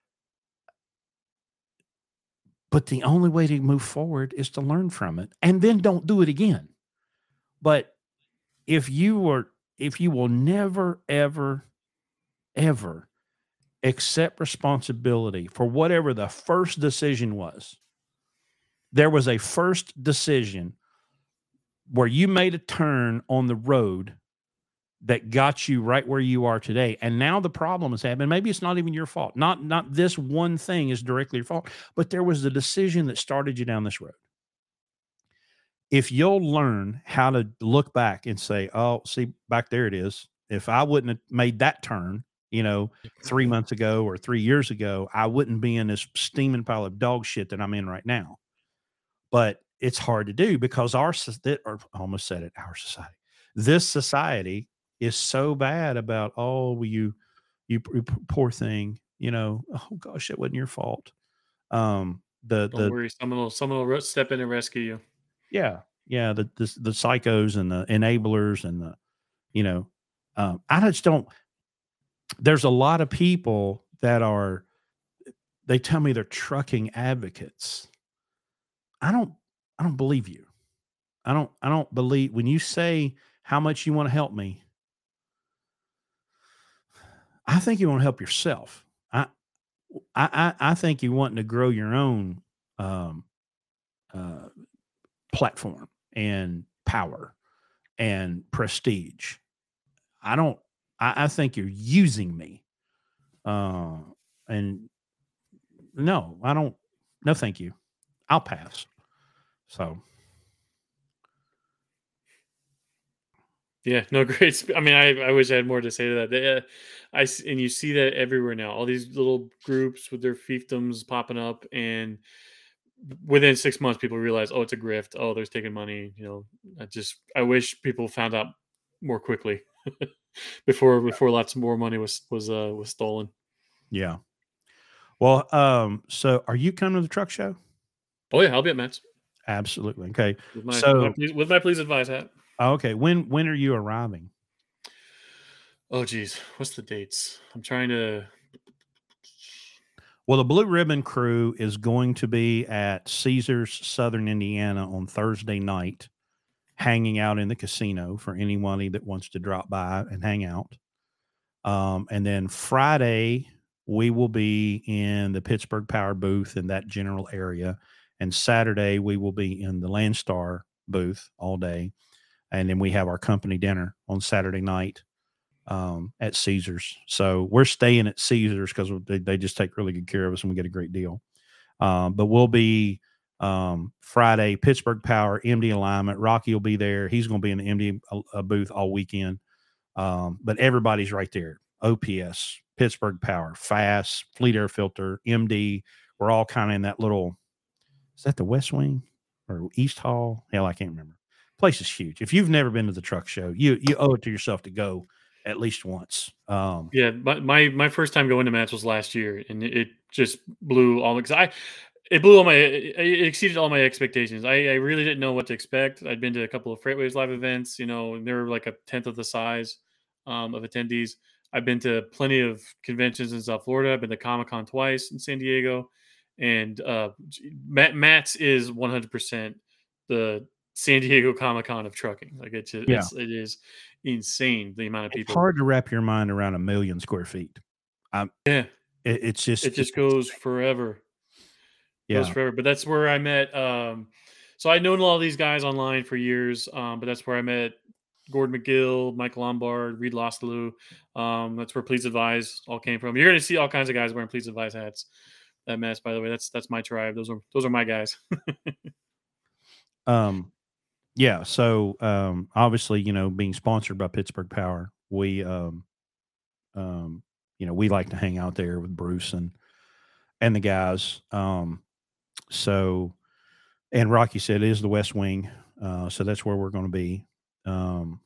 but the only way to move forward is to learn from it and then don't do it again. But if you were, if you will never, ever, ever accept responsibility for whatever the first decision was, there was a first decision where you made a turn on the road that got you right where you are today. And now the problem is happening. Maybe it's not even your fault. Not not this one thing is directly your fault, but there was a decision that started you down this road. If you'll learn how to look back and say, "Oh, see, back there it is. If I wouldn't have made that turn, you know, three months ago or three years ago, I wouldn't be in this steaming pile of dog shit that I'm in right now." But it's hard to do because our or I almost said it, our society. This society is so bad about, oh, well, you you poor thing, you know, oh gosh, it wasn't your fault. Um, the Don't the worry, someone will someone will step in and rescue you. yeah, yeah, the the, the psychos and the enablers and the you know, um, I just don't. There's a lot of people that are. They tell me they're trucking advocates. I don't. I don't believe you. I don't I don't believe when you say how much you want to help me, I think you want to help yourself. I I I I think you wanting to grow your own um uh platform and power and prestige. I don't I, I think you're using me. Uh and no, I don't no thank you. I'll pass. So Yeah, no, great. sp- I mean, I, I wish I had more to say to that. They, uh, I s- and you see that everywhere now. All these little groups with their fiefdoms popping up, and within six months, people realize, oh, it's a grift. Oh, there's taking money. You know, I just I wish people found out more quickly before before lots more money was was uh was stolen. yeah. Well, um, so are you coming to the truck show? Oh yeah, I'll be at Mets Absolutely. Okay. with my with my So please, with my please advise hat. okay, when when are you arriving? Oh geez, what's the dates? I'm trying to. Well, the Blue Ribbon Crew is going to be at Caesars Southern Indiana on Thursday night, hanging out in the casino for anybody that wants to drop by and hang out. Um, and then Friday, we will be in the Pittsburgh Power booth in that general area. And Saturday, we will be in the Landstar booth all day. And then we have our company dinner on Saturday night um, at Caesars. So we're staying at Caesars because they, they just take really good care of us and we get a great deal. Um, but we'll be um, Friday, Pittsburgh Power, M D alignment. Rocky will be there. He's going to be in the M D uh, booth all weekend. Um, but everybody's right there. O P S, Pittsburgh Power, Fast, Fleet Air Filter, M D. We're all kind of in that little, is that the West Wing or East Hall? Hell, I can't remember. Place is huge. If you've never been to the truck show, you you owe it to yourself to go at least once. Um, Yeah, my, my my first time going to Mets was last year, and it, it just blew all because I it blew all my it, it exceeded all my expectations. I, I really didn't know what to expect. I'd been to a couple of Freightways live events, you know, and they were like a tenth of the size. um, of attendees. I've been to plenty of conventions in South Florida. I've been to Comic-Con twice in San Diego, and uh, Matt, Matt's is one hundred percent the San Diego Comic-Con of trucking. Like it's Yeah. it's it is insane the amount of It's people. hard to wrap your mind around a million square feet. Um, Yeah, it, it's just it just it's goes insane. forever. Goes Yeah. forever. But that's where I met. Um, so I'd known a lot of these guys online for years, um, but that's where I met Gordon McGill, Michael Lombard, Reed Lostaloo. Um, that's where Please Advise all came from. You're going to see all kinds of guys wearing Please Advise hats. That mess, by the way, that's that's my tribe. Those are those are my guys. Um, yeah. So um, obviously, you know, being sponsored by Pittsburgh Power, we um, um, you know, we like to hang out there with Bruce and and the guys. Um, so and Rocky said it is the West Wing, uh, so that's where we're going to be. Um,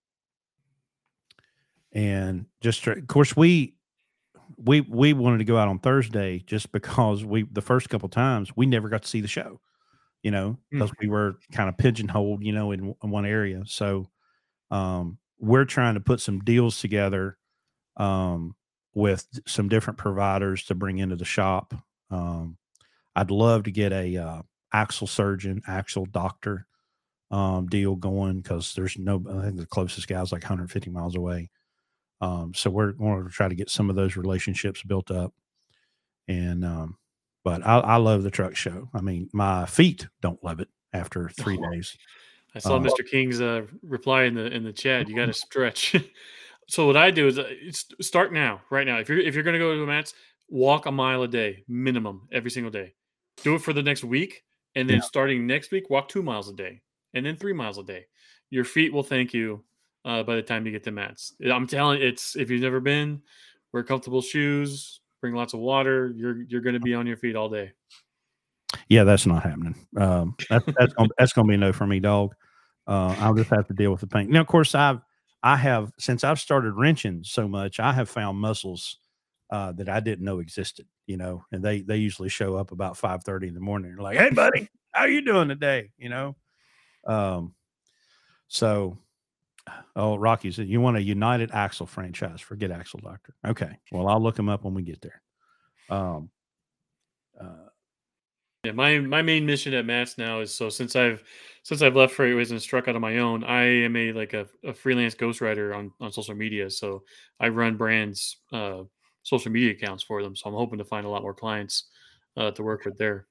and just try, of course we we we wanted to go out on Thursday just because we the first couple times we never got to see the show, you know, because we were kind of pigeonholed, you know, in, in one area. So um, we're trying to put some deals together um, with some different providers to bring into the shop. Um, I'd love to get a uh, axle surgeon, axle doctor um, deal going because there's no, I think the closest guy's like one hundred fifty miles away. Um, so we're going to try to get some of those relationships built up. And, um, but I, I love the truck show. I mean, my feet don't love it after three days. I saw Uh, Mister King's uh, reply in the in the chat. You got to stretch. So what I do is uh, it's start now, right now. If you're if you're going to go to a Mats, walk a mile a day minimum every single day. Do it for the next week, and then Yeah. starting next week, walk two miles a day, and then three miles a day. Your feet will thank you uh, by the time you get to Mats. I'm telling you, it's if you've never been, wear comfortable shoes, bring lots of water. You're you're going to be on your feet all day. Yeah, that's not happening. Um, that's that's gonna, that's gonna be a no for me, dog. Uh, I'll just have to deal with the pain. Now, of course, I've I have since I've started wrenching so much, I have found muscles uh, that I didn't know existed. You know, and they they usually show up about five thirty in the morning. They're like, "Hey, buddy, how you doing today?" You know. Um. So, oh, Rocky said you want a United Axle franchise. Forget Axle Doctor. Okay. Well, I'll look them up when we get there. Um. Uh, Yeah, my my main mission at Mats now is so since I've since I've left Freightways and struck out on my own, I am a like a, a freelance ghostwriter on on social media. So I run brands uh, social media accounts for them. So I'm hoping to find a lot more clients uh, to work with there.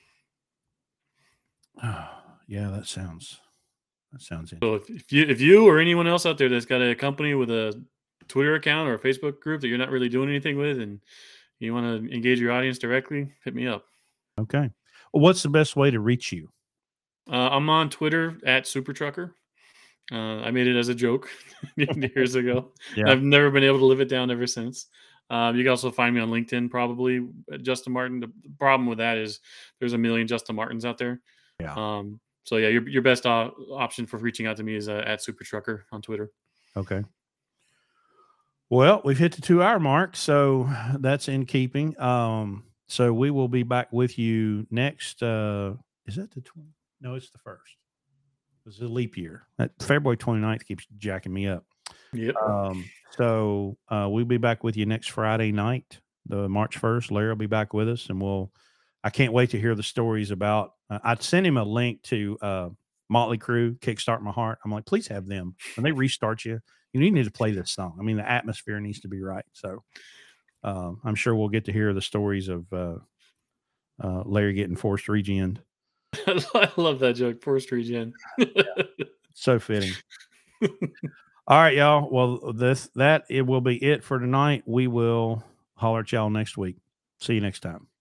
yeah, that sounds that sounds So interesting. if, if you if you or anyone else out there that's got a company with a Twitter account or a Facebook group that you're not really doing anything with, and you want to engage your audience directly, hit me up. Okay. Well, what's the best way to reach you? Uh, I'm on Twitter at Super Trucker. Uh, I made it as a joke years ago. Yeah. I've never been able to live it down ever since. Um, you can also find me on LinkedIn, probably at Justin Martin. The problem with that is there's a million Justin Martins out there. Yeah. Um, so yeah, your your best uh, option for reaching out to me is uh, at Super Trucker on Twitter. Okay. Well, we've hit the two hour mark, so that's in keeping. Um, so we will be back with you next. Uh, is that the twenty? No, it's the first. It's a leap year. That February twenty-ninth keeps jacking me up. Yep. Um, so uh, we'll be back with you next Friday night, the March first. Larry will be back with us, and we'll. I can't wait to hear the stories about. Uh, I'd send him a link to uh, Motley Crue, "Kickstart My Heart." I'm like, please have them when they restart you. You need to play this song. I mean, the atmosphere needs to be right. So um, I'm sure we'll get to hear the stories of uh, uh, Larry getting forced regened. I love that joke. Forced regen. So fitting. All right, y'all. Well, this that it will be it for tonight. We will holler at y'all next week. See you next time.